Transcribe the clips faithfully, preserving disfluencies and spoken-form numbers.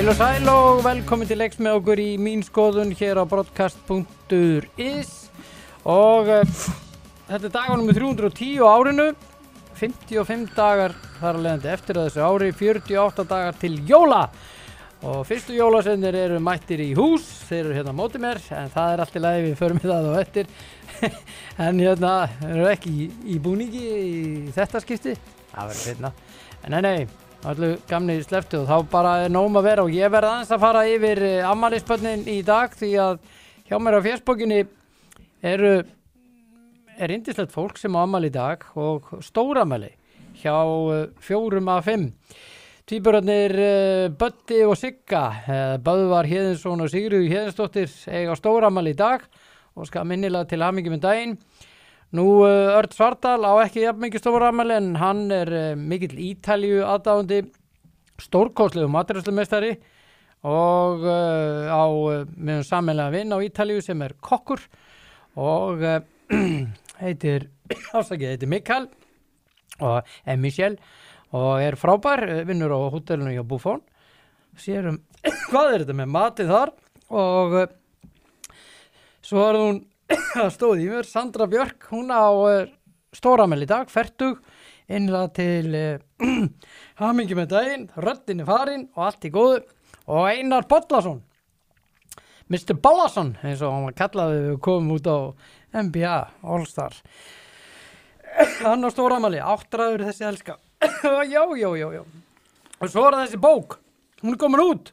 Heil og sæl og velkomin til leiks með okkur í mín skoðun hér á broadcast punktur is og uh, þetta er dagar númer þrjú hundruð og tíu á árinu, fimmtíu og fimm dagar þar að leiðandi eftir að þessu ári, fjörutíu og átta dagar til jóla og fyrstu jólasveinir eru mættir í hús, þeir eru hérna á móti mér en það er allt í lagi, við förum við það á eftir en hérna eru ekki í, í búningi í þetta skipti, það verður finna en nei nei allu gamni slepptu og þá bara er nóg að vera og ég verð aðeins að fara yfir afmælisbörnin í dag því að hjá mér á fésbókinni eru er yndislegt fólk sem á afmæli í dag og stórafmæli hjá fjórum af fimm tvíburarnir Böddi og Sigga Böðvar Héðinsson og Sigríður Héðinsdóttir eiga stórafmæli í dag og skal minnilega til hamingju með daginn. Nú uh, Örn Svardal á ekki jafn mikið stórafmæli en hann er uh, mikill Ítalíu aðdáandi, stórkostlegu matreiðslumeistari og uh, á uh, með sameiginlega vinn á Ítalíu sem er kokkur og uh, heitir ásakið, heitir Mikael og er Michel og er frábær, vinnur á hótelinu hjá Buffon. Sérum hvað er þetta með matið þar og uh, svo er hún það stóð í mér, Sandra Björk, hún á uh, stórafmæli í dag, fertug, innlega til uh, hamingju með daginn, röddin er farin og allt í góðu og Einar Bollason, mister Bollason, eins og hann var kallaði við komum út á N B A All-Star. Hann á stórafmæli, áttræður þessi elska. já, já, já, já. Og svo er þessi bók, hún er komin út.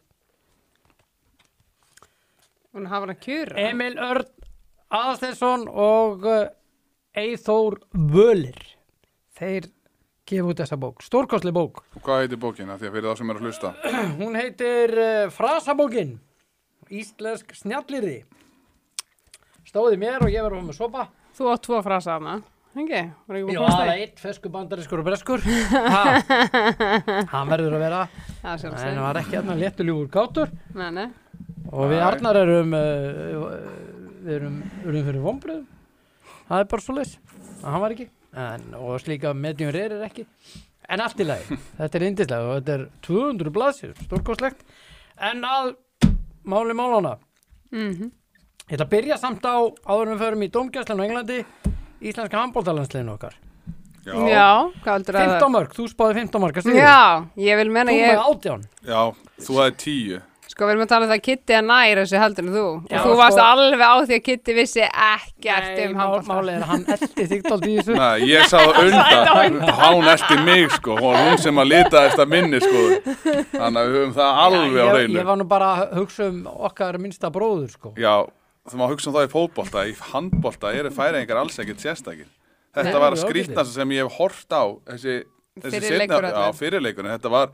Hún hafa hann að kjura. Emil Örn Aðalsteinsson og uh, Eyþór Völir þeir gefa út þessa bók, stórkostleg bók. Og hvað heitir bókin, af því að fyrir þá sem er að hlusta? Hún heitir uh, Frasabókin, íslensk snjallyrði. Stóði mér og ég verður með sopa. Þú átt tvo frasa hana, ekki? Já, það er eitt, feskur, bandarískur og breskur. Hann verður að vera, en hann var ekki hérna léttuljúfur kátur. Nei, nei. Og við Arnar erum... Uh, við erum, erum fyrir vonbröðum það er bara svo leys að hann var ekki en, og slíka medium rare er ekki en allt í lagi, þetta er yndislega og þetta er tvö hundruð blaðsíður, stórkostlegt en að máli málana mm-hmm. ég ætla að byrja samt á áður við förum í dómgæslanu á Englandi íslenska handboltalandsliðinu okkar Já, Já hvað heldur að fimmtán mörk, þú spáði fimmtán marka sigur Já, ég vil menna þú ég með átján Já, þú hafði tíu Sko við erum að tala um það að Kitty er nær þessu heldur en þú Já, og þú varst sko, alveg á því að Kitty vissi ekkert Nei, um mál, handbolta máli er að hann elti þig dálítið í þessu Nei, ég sá það undan Hán elti mig sko og hún sem að litaðist að minni sko Þannig að við höfum það alveg Já, á ég, hreinu ég var nú bara að hugsa um okkar minnsta bróður sko Já, þú má hugsa um það í fótbolta Í handbolta eru færeyingar alls ekkert sérstakir Þetta Nei, var að já, skrýtnasta sem ég hef hort á Þessi, þessi Fyrri leikur seinna- allir. Já, fyrirleikurinn Þetta var,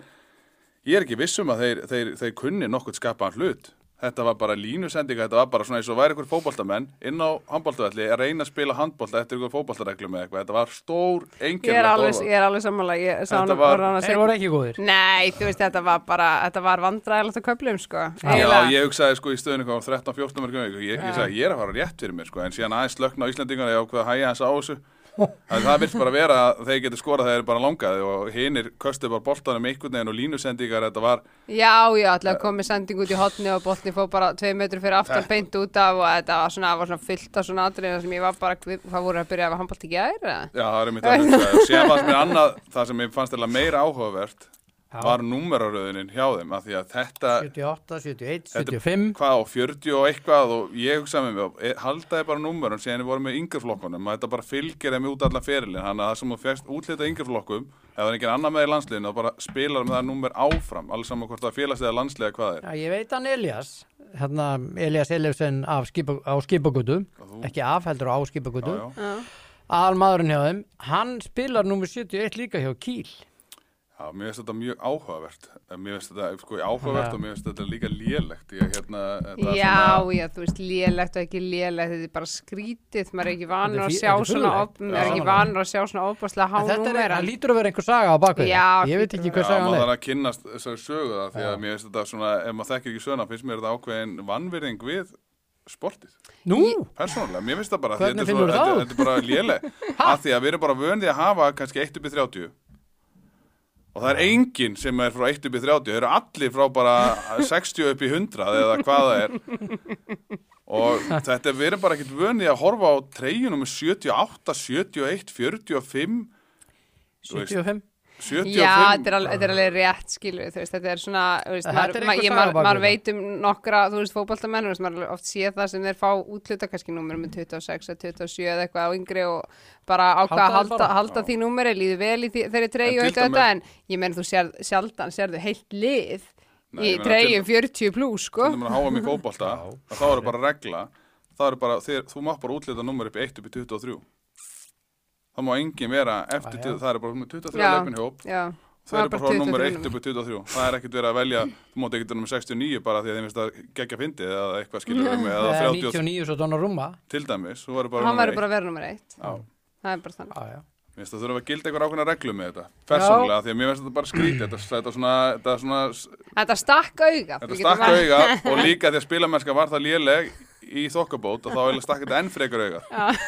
ég er ekki viss um að þeir, þeir, þeir kunni nokkuð skapaðan hlut Þetta var bara línusendinga, þetta var bara svona eins og væri ykkur fótboltamenn inn á handboltavelli að reyna að spila handbolta eftir ykkur fótboltareglum eða eitthvað. Þetta var stór, Ég er einkennilegt alveg, orðað. ég er alveg sammála ég sá Þetta hana var- bara hana Þeir seinna. voru ekki góðir Nei, þú veist þetta var bara þetta var vandræðilegt á köflum sko Já, Eiginlega. ég hugsaði sko í stöðinu hvað þrettán fjórtán mörgum viku. Ég, ég sagði, ég er að fara rétt fyrir mér sko, en síðan aðeins slökna á Íslendingar ég ákveða að hægja hans á þessu. Það, það vilt bara vera að þeir getur skorað þegar þeir bara langaði og hinir köstu bara boltanum einhvern veginn og línusendingar, þetta var Já, já, alltaf komið sending út í hotni og boltni fór bara tvei metri fyrir aftan beint út af og þetta var svona, var svona fyllt af svona atriðum sem ég var bara, hvað voru að byrja að handbolta í gær eða? Já, það er mitt að hugsa. Og síðan fannst mér annað, það sem ég fannst eiginlega meira áhugavert var númeraröðunin hjá þeim af því að þetta sjötíu og átta, sjötíu og eitt, Þetta- sjötíu og fimm hvað á fjörutíu og eitthvað og ég hugsaði með mig, e- haldaði bara númerun síðan ég voru með yngreflokkunum, að þetta bara fylgir þeim út allan ferilin, þannig að það sem þú fegst útlita yngreflokkum, ef það er ekki annar með í landsliðinu þá bara spilar með það númer áfram alls saman hvort það er félagslega eða landsliða hvað er Já, ég veit hann Elías hérna Elías Elefsen af skipa, á Skipagutu þú? ekki af heldur á Skipagutu Já, já. Já. aðalmaðurinn hjá þeim hann spilar númer sjötíu og eitt líka hjá Kíl Já, mér finnst þetta mjög áhugavert mér finnst þetta sko áhugavert Já. og mér finnst þetta líka lélegt ég hérna þetta er Já, svona, já, þú veist, lélegt og ekki lélegt, þetta er bara skrítið, maður er ekki vanur Þetta er að fí- sjá þetta er svona, furðulegt. op- maður er ekki Já. vanur að sjá svona ofbáslega há en þetta er, númera. það lítur að vera einhver saga á bakvið Já, ég veit hlýtur ekki að hver Já, saga maður hann þarf er að kynnast þessari sögu það því Já. að mér finnst þetta svona ef maður þekkir ekki söguna finnst mér þetta ákveðin vanvirðing við sportið Nú, persónulega, mér finnst það bara Hvernig þetta er, finnur svo, það þetta, út? þetta er bara léleg af því að við erum bara vöndi að hafa kannski eitt upp í þrjátíu og það er enginn sem er frá eitt upp í þrjátíu, þeir eru allir frá bara sextíu upp í hundrað eða hvað það er og þetta er verið bara ekkert vönið að horfa á treyjunum með sjötíu og átta, sjötíu og eitt, fjörutíu og fimm sjötíu og fimm sjötíu og fimm Já, þetta er alveg, þetta er alveg rétt skilur þú veist, þetta er svona þú veist, Þetta maður, er ma, einhver ég, saga maður, bak maður við veit um nokkra þú veist, fótboltamenn, þú veist, maður oft séð það sem þeir fá útluta kannski númer með tuttugu og sex eða tuttugu og sjö eða eitthvað á yngri og bara ákvað að Halda þeir halda, bara. halda því númeri, líður vel í því, þeirri treyju En og til þetta, dæmis- en ég meina þú sér, sjaldan sérðu heilt lið Nei, í ég meina, treyjum til- fjörutíu plús, sko til dæmis að háa mig fótbolta og þá er bara regla þá er bara, þeir, þú mátt bara útlita númer upp í eitt upp í tuttugu og þrjú það má enginn vera eftir, Já, já. tuttugu, það er bara með tuttugu og þrjú Já. leipin hóp Já, það er bara frá tuttugu og númer þrjú eitt upp í tuttugu og þrjú það er ekkert verið að velja, þú mátt ekkert vera með sextíu og níu bara því að þeim finnst að gegja fyndið eða eitthvað skilur við með, eða eða þrjátíu níutíu og níu svo Donnarumma til dæmis, þú verður bara hann númer verður bara að vera nummer eitt Já. það er bara þannig já, já. Mér finnst það þurfa að gilda einhver ákveðna reglu með þetta persónulega, því að mér finnst þetta bara skrítið þetta, þetta, svona, þetta, svona, Þetta stakk auga þetta stakka auga og líka því að spilamennska var það léleg í þokkabót og þá er stakka þetta enn frekar auga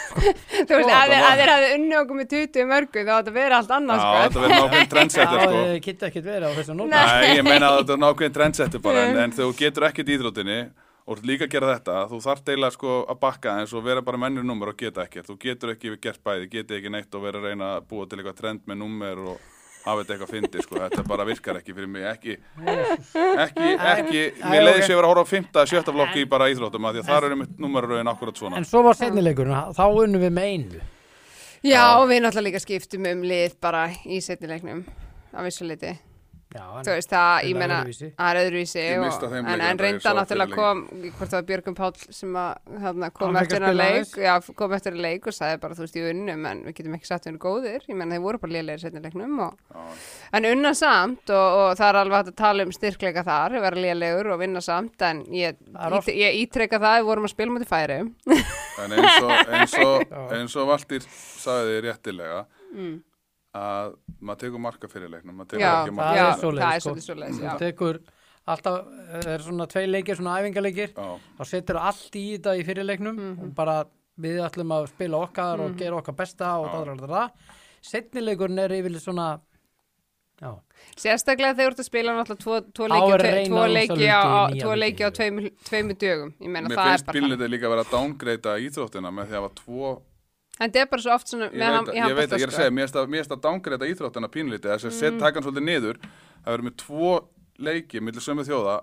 Þú veist, að þeir- að þeir hafði unni okkur með tuttugu mörgum þá þetta verið allt annað, Já, sko þetta verður nákvæmlega trendsetter Já, sko. þið geta ekkert verið á þessu nótum Nei, ég meina að þetta er nákvæmlega trendsetter bara en, en þegar þú getur ekkert í íþróttinni og ert líka að gera þetta, þú þarft eiginlega sko að bakka eins og vera bara mennir númer og geta ekkert þú getur ekki gert bæði, getur ekki neitt og vera að reyna að búa til eitthvað trend með númer og hafa þetta eitthvað fyndi sko, þetta bara virkar ekki fyrir mig, ekki ekki, ekki, mér leiði sér að vera að horfa á fimmta, sjötta flokki í bara íþróttum að því að það eru mitt númerröðin akkurat svona En svo var seinnileikurinn, þá unnum við með einu Já, og við náttúrulega líka skiptum um lið bara í seinnileiknum á vissu liti. Já, Þú veist það, ég Eiginlega meina, öðruvísi. það er öðruvísi Ég og, missti af þeim en, leik, en enda ég reynda sá náttúrulega fyrir kom, hvort það var Björgum Páll sem að hérna, kom Hann fékk eftir að að spila leik, aðeins. já, kom eftir að leik og sagði bara, þú veist, í unnum, en við getum ekki sagt henni góðir, ég meina, þeir voru bara lélegir seinnileiknum og, en unna samt og, og það er alveg hægt að tala um styrkleika þar, vera lélegur og vinna samt, en ég, Það er oft- ít, ég ítreka það, við vorum að spila mútið færi. En eins og, eins og, eins og Valtýr sagði réttilega Mm. að maður tekur marka fyrir leiknum, maður tekur Já, ekki það marka já, er svoleiðis, það er sko. svolítið svoleiðis, já. Þú tekur alltaf, það er svona tvei leikir, svona æfingarleikir Já, þá setur allt í þetta í fyrirleiknum Mhm. og bara við ætlum að spila okkar og gera okkar besta og Já. það er það setnileikurinn er yfirlega svona já, Sérstaklega þegar þú ert að spila náttúrulega tvo, tvo Þá leiki, er tve, reyna tvo rosa leiki lítið á, í á, nýja tvo leikinn. leiki á tveimur, tveimur dögum. Ég meina mér það er finnst bara þannig. bílnitið líka að vera að downgreita íþróttina með því að hafa tvo En það er bara svo oft svona ég með veit, ham, að- í ég veit að handbolta, ég er að segja, mér finnst að- mér finnst að downgreita íþróttina pínlítið, þess að Mm. setja taka hann svolítið niður að vera með tvo leiki millir sömu þjóða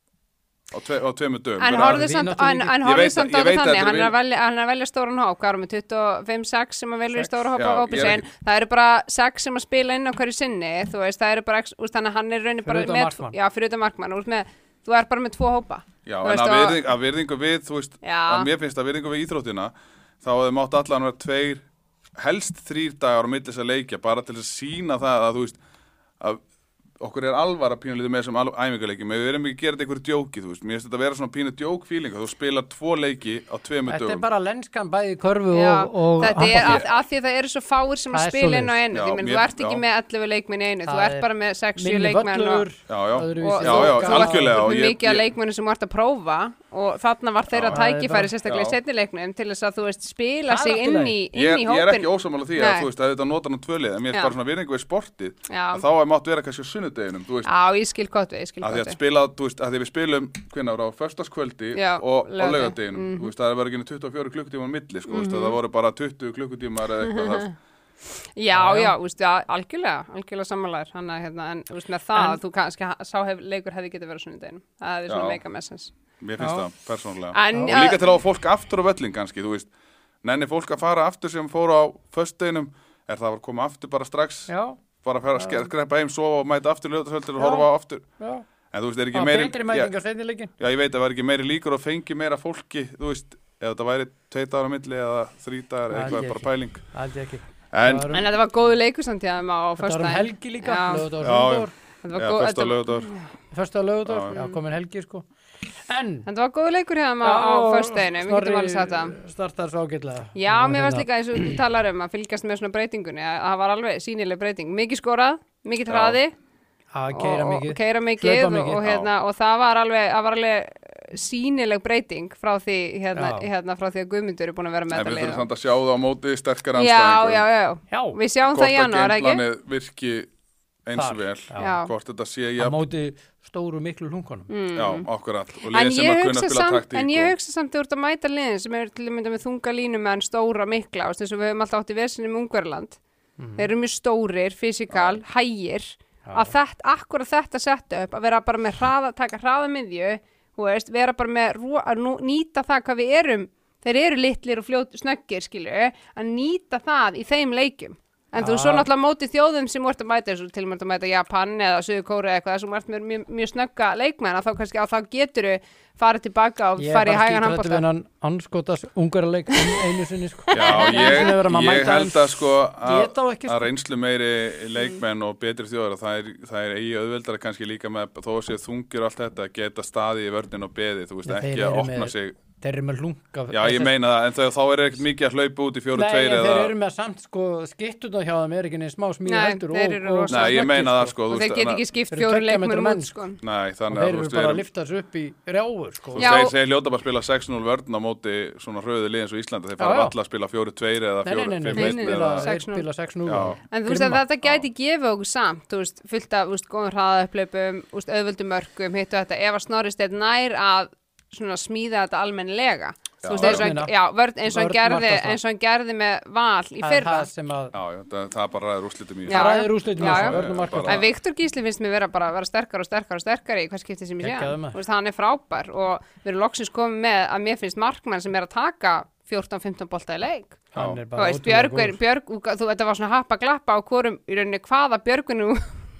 á, tve, á tveimur dögum En Bara- horfðu við samt, náttúrulega en, ekki- en Ég horfðu veit að- samt ég á það veit að þannig, þetta hann er er að velja, hann er að velja stóran hóp, hvað er með tuttugu og fimm sex sem að velja í Sex. stóra hópa Já, hópi ég er sinn, það eru bara sex sem að spila inn á hverju sinni, þú veist, það eru bara, ex- úst, þannig að hann er raunin bara Fyrir utan með, markmann. já, fyrir utan markmann, úst, með, þú er bara með tvo hópa. Já, Þú en veist, að, og- virðing, að virðingu við, þú veist, Já. að mér finnst að virðingu við íþróttina, þá hefði mátt allan vera tveir, helst þrýr dagar á milli þess að leikja, bara til þess að sína það að, þú veist, að okkur er alvara pínulítið með þessum æfingarleikjum, við erum ekki að gera þetta einhverju djóki, þú veist, mér finnst þetta að vera svona pínu djókfíling, þú spilar tvo leiki á tveimur þetta er dögum. bara lenskan bæði körfu Já, og, og þetta er handbolta. að, að því að það eru svo fáir sem að Það er spila inn á svoleiðis. einu, Já, því menn, mér- þú ert ekki já. með ellefu leikmenn í einu, þú Það ert er bara með sex sjö minni leikmenn og, völlur Já, já. öðruvísi og Já, já, þú- algjörlega, þú og ert ég- með mikið af ég- leikmennu sem þú ert að prófa og þarna var þeirra Já, það er tækifæri bara- sérstaklega í Já. setnileiknum til þess að þú veist spila Það er sig allt í inn lagi. í, Ég, inn í ég er hópin. ekki ósammála því að Nei. þú veist að þetta notar nú tvölið en mér er Já. bara svona virðingu við sportið Já. að þá er mátt vera kannski á sunnudeginum þú veist, Já, ég skil gott við, ég skil að því gott að við. spila, þú veist, að því við spilum hvenær á föstaskvöldi Já, og á laugardegi. laugardeginum, Mhm. þú veist, það var ekki tuttugu og fjórir klukkutíma á milli, sko, mm það voru bara tuttugu klukkutímar eða eitthvað það, Já, Já, já. já, þú veist, já, algjörlega, algjörlega sammálaður, hann að hérna, en þú veist með það En- að þú kannski, ha- sá hef, leikur hefði getið verið á sunnudeginu, það hefði svona Já. meika messens. mér finnst Já. það persónulega En, og já. líka til að hafa fólk aftur á völlin kannski, þú veist, nenni fólk að fara aftur sem fóru á föstudeginum, er það að koma aftur bara strax, já, bara að fara að ske- skreppa heim, sofa og mæta aftur lögðarsvöldir og Já. horfa á aftur, já. en þú veist, er ekki Það meiri betri já, mæting á setnileikin já, ég veit að það var ekki meiri líkur og fengi meira fólki, þú veist, eða þetta væri tvei dagar á milli eða þrý dagar, Það held eitthvað ég bara ekki. pæling Það held ég ekki en, Það var um- En þetta var góðu leikur samt í þeim á Þetta var um föstudaginn. helgi líka, Já. lögudagur, Já, sunnudagur, Þetta var eða góð- fyrsta þetta- lögudagur fyrsta lögudagur, Já, já, komin helgi sko. En, Þetta var góðu leikur hjá þeim á, á föstudaginu, við getum alveg sagt það. startar svo ágætlega. Já, mér varst líka eins og þú talar um að fylgjast með svona breytingunni, að það var alveg sýnileg breyting, mikið skorað, mikið hraði Að keira og, mikið. og keira mikið, Hlaupa og, mikið. og, hérna, og það var alveg, það var alveg sýnileg breyting frá því, hérna, Já. hérna, frá því að Guðmundur er búin að vera með en við þetta þurfum lið. samt að sjá það á móti sterkar Já, anstæðingur já, já, Já, við sjáum hvort það í að janúar, ekki? gameplanið virki eins Þar, vel, já. hvort þetta sé á jafn, móti stóru miklu hlungunum. Mm. já, akkurat, og En liðin sem ég að kunna hugsa spila samt, taktík en ég og, hugsa samt að þú ert að mæta liðin sem eru til að mynda með þunga línumenn, stóra, mikla, og þess að við höfum alltaf átt í vesinni um Ungverjaland. Þeir eru mjög stórir, fysikal, hægir, að þetta, akkurat þetta setja upp, að vera bara með hraða, taka hraða miðju, þú veist, vera bara með, ro- að nú- nýta það hvað við erum, þeir eru litlir og fljót, snöggir, skilju, að nýta það í þeim leikjum. En þú Já. svo náttúrulega móti þjóðum sem þú ert að mæta, eins og til og með að mæta Japan eða Suður-Kóru eða eitthvað, sem þú ert með mjög, mjög snögga leikmenn, að þá kannski að þá getur þú farið tilbaka og Ég er farið í bara hægan skítrættur handbolta. við hann anskotas ungarleik einu sinni, sko. já, Einu ég, sinni verðum að ég mæta held þeim. að sko að, Geta á ekki, að sko. reynslu meiri leikmenn og betri þjóðar, það er, það er eigi auðveldara kannski líka með, þó að séu þungir og allt þetta, geta staði í vörnin og beði, þú veist, Nei, ekki þeir að eru opna með- sig, Þeir eru með hlunga. já, ég meina það, en þau, þá er ekkert mikið að hlaupa út í fjóru Nei, tveir en eða, þeir eru með samt, sko, skittuna hjá þeim er ekki neins smá smíð Nei, heldur þeir og, eru og rosa nei, ég snöggir, meina það, sko, Og þú þeir veist, get þannig ekki skipt Þeir eru fjóri tveggja metra leikmennum menn, út, sko. nei, og þannig þeir að, þú eru veist, bara við að erum, lifta þessu upp í rjáfur, sko. þú Já. veist, þeir, þeir hljóta bara að spila sex núll vörn á móti svona hröðu liðin svo Íslandi, þeir Já, fara já. alltaf að spila fjóru tveir eða Nei, nei, fjóru nei, nei, fimm þeir eitt nei, spila, eða, þeir sex núll. spila sex núll. Já. En þú veist að Grimma. þetta gæti gefið okkur samt, þú veist, fullt af, þú veist, góðum hraðaupplaupum, þú veist, auðvöldum mörkum, hittu þetta, ef að Snorri Steinn nær að svona smíða þetta almennilega. Þú veist, eins og hann, Vörnina. já, vörn, eins og hann Vörn gerði, markast það. eins og hann gerði með Val í Það er fyrra. það sem að, já, já, það, það bara ræður úrslitum í Já. það er úrslitum Já, þessu, já. vörnum markast Bara- En Viktor Gísli finnst mér vera bara að vera sterkar og sterkar og sterkar í hvað skiptið sem ég sé Geggjaður hann. maður. Þú veist, hann er frábær og við erum loksins komið með að mér finnst markmann sem er að taka fjórtán fimmtán bolta í leik. Hann er Þú bara veist, ótrúlega Björgvin, góður. Björg, þú, þetta var svona happa glappa á hvorum, í rauninni hvaða Björgvinu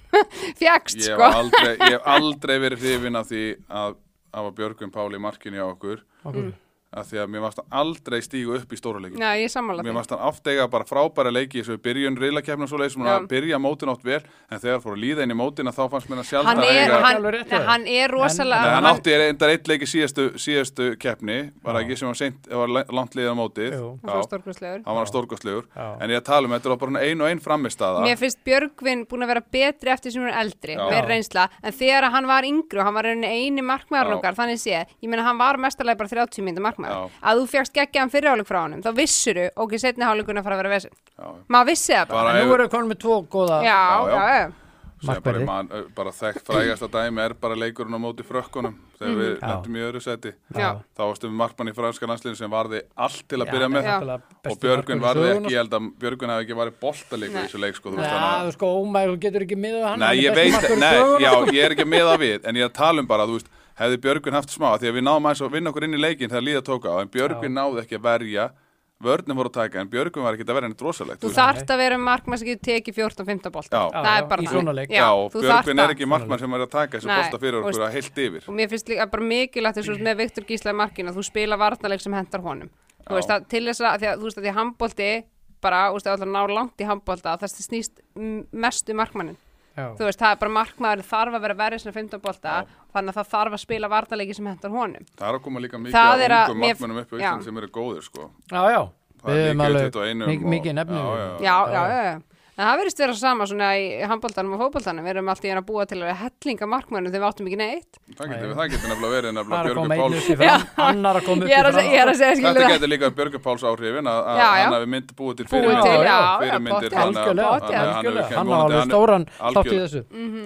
fjækst, ég hef sko. aldrei, ég hef aldrei verið hrifin af því að hafa Björgvin Páli í markinu hjá okkur, Okkur. af því að mér varst hann aldrei stígu upp í stóra leikin. Já, ég sammála Mér því. varst hann oft eiga bara frábæra leiki í þessu byrjun riðlakeppni og svo leið sem hann Já. að byrja mótin átt vel, en þegar fór að líða inn í mótina þá fannst mér að sjálf Hann að er, eiga hann, alveg rétt hjá nei, þér. hann er rosalega... Nei, hann hann- átti endar eitt leik í síðastu, síðastu keppni, var ekki sem var seint, var le- langt liðið á mótið. Jú. Hann var Já, stórkostlegur. hann var stórkostlegur. Já. En ég að tala um, þetta var bara ein og ein frammistaða. Mér finnst Björgvin búin að vera betri eftir sem hún er eldri, Já. meira reynsla, en þegar hann var yngri og hann var rauninni eini markmaðurinn Já. okkar, þannig sé, ég meina hann var mestarlega bara þrjátíu mínútur markmaður. Já. Að þú fékkst geggjaðan fyrirháleik frá honum, þá vissuru, ok, setni hálfleikurinn að fara að vera vesinn. Já, Maður vissi það bara. Bara En ef- nú erum við konum með tvo góða. Já, Já, já, já. já. sem bara, Markverði. man, bara þekkt frægasta dæmi er bara leikurinn á móti frökkunum þegar við Já. lendum í öðru seti. Já. Þá varstu við markmann í franska landsliðinu sem varði allt til að byrja með. Já. Og Björgvin varði ekki, ég held að Björgvin hafi ekki varði boltalíku í Nei. þessu leik, sko, þú Já, veist þannig þú sko, ómæg, þú getur ekki miðað hann. Nei, hann er ég besti veit, markvörður nei, sögunnar, já, sko. ég er ekki með það við, en ég er að tala um bara, þú veist, hefði Björgvin haft smá, af því að við náðum aðeins að vinna okkur inn í leikinn þegar líða tók á, en Björgvin náði ekki að verja, vörnum voru að taka, en Björgvin var ekki að verja henni drosalegt. Þú þarft að vera markmann sem getur tekið fjórtán fimmtán bolta. Já. Það er Já, bara í þannig. svona leik. Já, þú þarft Björgvin er það. ekki markmann sem er að taka þessu Nei, bolta fyrir og okkur að heilt yfir. Og mér finnst líka bara mikilvægt þess að með Viktor Gísla í markinu að þú spila varnarleik sem hendar honum. Þú Já. veist að til þess að, því að þú veist að því handbolti bara, þú veist að það ná langt í handbolta það snýst m- mest um markmannin. Já. Þú veist, það er bara markmaður þarf að vera verið svona fimmtán bolta, þannig að það þarf að spila varnarleiki sem hendar honum. Það er að koma líka mikið Það af er að ungum mér- markmannum upp á já. Ísland sem eru góðir, sko. Já, já. Það Við er höfum mikið alveg tuttugu og einum mik- og- mikið nefnum. Já, já. Já, já, já, já. En það verðist vera sama svona í handboltanum og fótboltanum. Við erum alltaf í að búa til að vera hellinga markmannum þegar við áttum ekki neitt. Það getur, það getur nefnilega verið Það nefnilega er að Björgur koma einn Páls. upp í fram, annar að koma upp Ég í er að, fram. seg- ég er að segja Þetta skilur getur líka Björgur Páls áhrifin að að Já, já. hann hafi mynd búið til Búið fyrirmyndir. til, já, já, fyrirmyndir, pottþétt. þannig að- Algjörlega, þannig að hann algjörlega. hefur Hann vonandi- var alveg hann- stóran þátt í algjörlega. þessu.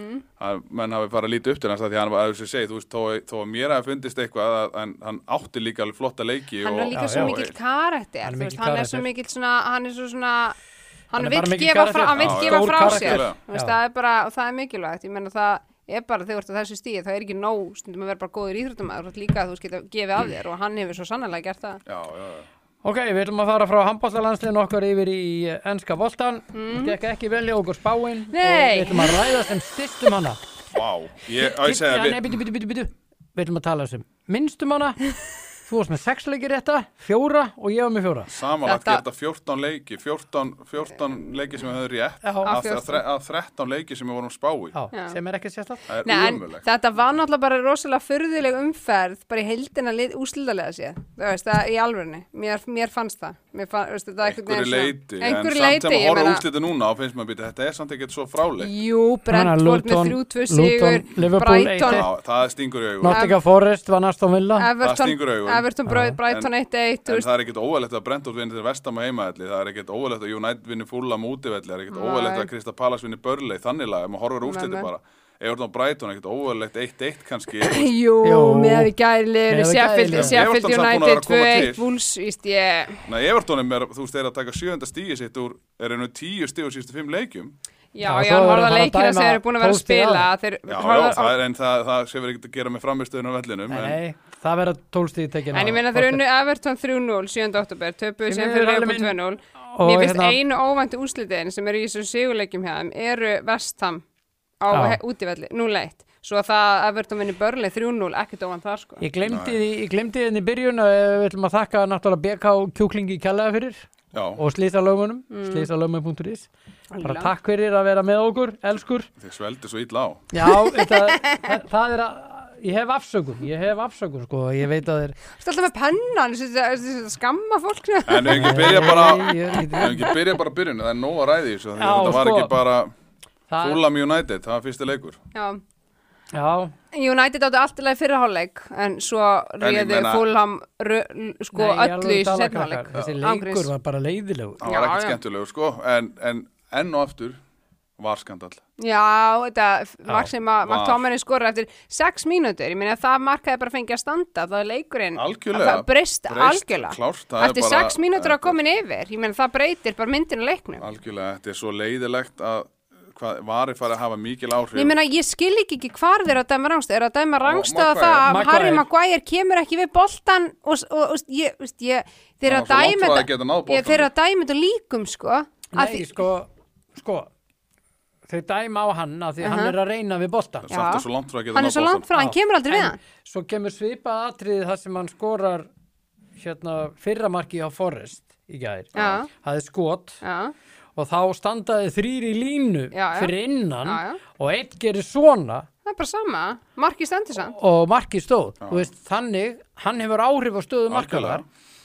að menn hafi bara lítið upp til hans að því að hann var, að þessu segi, þú veist, þó, þó að mér hafi fundist eitthvað að hann, hann átti líka alveg flotta leiki Hann og, er líka Já, svo já. mikill karakter. Hann er þú veist, mikill Hann er svo karakter. mikill svona, hann er svo svona, hann Hann er vill bara mikill gefa frá, karakter. hann vill Já, gefa stór frá karakter. sér. Já. Þú veist, Það er bara, og það er mikilvægt. Ég meina það er bara, þegar þú ert á þessu stíði, það er ekki nóg stundum að vera bara góður íþróttamæður. Þú ert líka að þú veist geta gefið af þér og hann hefur svo sannarlega gert það. já, já, já. Ok, við ætlum að fara frá handboltalandsliðinu okkar yfir í eh, enska boltan. Mm. Gekk ekki vel hjá okkur spáin. Nei. Og við ætlum að ræða sem styrstum hana. Vá, ég, á ég segja Já, nei, við, bitu, bitu, bitu, bitu. Við ætlum að tala sem minnstum hana. Þú varst með sex leikir rétta, fjóra og ég var með fjóra. samanlagt Þetta- gera þetta fjórtán leiki fjórtán, fjórtán leiki sem við höfum rétt Já. af, Af af, fjórtán. af þrettán leiki sem við vorum að spá í. Já, Já. sem er ekki sérstætt. Það er Nei, en umulegt. þetta var náttúrulega bara rosalega furðuleg umferð bara í heildina úrslitalega séð. Þú veist það í alvörunni. Mér, mér fannst það. Mér fann, veistu, það er einhverju leiti, en einhverju samt leiti, sem að ég horfa meina- úrslitið núna og finnst maður býta, þetta er samt ekkert svo fráleitt. Jú, Brentford með Luton- þrjú tvö Luton, sigur, Liverpool Brighton, Já, það stingur í augun. Nottingham Forest var Aston Villa. Everton, stingur í augun. Everton Bra- Brighton eitt eitt, þú En veist. það er ekkert óvægilegt að Brentford vinni til Vestam og heimavelli, það er ekkert óvægilegt að United vinni Fulham útivelli, það er ekkert Nei. óvægilegt að Crystal Palace vinni Burnley, þannig lag, ef maður horfir á úrslitið Nei, nei. bara. Everton og Brighton, ekkert óvægilegt eitt eitt kannski. Jú, Jú. með að við gælir, Miðað við Sheffield, gælir. Sheffield Everton samt búin að vera United að koma tvö eitt, til. Wolves, víst ég. Nei, Everton er, þú veist, þeir að taka sjöunda stígi sitt úr, er einu tíu stíg og síðustu fimm leikjum. Já, Já, já, svo hann eru horfði það að að leikina dæma sem þeir eru búin að vera að tólf stig spila. á. Þeir Já, já, horfðu á- það er en það, það sem verður ekkert að gera með framistöðun á vellinum. En, Nei, það verða tólstíð tekin En ég meina þeir unnu Everton þrjú núll sjöunda október, töpuðu Því sem miður fyrir alveg Liverpool minn- tvö núll. Og Mér finnst hérna- einu óvæntu úrslitin sem eru í þessu sigurleikjum hjá þeim eru West Ham á Já. he- útivelli, núll eitt. Svo að það Everton vinni Burnley þrjú núll, ekkert óvænt þar sko. Ég glemdi því, ég glemdi því í byrjun og við ætlum að þakka náttúrulega B K kjúklingi kjallaði fyrir já, og slísalögumunum, Mm. slísalögum punktur is. Bara Alveg. takk fyrir að vera með okkur, elskur. þeir sveldi svo illa á. Já, þetta, það, það er að, ég hef afsökun, ég hef afsökun sko, ég veit að þeir... Þú ert alltaf með pennan, þessi þessi skamma fólk. En ef ekki byrja bara, Nei, ég er ef ekki- ekki byrja bara byrjun, það er nóg að ræði í þessu, því Já, að þetta var sko. ekki bara Það- Fulham United, það var fyrsti leikur. Já. Já, United áttu allt í lagi fyrir hálfleik, en svo En ég réði meina- Fulham rö- sko Nei, öllu alveg í tala, seinni krakkar. hálfleik. Þessi Ángríns. leikur var bara leiðilegur. Það Já, var ekkert já. skemmtilegur, sko, en, en enn og aftur var skandall. Já, þetta mark sem að Var. McTominay skorur eftir sex mínútur, ég meina það markaði bara fengið að standa, það er leikurinn Algjörlega. það breyst Breyst, algjörlega klárt, það er eftir bara- sex mínútur að komin yfir, ég meina það breytir bara myndin á leiknum. Algjörlega, þetta er svo leiðilegt að hvað varir fari að hafa mikil áhrif. Ég meina, ég skil ekki ekki hvar þeir að dæma rangstæð, er að dæma rangstæð að Maguire. það að Maguire. Harry Maguire kemur ekki við boltan og, og, og ég, veist, ég, þeir Það að var svo langt dæma frá að þetta- geta náð ég- boltanum. þeir að dæma þetta líkum, sko. að Nei, því- sko, sko, þau dæma á hann að því Uh-huh. hann er að reyna við boltan. Já. Samt er svo langt frá að geta Hann er náð svo langt frá, hann Já. kemur aldrei við En hann. Svo kemur svipað atriði þar sem hann skorar hérna fyrramarki á Forest í gær. Já. Það er skot Já, og þá standaði þrýr í línu Já, já. fyrir innan Já, já. og einn gerir svona það er bara sama, markið stendur samt. og markið stóð. Þú veist, þannig, hann hefur áhrif á stöðu markaðar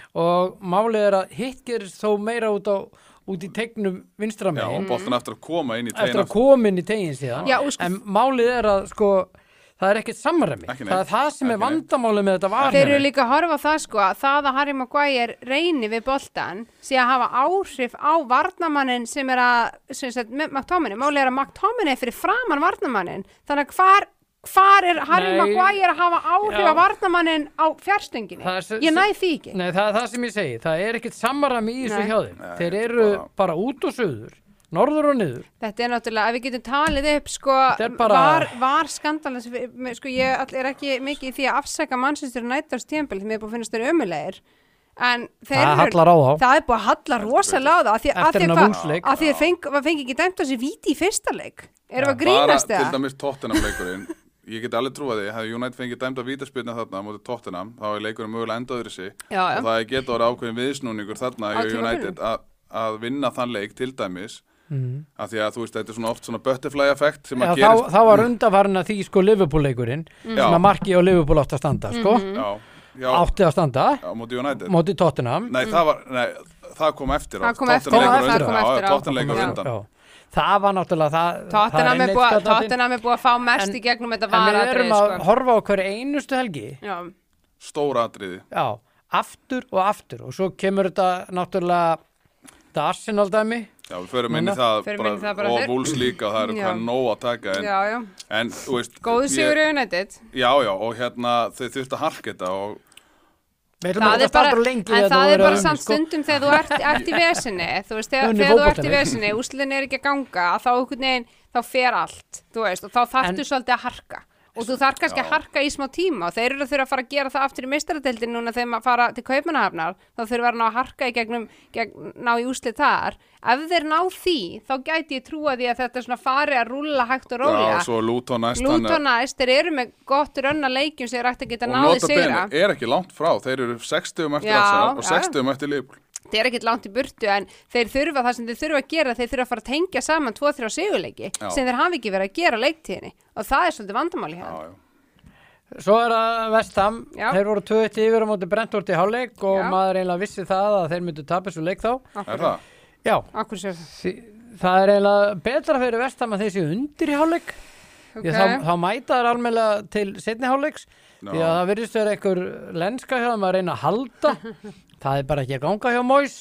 og málið er að hitt gerist þó meira út, á, út í tegnum vinstra Já, og megin boltan eftir að koma inn í eftir tegin að koma inn í tegin síðan. Já, og sko- En málið er að sko, það er ekkert samræmi. Ekki neitt. Það er það sem er Ekki neitt. vandamálið með þetta var. Þeir eru líka að horfa á það sko að það að Harry Maguire reyni við boltan sé að hafa áhrif á varnamannin sem er að, sem sagt, með McTominay. Málið er að McTominay er fyrir framan varnamannin. Þannig að hvar, hvar er Harry Nei. Maguire að hafa áhrif Já. á varnamannin á fjárstönginu? Það er s- Ég næ því ekki. Nei, það er það sem ég segi. Það er ekkert samræmi í þessu Nei. hjá þeim. Nei, Þeir eru bara- bara út og söður, norður og niður. Þetta er náttúrulega, ef við getum talið upp sko, Þetta er bara- var, var skandalans, sko ég all- er ekki mikið í því að afsaka Manchester United tímabil því mér er búin að finnast þeir ömulegir. En þeir Það eru- hallar á þá. Það er búið að halla rosalega á það af því, af Eftir því, þennan hvað- Wolves leik. af því þeir feng, fengi ekki dæmt á sig víti í fyrsta leik. Erum við að bara grínast til það? dæmis Tottenham leikurinn. Ég get alveg trúið því, hefði United fengið dæmt að vítaspyrna þarna á móti Tottenham, þá er leikurinn mögulega endaður sig Já, já. og það getur orðið ákveðin viðsnúningur þarna Á hjá tímabilinu. United að, að vinna þann leik til dæmis Mm. af því að þú veist, þetta er svona oft svona butterfly effekt sem Já, að þá, gerist þá var undanfarin að því sko Liverpool-leikurinn Mm. Já. sem að marki á Liverpool átti að standa, sko. Mhm. Já, já, Átti að standa, á móti United. móti Tottenham. Nei, það var, nei, það kom eftir á. Það kom eftir á, Tottenham leikur það á kom undan. eftir Já, á. Tottenham leikur á Já, undan. já. Það var náttúrulega það. Tottenham það er búið einmitt Tottenham er búið að fá mest En- í gegnum þetta En við varatrið erum að sko. horfa á hverju einustu helgi. Já, Stóra atriði. Já, aftur og aftur og svo kemur þetta náttúrulega þetta Arsenal dæmi. Já, við förum inn í Núna? það Förum bara, inn í það bara og fyrr. Wolves líka, það er Já. hvað nóg að taka en, já, já. en þú veist Góðu ég- sigur í United. Já, já, og hérna þau þurftu að harka þetta og Við ætlum Það að er bara, standa lengi við en þetta það og er vera bara um, samt sko. stundum þegar þú ert, ert í vesinni, þú veist, þegar, Unnið þegar þú ert í fótboltaleik. vesinni, úrslitin er ekki að ganga, þá einhvern veginn, þá fer allt, þú veist, og þá þarftu En- svolítið að harka. Og þú þarf kannski Já. að harka í smá tíma og þeir eru að þurfa að fara að gera það aftur í meistaradeildin núna þegar maður fara til Kaupmannahafnar, þá þurfa að ná að harka í gegnum, gegn, ná í úrslit þar. Ef þeir ná því, þá gæti ég trúa því að þetta svona fari að rúlla hægt og já, rólega. svo Luton næst Luton næst, þeir eru með gott rönna leikjum sem er hægt að geta og náði nota sigra. bene er ekki langt frá, þeir eru sextíu eftir Já, Arsenal og já. sextíu eftir Liverpool. Þeir eru ekkert langt í burtu en þeir þurfa það sem þeir þurfa að gera, þeir þurfa að fara að tengja saman tvo þrjá sigurleiki Já. sem þeir hafi ekki verið að gera á leiktíðinni og það er svolítið vandamáli Já, hérna. já. Svo er það Vestham, Já. þeir voru tvö eitt yfir á móti Brentford í hálfleik og Já. maður eiginlega vissi það að þeir myndu tapa þessu leik þá. Er það? Já, Akkur sér það. því, það er eiginlega betra fyrir Vestham að þeir séu undir í hálfleik. Ok. Því þá, þá mæta þær almennilega til seinni hálfleiks. Já. Því að það virðist vera einhver lenska hjá þeim að reyna að halda. Það er bara ekki að ganga hjá Moyes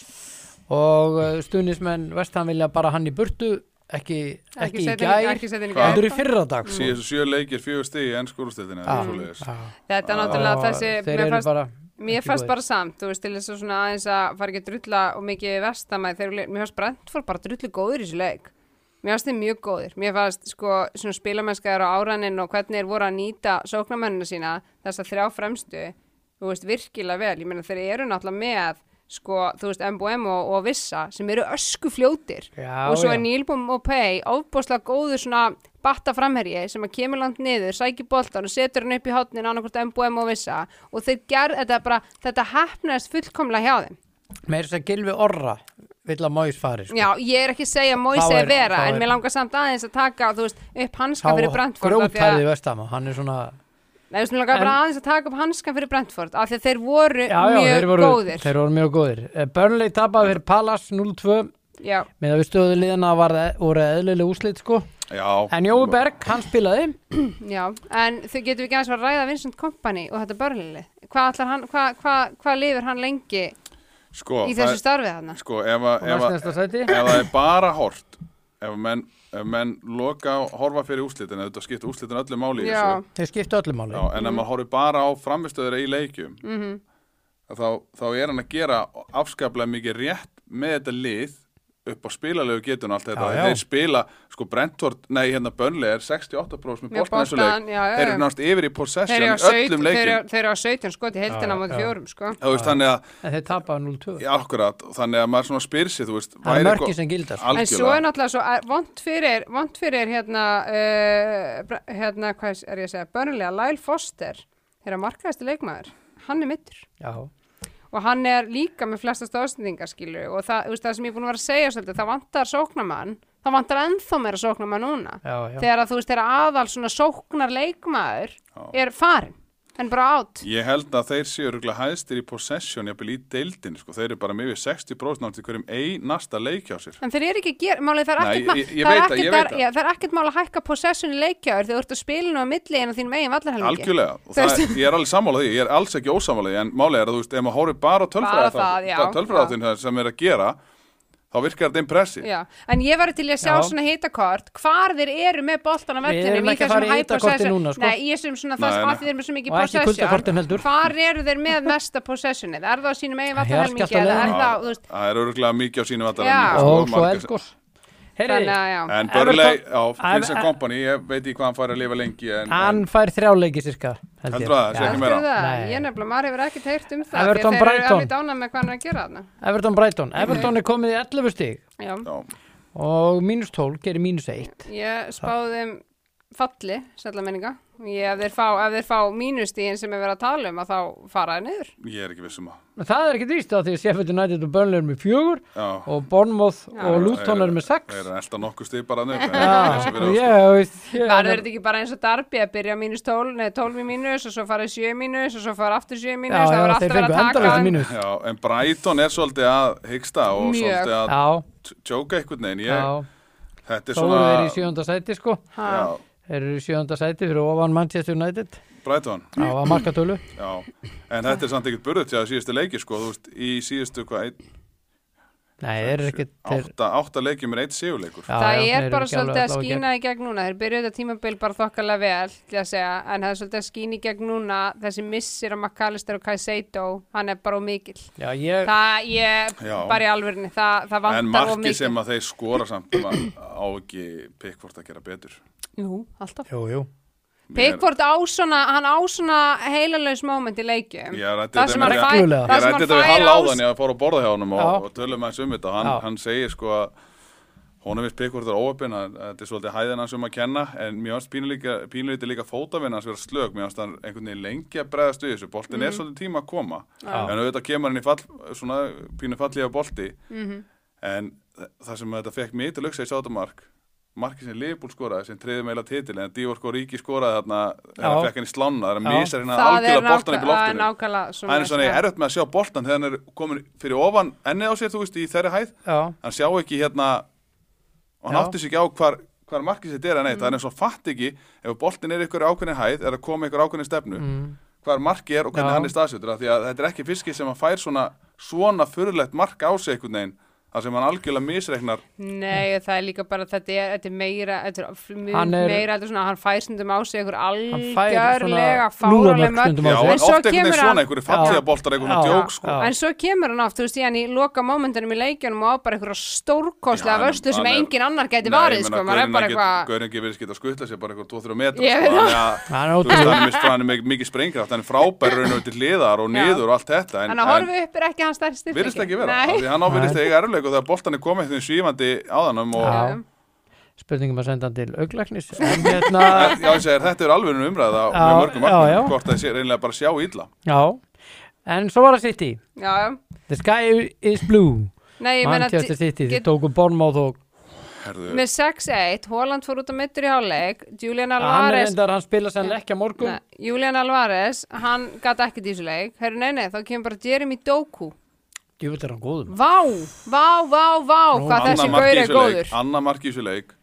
og uh, stuðnismenn Vestham vilja bara hann í burtu, ekki, ekki, Ekki í setja gær, inn- ekki setja inn í Hvað? heldur gær. í fyrra dag. sko. Síðustu sjö leikir, fjögur stig í ensku úrstildinni, eða svoleiðis. Já. Þetta er náttúrulega Og þessi, þeir mér eru fannst, bara mér ekki fannst góðir. bara samt, þú veist, til þess að svona aðeins að fara ekki að drulla og mikið vestamæð, þegar mér fannst Brentford bara drullu góður í þessu leik. Mér fannst þeir mjög góðir. Mér fannst sko svona spilamennskaðar á áranin og hvernig þeir voru að nýta sóknarmennina sína, þess að þrjá fremstu, þú veist, virkilega vel. Ég meina þeir eru náttúrulega með sko, þú veist, M B M og, og Vissa sem eru ösku fljótir Já, og svo já. er Neil Maupay ofbóðslega góður svona batta framherji sem að kemur langt niður, sækir boltan og setur hann upp í hotnin annarkvort M B M og Vissa og þeir gerð, þetta bara, þetta hefnaðist fullkomlega hjá þeim. Meir þess að Gylfi Orra vill að Moyes fari sko. Já, ég er ekki að segja að Moyes Þá er er- vera þá en er- mér langar samt aðeins að taka, þú veist, upp hanska fyrir Brentford af því að- grjótærði Vestham, hann er svona Nei, þú veist, mér langar bara En- aðeins að taka upp hanskan fyrir Brentford af því að þeir voru já, já, mjög þeir voru, góðir. þeir voru mjög góðir. Eh, Burnley tapaði fyrir Palace núll tvö Já, með að við stöðu liðina var, voru eðlileg úslit sko. Já. En Jói Berg, hann spilaði já, en þau getum við ekki aðeins að ræða Vincent Kompany og þetta börnlið. Hvað ætlar hann, hvað, hvað, hvað lifir hann lengi Sko, í það þessu er- starfið þarna? Sko, ef að, og ef að, næstnæsta sæti. ef það er bara hort, ef menn, ef menn loka, horfa fyrir úrslitin, eða þetta skipta úrslitin öllu máli í Já, þessu, Þeir skipta öllum máli. já, en ef maður horfi bara á framistöður í leikjum, mhm, þá, þá er hann að gera afskaplega mikið rétt með þetta lið upp á spilalegu getun og allt þetta. Já, já. Þeir spila, sko Brentford, nei hérna Burnley er sextíu og átta prósent með með boltan þessu boltan, leik. já, já, Þeir já. eru náttúrulega yfir í Þeir possession eru í á saut- öllum þeir leikjum. eru- þeir eru á sautján skot í heildina Já, á móti já. fjórum, sko. Þú veist, þannig að, En þeir tapaði núll tvö. já, akkurat, þannig að maður svona spyr sig, þú veist, Það er væri mörki go- sem gildar. algjörlega. En svo er náttúrulega svo er vont fyrir, vont fyrir hérna, uh, br- hérna, hvað er ég að segja, börnlega, Lyle Foster, þeirra markaðasti leikmaður, hann er mittur. Já. Og hann er líka með flestast ástendingar, skilu, og það, þú veist, það sem ég er búin að vera að segja svolítið, það vantar sóknarmann, það vantar ennþá meira sóknarmann núna. Já, já. Þegar að þú veist, þegar aðal svona sóknar leikmaður Já. er farin, en bara átt. Ég held að þeir séu örugglega hæstir í possession, jafnvel í deildin, sko. Þeir eru bara með yfir sextíu prósent náttúrulega í hverjum einasta leik hjá sér. En þeir eru ekki að gera, málið það er Nei, ekkert mál, ég- ég það er veit það, ekkert- ég það veit er- það. já, það er ekkert mál að hækka possession í leikjaður þegar þú ert að spilinu á milli en á þínum eigin vallarhelmingi. Algjörlega, og Þú það, veist- ég er alveg sammála því, ég er alls ekki ósammála því, en málið er að þú veist, ef maður horfir bara á Bara það, já, tölfræðáttin sem er að gera, þá virkar þetta impressi. Já, en ég var til að sjá Já. svona hitakort hvar þeir eru með boltan á Við vellinum erum ekki að fara í hitakortin núna, sko. Nei, ég sem svona það Nei, sem nei. að þeir eru með svo mikið Og ekki kuldakortin heldur. Hvar eru þeir með mesta possessionið? Er það á sínum eigin Það er vallarhelmingi skjálfta eða er leiðinni. það, þú veist, Það er örgulega mikið á sínu Já. vallarhelmingi, Og sko, svo margir- eldgós. þannig Heyri, að já. En Burnley, Everton- já, Vincent Ev- Kompany, ég veit ekki hvað hann fær að lifa lengi, en, hann en fær þrjá leiki sirka. held ég. Heldur það, sé Já. ekki meira. Heldur það? Nei. Ég nefnilega, maður hefur ekkert heyrt um það Everton því að þeir eru Brighton. alveg dánað með hvað hann er að gera þarna. Everton Brighton. Everton er komið í ellefu stig Já, já, og mínus tólf gerir mínus eitt. ég spáði þeim falli, sætla menninga. Ég, ef þeir fá, ef þeir fá mínustíðin sem er verið að tala um að þá fara þeir niður. ég er ekki viss um það. Men það er ekki víst á því að Sheffield United og Burnley eru með fjögur Já. og Bournemouth Já. og Luton eru með sex. Þeir eru elda nokkuð stig bara niður. Já, ég veist. ég- Var þetta ekki bara eins og Darby að byrja mínus tólf, neða tólf í mínus og svo farið sjö í mínus og svo farið aftur sjö í mínus, Já, það já, var þeir alltaf verið fengu að taka endalaust þeim. mínus. Já, en Brighton er svolítið að hyggsta og Mjög. svolítið að Já, t- tjóka einhvern veginn. Ég, já. þetta er Þá eru svona, þeir í sjöunda sæti sko. Ha. já, Þeir eru í sjöunda sæti fyrir ofan Manchester United Brighton. á að markatölu. Já, en þetta er samt ekkert burðið til að síðustu leiki, sko, þú veist, í síðustu, hvað, einn, Nei, þeir eru ekki þeir, átta, átta leikjum er eitt sigurleikur. já, Það já, þeir er eru bara ekki alveg svolítið að allavega skína í gegn núna, þeir byrjuðu þetta tímabil bara þokkalega vel, til að segja, en það er svolítið að skína í gegn núna, þessi missir á McAllister og Caicedo, hann er bara of mikill. gegn. Já, ég, Það, ég, Já. bara í alvörinni, það, það En vantar of markið mikill. sem að þeir skora samt um á ekki Pickford að gera betur. Jú, alltaf. jú, jú. Mér- Pickford á svona, hann á svona heilalös moment í leikjum. Ég ræddi Það þetta sem með- hann Reglulega. fær, Ég það sem rætti hann þetta við fær Hall á áðan, ég fór að borða hjá honum og, Já. og tölum aðeins um þetta og hann, Já. hann segir sko að honum vist Pickford er óöppin að að þetta er svolítið hæðin hans um að kenna en mér varst pínulítið líka, líka fótavinn hans vera slög, mér varst hann einhvern veginn lengi að bregðast við þessu, boltin Mhm. er svolítið tíma að koma Já. en auðvitað kemur hann í fall, svona pínu fallið af bolti Mhm. en það sem þetta fekk mig til að hugsa í sátumark markið sem Liverpool skoraði sem triði meila titil en Divock Origi skoraði þarna Já. þegar hann fekk hann í slána það er að Já. misa hérna Það er algjörlega boltan upp í nákvæ- loftinu nákvæmlega hann er svona erfitt með að sjá boltan þegar hann er komin fyrir ofan ennið á sér þú veist í þeirri hæð Já, hann sjá ekki hérna og hann Já. átti sig ekki á hvar, hvar markið sitt er að neitt það er eins og fatt ekki ef boltin er ykkur ákveðin hæð er að koma ykkur ákveðin stefnu mm. hvar markið er og hvernig Já. hann er staðsettur af því að þetta er ekki fiskir sem hann fær svona svona furðulegt mark á sig einhvern veginn það sem hann algjörlega misreiknar Nei, það er líka bara þetta er, þetta er meira þetta er f- Hann er- meira þetta er svona, hann fær stundum á sig einhver Hann fær algjörlega svona lúðamörk fáraleg stundum á já, sig. En oft svo einhvern kemur veginn hann- svona einhverju fallega boltar einhvern Já. djók sko Já. En svo kemur hann oft, þú veist, í hann í loka mómentunum í leikjunum og á bara einhverja stórkostlega Já, vörslu sem hann er- engin annar gæti Nei, varið, ég sko, meina, maður er bara gaurinn eitthvað get- gaurinn gefur skita að skutla sér bara eitthvað tvo til þrjá metra Ég sko, veit þannig að Hann er þú veist, ótrúlegur. hann er mis- hann er mikið, mikið sprengkraft hann er frábær raun og til hliðar og Já. niður og allt þetta En að horfa upp er ekki hans stærsti styrkleiki. virðist ekki vera Nei. af því hann á virðist eiga erfleik og þegar boltan er komið því svífandi áðanum og Já. Spurningum að senda hann til auglæknis en hérna, En, já, ég segir, þetta er alveg umræða Já, með mörgum já, já. markmennum, hvort það sé reynilega bara sjá illa. já en svo var það City Já, já. The sky is blue Nei, ég meina Manchester City, get- þið tóku Bournemouth og Herðu, með sex eitt, Holland fór út á mittur í hálfleik Julian hann er Alvarez endar, hann spila sennilega ekki á morgun Nei, Julian Alvarez, hann gat ekki dísu leik Herru, nei, nei, þá kemur bara Jeremy Doku djúvill er hann góðum Vá, vá, vá, vá Nú, hvað annað þessi mark í gaur er þessu leik, góður annað mark í þessu leik,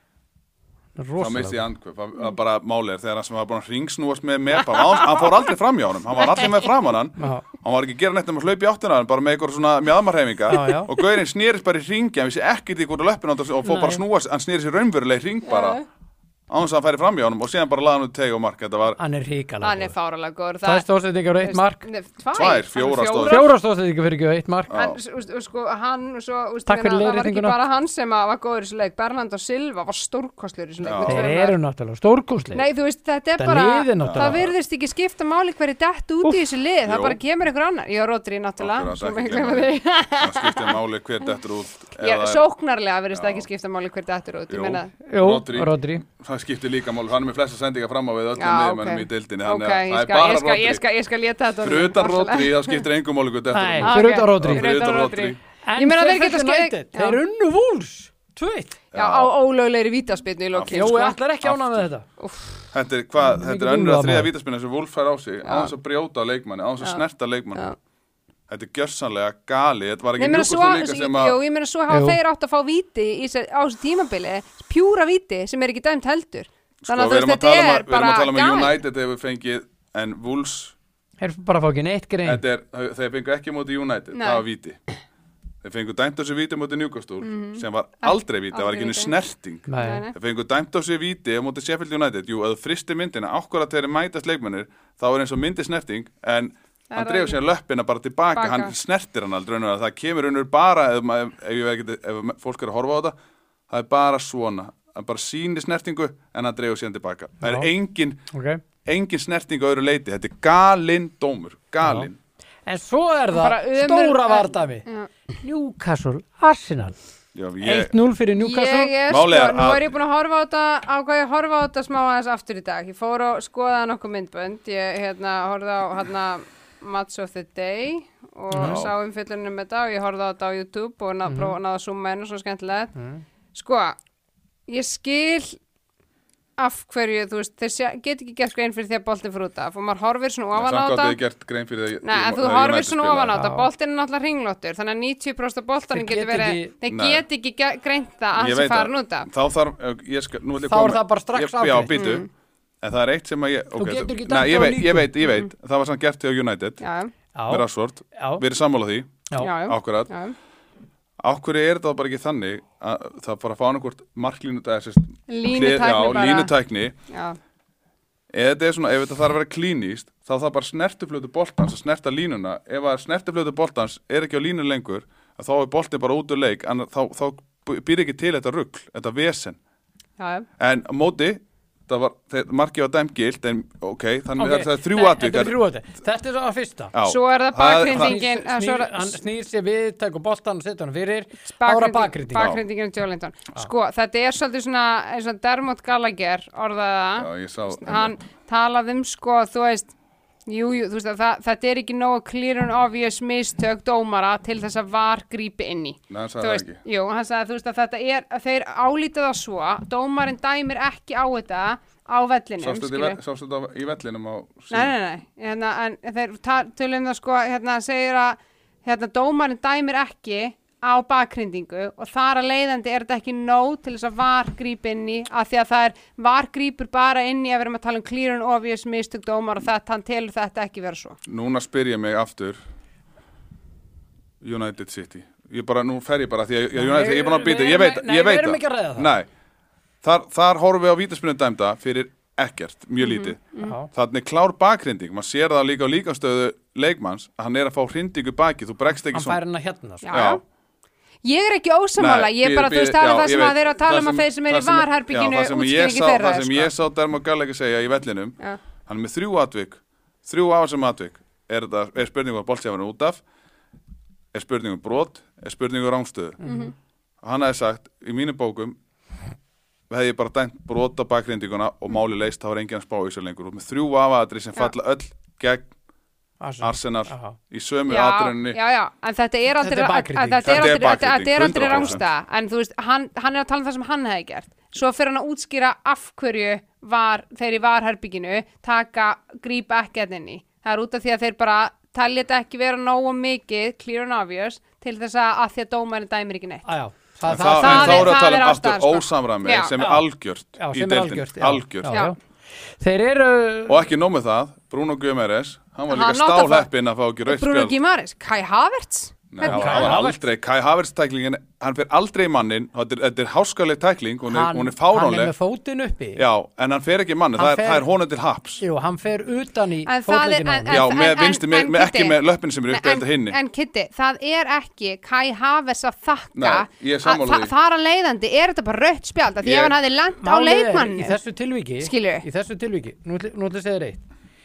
þá misti ég rosalega andkvöp, það það bara máli er þegar hann sem var búin að ringsnúast með mepa, hann, hann fór aldrei fram hjá honum, hann var allir með framan hann, Já. hann var ekki að gera neitt um að hlaupa í áttina hann, bara með eitthvað svona mjaðmarhefinga Já, já. og gaurinn snýrist bara í ringi, hann vissi ekkert í hvort að löppin og fór bara að snúast, hann snýrist í raunveruleg hring bara, á þess að hann færi fram hjá honum og síðan bara laði hann út teg og mark, þetta var hann er ríkalega Hann er fáralega góður það er stóðsendingar og eitt mark Nei, Tvær, Tvær, fjórar stóðsendingar. fjóra stóðsendingar fyrir ekki og eitt mark Hann, s- s- sko, hann, svo, úst, Takk fyrir meina, það var ekki leiðréttinguna. bara hann sem að var góður í þessu leik Bernardo Silva var stórkostlegur í þessu leik Já. með tvö þeir mörk. eru náttúrulega stórkúsli Nei, þú veist, þetta er Þetta bara lið er náttúrulega- það virðist ekki skipta máli hverju dett út í þessu lið, það Jú. bara kemur einhver annar Ég og Rodri náttúrulega Akkurat, svo ekki miklu gleyma með því. það skiptir máli hver dettur út ef Ég, það er- sóknarlega virðist það Já. ekki skipta máli hverju dettur út Jú. Ég meina, Jú, Rodri. Rodri það skiptir líka máli, hann er með flesta sendinga fram á við öllum Já, miðjumönnum ok. í deildinni ok, þannig að ég það er skal, bara ég skal, ég Rodri skal, ég skal létta þetta fyrir utan Rodri, það skiptir engum máli hvað dettur Nei, út Ah, fyrir ok. utan Rodri Fyrir utan Rodri. Rodri En Ég meina, þeir Sheffield geta ske- United, Já. þeir unnu Wolves tveitt Já, á ólöglegri vítaspyrnu í lokin Jó, sko. ég ætlar ekki ánað með þetta þetta er, hvað, þetta Mikið er önnur að úlfamaður. þriða vítaspinna sem Wolf fær á sig á þess að brjóta á leikmanni, á þess að Já. snerta leikmanni Já. þetta er gjörsanlega gali, þetta var Nei, ekki ég meina, svo, njúkostur líka sem jú, að ég meina svo hafa Jú. þeir átt að fá víti í, se- á þessu tímabili, pjúra víti sem er ekki dæmt heldur sko, þannig að við þú erum veist, að tala þetta um er að- við erum að bara tala um að galið. United hefur fengið en Wolves þeir bara fá ekki neitt grein Þetta er, þeir fengu ekki móti United, Nei. það var víti þeir fengu dæmt á sig víti móti Newcastle sem var aldrei víti, það var ekki Aldrei einu víti. snerting Nei, Nei. nei. þeir fengu dæmt á sig víti móti Sheffield United jú, að þú fristi myndina, ákvarðat þegar þeir mætast leikmennir þá er eins og myndi snerting en Það hann er dreifur ekki- síðan löppina bara tilbaka, Baka. hann snertir hann aldrei raunverulega. það kemur raunur bara ef, ef, ef, ég veit ekki, ef fólk er að horfa á þetta það er bara svona, hann bara sýnir snertingu en hann dreifur síðan tilbaka það Já. er engin, okay. engin snerting á öðru leiti, þetta er galinn dómur galinn. En svo er Bara það ömur- stóra vardami Já. Newcastle Arsenal Já, ég, eitt núll fyrir Newcastle Ég er Málið sko, er nú að- er ég búin að horfa á þetta á hvað ég horfa á þetta smá aðeins aftur í dag ég fór og skoðaði nokkuð myndbönd ég hérna horfði á hérna Match of the Day og Já. sá um fyllunum með þetta og ég horfði á þetta á YouTube og ná, Mhm. prófa náða að zooma inn og svo skemmtilegt Mhm. sko, ég skil af hverju, þú veist, þeir sé- get ekki gert grein fyrir því að boltin fyrir út af og maður horfir svona ofan á samt þetta gáttu þið gert grein fyrir því Nei, en þú þegar horfir United svona spilaði. ofan á þetta, Já. boltin er náttúrulega ringlóttur, þannig að níutíu prósent af boltanum Þeir getur geta verið, ekki- þeir Nei. get ekki ge- greint það að Ég þessi veit fara það. núta. Þá þarf, ég skal, nú ætlum ég Þá er koma- það bara strax ég, Já, afgreitt. býtu, Mm. en það er eitt sem að ég Þú okay, getur ekki Nei, dæmt ég á veit, ég líku. veit, ég veit Það var samt gert hjá United Já, með Já, Rashford, já, við erum sammála því já. já, já. Akkurat, já. á hverju er það bara ekki þannig að það bara fá annað hvort marklínutækni Línutækni bara. línutækni Já, eða þetta er svona, ef þetta þarf að vera klínist þá það bara snertiflötu boltans að snerta línuna ef að snertiflötu boltans er ekki á línu lengur að þá er boltin bara út úr leik en þá, þá býr ekki til þetta rugl, þetta vesen já, já. en á móti það var, þeir, markið var dæmt gilt en ok, þannig Ok, okay. það er þrjú nei, atvik Þetta er þrjú atvik. Þetta er svo að fyrsta Já. Svo er það Það- bakgrindingin, Snýr- eh, svo er snýr- Hann það snýr sér við, tekur boltan og setur hann fyrir þá er það bakgrinding bakgrindingin Jolinton. Sko, þetta er svolítið svona, eins og Dermot Gallagher orðaði Já, það, ég sá hann talaði um sko, þú veist, Jú, jú, þú veist að það, þetta er ekki nógu clear and obvious mistök dómara til þess að var grípi inn í. Nei, hann Þú sagði það veist, ekki. jú, hann sagði þú veist að þetta er, að þeir álíta það svo, dómarinn dæmir ekki á þetta á vellinum, Sástu þetta í skilur. ve- sástu þetta í vellinum á Nei, nei, nei, hérna, en þeir ta- tölum það sko, hérna, segir að hérna, dómarinn dæmir ekki á bakgrindingu og þar að leiðandi er þetta ekki nóg til þess að var gríp inn í af því að það er var grípur bara inn í að við erum að tala um clear and obvious mistök dómar og þetta, hann telur þetta ekki vera svo. Núna spyr ég mig aftur United City. Ég bara, nú fer ég bara því að United, ég er bara að býta, ég veit, Nei, ég veit við erum ekki að ræða það. Nei, þar, þar horfum við á vítaspyrnu dæmda fyrir ekkert, mjög lítið. Já. Þannig er klár bakrinding, maður sér það líka á líkastöðu leikmanns að hann er að fá hrindingu baki, þú bregst ekki Hann fær hennar hérna sko. Já, já. Ég er ekki ósamála, Nei, ég er bara, bíð- þú veist, það já, er það ég sem veit. að þeir eru að tala Það um að sem- þeir sem eru það í sem- varherbygginu, já, það sem ég útskýringi sá- þeirra. Það sem ég sá Dermot Gallagher segja í vellinum, Já. hann er með þrjú atvik, þrjú áhersum atvik, er, þetta, er spurning hvað boltsjáfanu út af, er spurning um brot, er spurning um rángstöðu. Mhm. Hann hefði sagt, í mínum bókum, hefði ég bara dæmt brot á bakrindinguna og máli leist, þá var enginn að spá í þessu lengur. Og með þrjú afadri sem Já. falla öll gegn Arsenal. Arsenal Aha. í sömu Já, atrunni. já, já, en þetta er aldrei, Þetta er að- bakrydding. að- þetta Þetta er er aldrei, þetta- þetta er bakrydding, aldrei hundrað prósent. rángstæða, en þú veist, hann, hann er að tala um það sem hann hefði gert. Svo fyrir hann að útskýra af hverju var, þeir í varherbygginu taka, grípa ekki að inni. Það er út af því að þeir bara talja þetta ekki vera nógu mikið, clear and obvious, til þess að, að því að dómarinn dæmir ekki neitt. Ah, já. En Það, þá það, en það þá er- eru að það tala er um aftur ástæðan, sko. ósamræmi Já. sem er Já. algjört já, í sem er deildinni. algjört. Já, Algjört. Já, Já. já. Þeir eru... Og ekki nóg með það, Bruno Guimaraes, hann var Hann líka átti að fá- stálheppinn að fá ekki rautt Bruno spjald. Guimaraes, Kai Havertz. Nei, Hvernig? hann var Havertz. aldrei, Kai Havertz tæklingin, hann fer aldrei í mannin, þetta er, þetta er háskaleg tækling, hún er, hann, hún er hann er fáránleg, með fótinn uppi. já, en hann fer ekki í mannin, Hann það er, fer- það er honum til haps. Jú, hann fer utan í En það er- fótleggina á en- honum. Já, en- með en- vinstri, með, en með ekki Kiddi- með löppin sem er uppi en, eftir hinni. en Kiddi, það er ekki Kai Havertz að þakka. Nei, ég er sammála Að- því. þa- Þar að leiðandi er þetta bara rautt spjald, af því Ég- ef hann hefði lent á Málið er, leikmannu. í þessu tilviki, Skilurðu? í þessu tilviki, nú ætla nú ætla ég að segja þér eitt.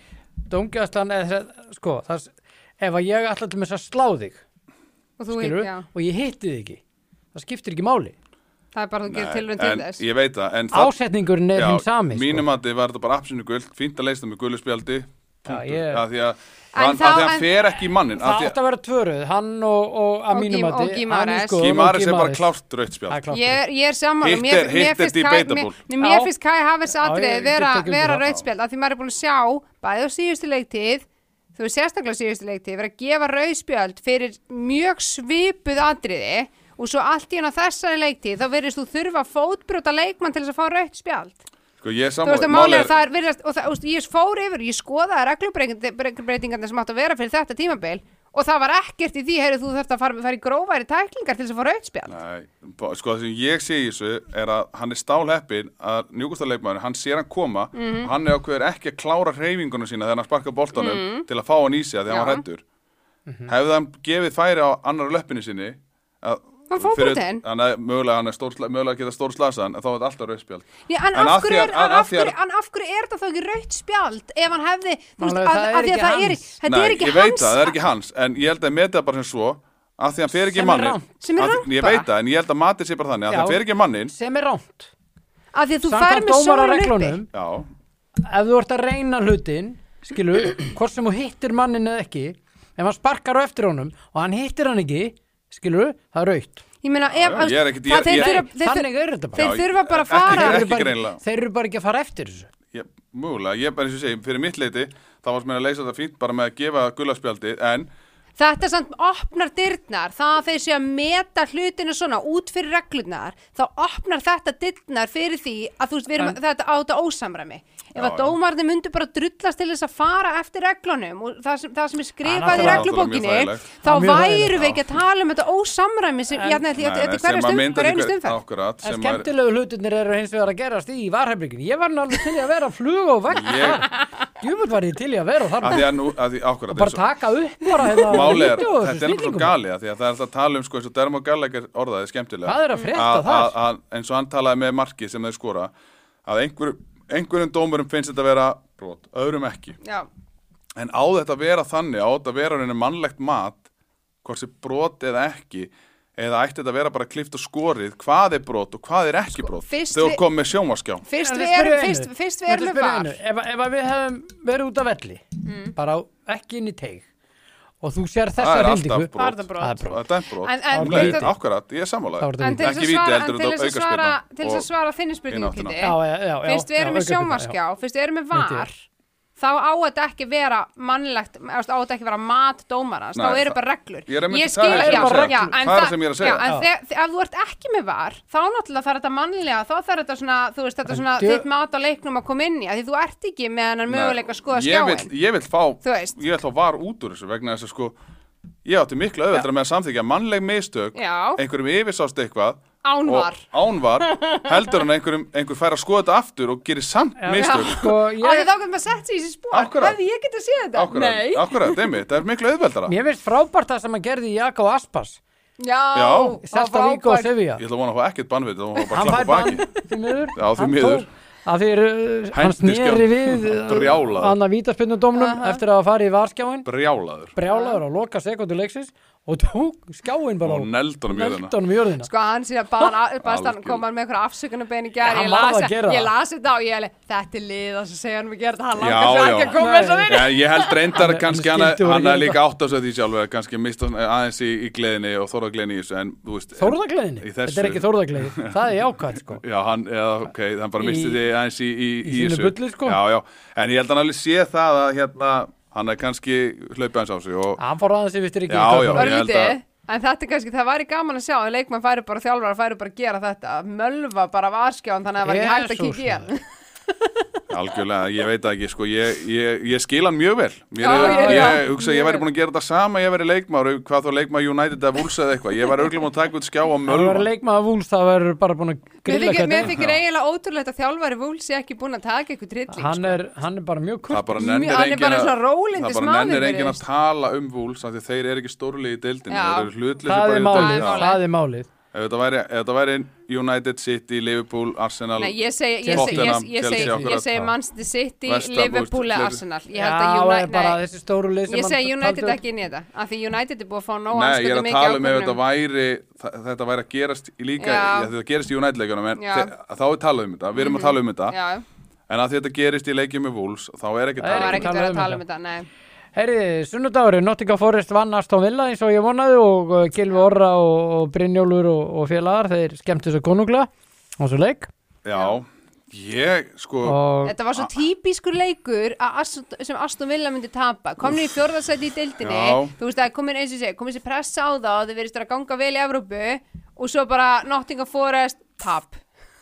Dómgæslan eða sko, það, ef að ég ætla til með að slá þig, Og þú, skilur, já, og ég hitti þig ekki, það skiptir ekki máli. það er bara að þú gerir Nei, tilvæm til en þess. ég veit það, en það, Ásetningurinn er hinn sami, mínum sko. að þið var þetta bara absolutt guld, fínt að leysa það með gullu spjaldi, punktur, ég- að því að, En hann, þá- að því að hann en- fer ekki í mannin, Það að því átti að vera tvöruð, hann og, og að Og mínum Gim- að og Guimaraes. Guimaraes er bara klárt rautt spjald. Ég, ég er sammála. Hitt Mér- er- mér hitt er finnst Kai- debatable. Mér, mér Já. finnst Kai Havertz Já, atrið ég get vera, tekið undir vera það. rauðspjald, af því maður er búin að sjá, bæði á síðustu leiktíð, þú veist sérstaklega síðustu leiktíð, vera að gefa rauðspjald fyrir mjög svipuð atriði og svo allt í hann á þessari leiktíð, þá verðist þú þurfa að fótbrjóta leikmann til þess að fá rautt spjald. Sko, ég er Þú veist sammála, að máli málið er það er virðast, og það, þú veist, ég fór yfir, ég skoðaði reglubreitingarnir sem átt að vera fyrir þetta tímabil og það var ekkert í því, heyrðu þú þurft að fara, fara í grófæri tæklingar til þess að fá rautspjald. Nei, bá- sko það sem ég sé í þessu er að hann er stálheppinn að njúkastarleikmaður, hann sér hann koma Mhm. og hann er ákveður ekki að klára hreyfinguna sína þegar hann sparkar boltanum til að fá hann í sig að því hann var Mhm. Já. hræddur. Hefði hann gefið færi á annar löppinu sinni að Hann fótbrotinn. hann er mögulega, hann er stór, mögulega geta stór slasaðan en þá er þetta alltaf rauðspjald. Já, en, En af af hverju því er, að- en, af af því að- hverju, en af hverju er þetta þá ekki rautt spjald ef hann hefði, þú veist, Málega, að, það er að því að ekki það er, hans. þetta Nei, er ekki ég veit hans það, það er ekki hans en ég held að meta bara sem svo að því hann fer ekki Sem í er mannin rangt. Sem er að- rangt Ég bara. veit það, en ég held að matið sé bara þannig að Já. það fer ekki í mannin. sem er ránt. að því að þú fær Samkvæmt með sólan uppi. dómarareglunum, Já, ef þú ert að reyna hlutin, skilu, hvort sem þú hittir mannin eða ekki, ef hann sparkar á eftir honum og hann hittir hann ekki, skilu, það er rautt. Ég meina, ef, Já, ég er ekkert- það, ég- þeir, ég- þurfa, þeir, Þannig er þetta bara. þeir Já, þurfa bara að ekki- fara Þeir eru ekki bara- greinilega. Þeir eru bara ekki að fara eftir þessu. ég, mögulega, ég bara eins og segi, fyrir mitt leiti þá varst mér að leysa þetta fínt bara með að gefa gulaspjaldi en Þetta samt opnar dyrnar, það að þeir sé að meta hlutinu svona út fyrir reglurnar, þá opnar þetta dyrnar fyrir því að þú veist, við erum En- þetta á þetta ósamræmi. Ef Já, að já. dómarnir myndu bara drullast til þess að fara eftir reglunum og það sem, það sem er skrifað í náttúrulega- náttúrulega reglubókinni, mjög þægilegt. þá Það er mjög væru þægilegt, við ekki að tala um þetta ósamræmi sem, En- jæna, Nei, þetta nei, er sem hverja að stund, mynda hver einu því- stundferð. Akkurat, En sem að skemmtilegu hlutirnir eru hins vegar að gerast í varherbygginu. Ég var nú alveg til í að vera að fluga og vekk. ég, Júmut var ég til í að vera að þarna. því að nú, að því akkurat Og bara eins og- taka upp bara hérna. Máli er, vídeó og þetta þessu er náttúrulega svo snillingum. gali að því að það er alltaf að tala um sko eins og Dermot Gallagher orðaði skemmtilega Hvað er að frétta að, þar? að, að, eins og hann talaði með markið sem þeir skora að einhver, einhverjum dómurum finnst þetta að vera brot, öðrum ekki Já, en á þetta að vera þannig, á þetta að vera rauninni mannlegt mat hvort sem brot eða ekki eða ætti þetta að vera bara klift og skorið hvað er brot og hvað er ekki brot fyrst þegar við- þú komið með sjónvarskjá fyrst En við spyrðu erum, einu. fyrst, fyrst við Þetta erum með spyrðu var. einu. Ef, ef að við hefum verið út af velli Mm. bara ekki inn í teig og þú sér Það þessa er hrindingu alltaf Það er brot. brot. það er Það brot er dæmt brot. En- en Um til leið, þess- akkurat, ég er sammála Það var þér. þetta En til víti. þess Ekki að víti, svara, heldur en til þetta þess að svara, aukaspyrna til þess að og- svara þinni Í spurningu, nóttina. Kiddi. já, já, já, já, Fyrst við erum já, með aukaspyrna, sjónvarskjá, fyrst við erum með Myndi var, ég. þá á þetta ekki vera mannlegt, eða, á þetta ekki vera mat dómarans, þá Nei, eru það- bara reglur. Ég er einmitt- Ég það skil er ekki, sem ég er að segja. já, en Það er sem ég er að segja. Já, en Já. þe- þe- ef þú ert ekki með var, þá náttúrulega þarf þetta mannlega, þá þarf þetta svona, þú veist, þetta En svona djö- þitt mat á leiknum að koma inn í, af því þú ert ekki með hennar Nei, möguleika að skoða ég vill, skjáin. ég vill fá Þú veist. ég vill fá var út úr þessu vegna þess að sko ég átti miklu auðveldra með að samþykja mannleg mistök Já. einhverjum yfirsást eitthvað Án var. og ánvar heldur en einhverjum einhver fær að skoða þetta aftur og gerir samt mistök sko, Á því ég, þá getur maður sett sig í þessi spór. Akkúrat. Hefði ég getað séð þetta? akkurat, Nei. akkurat, einmitt, það er miklu auðveldara mér finnst frábært það sem hann gerði í Jakob Aspas Já, Já. það var Celta Vigo og frábært. Sevilla ég ætla að vona að fá ekkert bannvið og bara hann klappa fær á bann baki því miður Já, því Hann miður. tók- að því er, hann Henti sneri skjánum. við Brjálaður. hann að vítaspinnudómnum eftir að hafa farið í varskjáin brjálaður brjálaður á loka sekundu leiksins og tók skjáin bara og neldunum í þarna neldunum í jörðina Sko hann síðan baðan, baðst hann Algjörlega. kom hann með eitthvað afsökunarbein í gær, Ja, hann ég, varð las- að gera ég það. las þetta og ég hef þetta er lið og svo segja hann mig gera þetta, hann Já, langar svo já. ekki að koma með þess að vinna. Já, ég held reyndar Hann- kannski hann hann, skildi hann voru er ekki líka átt á sig því sjálfur að kannski mista aðeins í, í gleðinni og þórðagleðinni í þessu en þú veist Þórðagleðinni, í þessu- þetta er ekki þórðagleði það er jákvæmt sko Já, hann, eða, ok, hann bara Í- misti því aðeins í, í, í sínu þessu. bulli, sko. Já, já, en ég held að hann alveg sé það að hérna, hann er kannski hlaupið hans á sig og hann fór aðeins yfir styrki Já, já. Var ég held lítið, að- en þetta er kannski, það væri gaman að sjá að leikmann færi bara, þjálfara færi bara að gera þetta, mölva bara varskján þannig að það var ekki hægt að Jesús, kíkja í hann. algjörlega, ég veit það ekki, sko, ég, ég, ég skil hann mjög vel. Mér Já, er, ég- ég, já. hugsa, ég væri búin að gera þetta sama, ég væri leikmaður, hvað þá leikmaður United eða Wolves eða eitthvað. Ég væri örglum að taka út skjá á það mölva. verður leikmaður vúls það verður bara búin að Mér grilla þykir, mér hvernig þykir eiginlega ótrúlegt að þjálfari Wolves sé ekki búin að taka eitthvað trilling. hann er, hann er bara mjög Það kurt bara Í- nennir hann er enginn bara að- svona rólindis það bara maður, nennir enginn að virðist. tala um Wolves af því þeir eru ekki stórlið í deildinni. Já. Þeir eru hlutleysi það bara er í málið, deildinni. málið. það er málið Ef þetta væri, ef þetta væri United, City, Liverpool, Arsenal Nei, ég segi, ég segi, ég, Tottenham, ég Chelsea segi, akkurat. ég segi Manchester City, West Ham, Liverpool veist, eða fleiri- Arsenal. Ég já, held að er United, bara nei, þessi stóru lið sem ég hann segi United taldi upp. ekki inn í þetta, af því United er búið að fá nóg Nei, ég er anskutu að mikið tala um ef þetta ákvörðunum. væri þa- þetta væri að gerast í líka Já. já, þetta gerist í United-leikunum en Já. þe- þá er talað um þetta, við erum að tala um þetta Já, en að þetta gerist í leikjum með Wolves þá er ekki Það það er var talað ekki ekkert talað verið um að tala um þetta. þetta, nei. Herri, sunnudagurinn, Nottingham Forest vann Aston Villa eins og ég vonaði og uh, Gylfi Orra og, og Brynjólfur og, og félagar, þeir skemmtu svo konunglega á svo leik Já, ég sko og Þetta var svo típiskur leikur að Aston, sem Aston Villa myndi tapa. Komnir í fjórðarsæti í deildinni, Já. þú veist það er komin eins og sé, komin sér pressa á það og þau verðist að ganga vel í Evrópu og svo bara Nottingham Forest tap.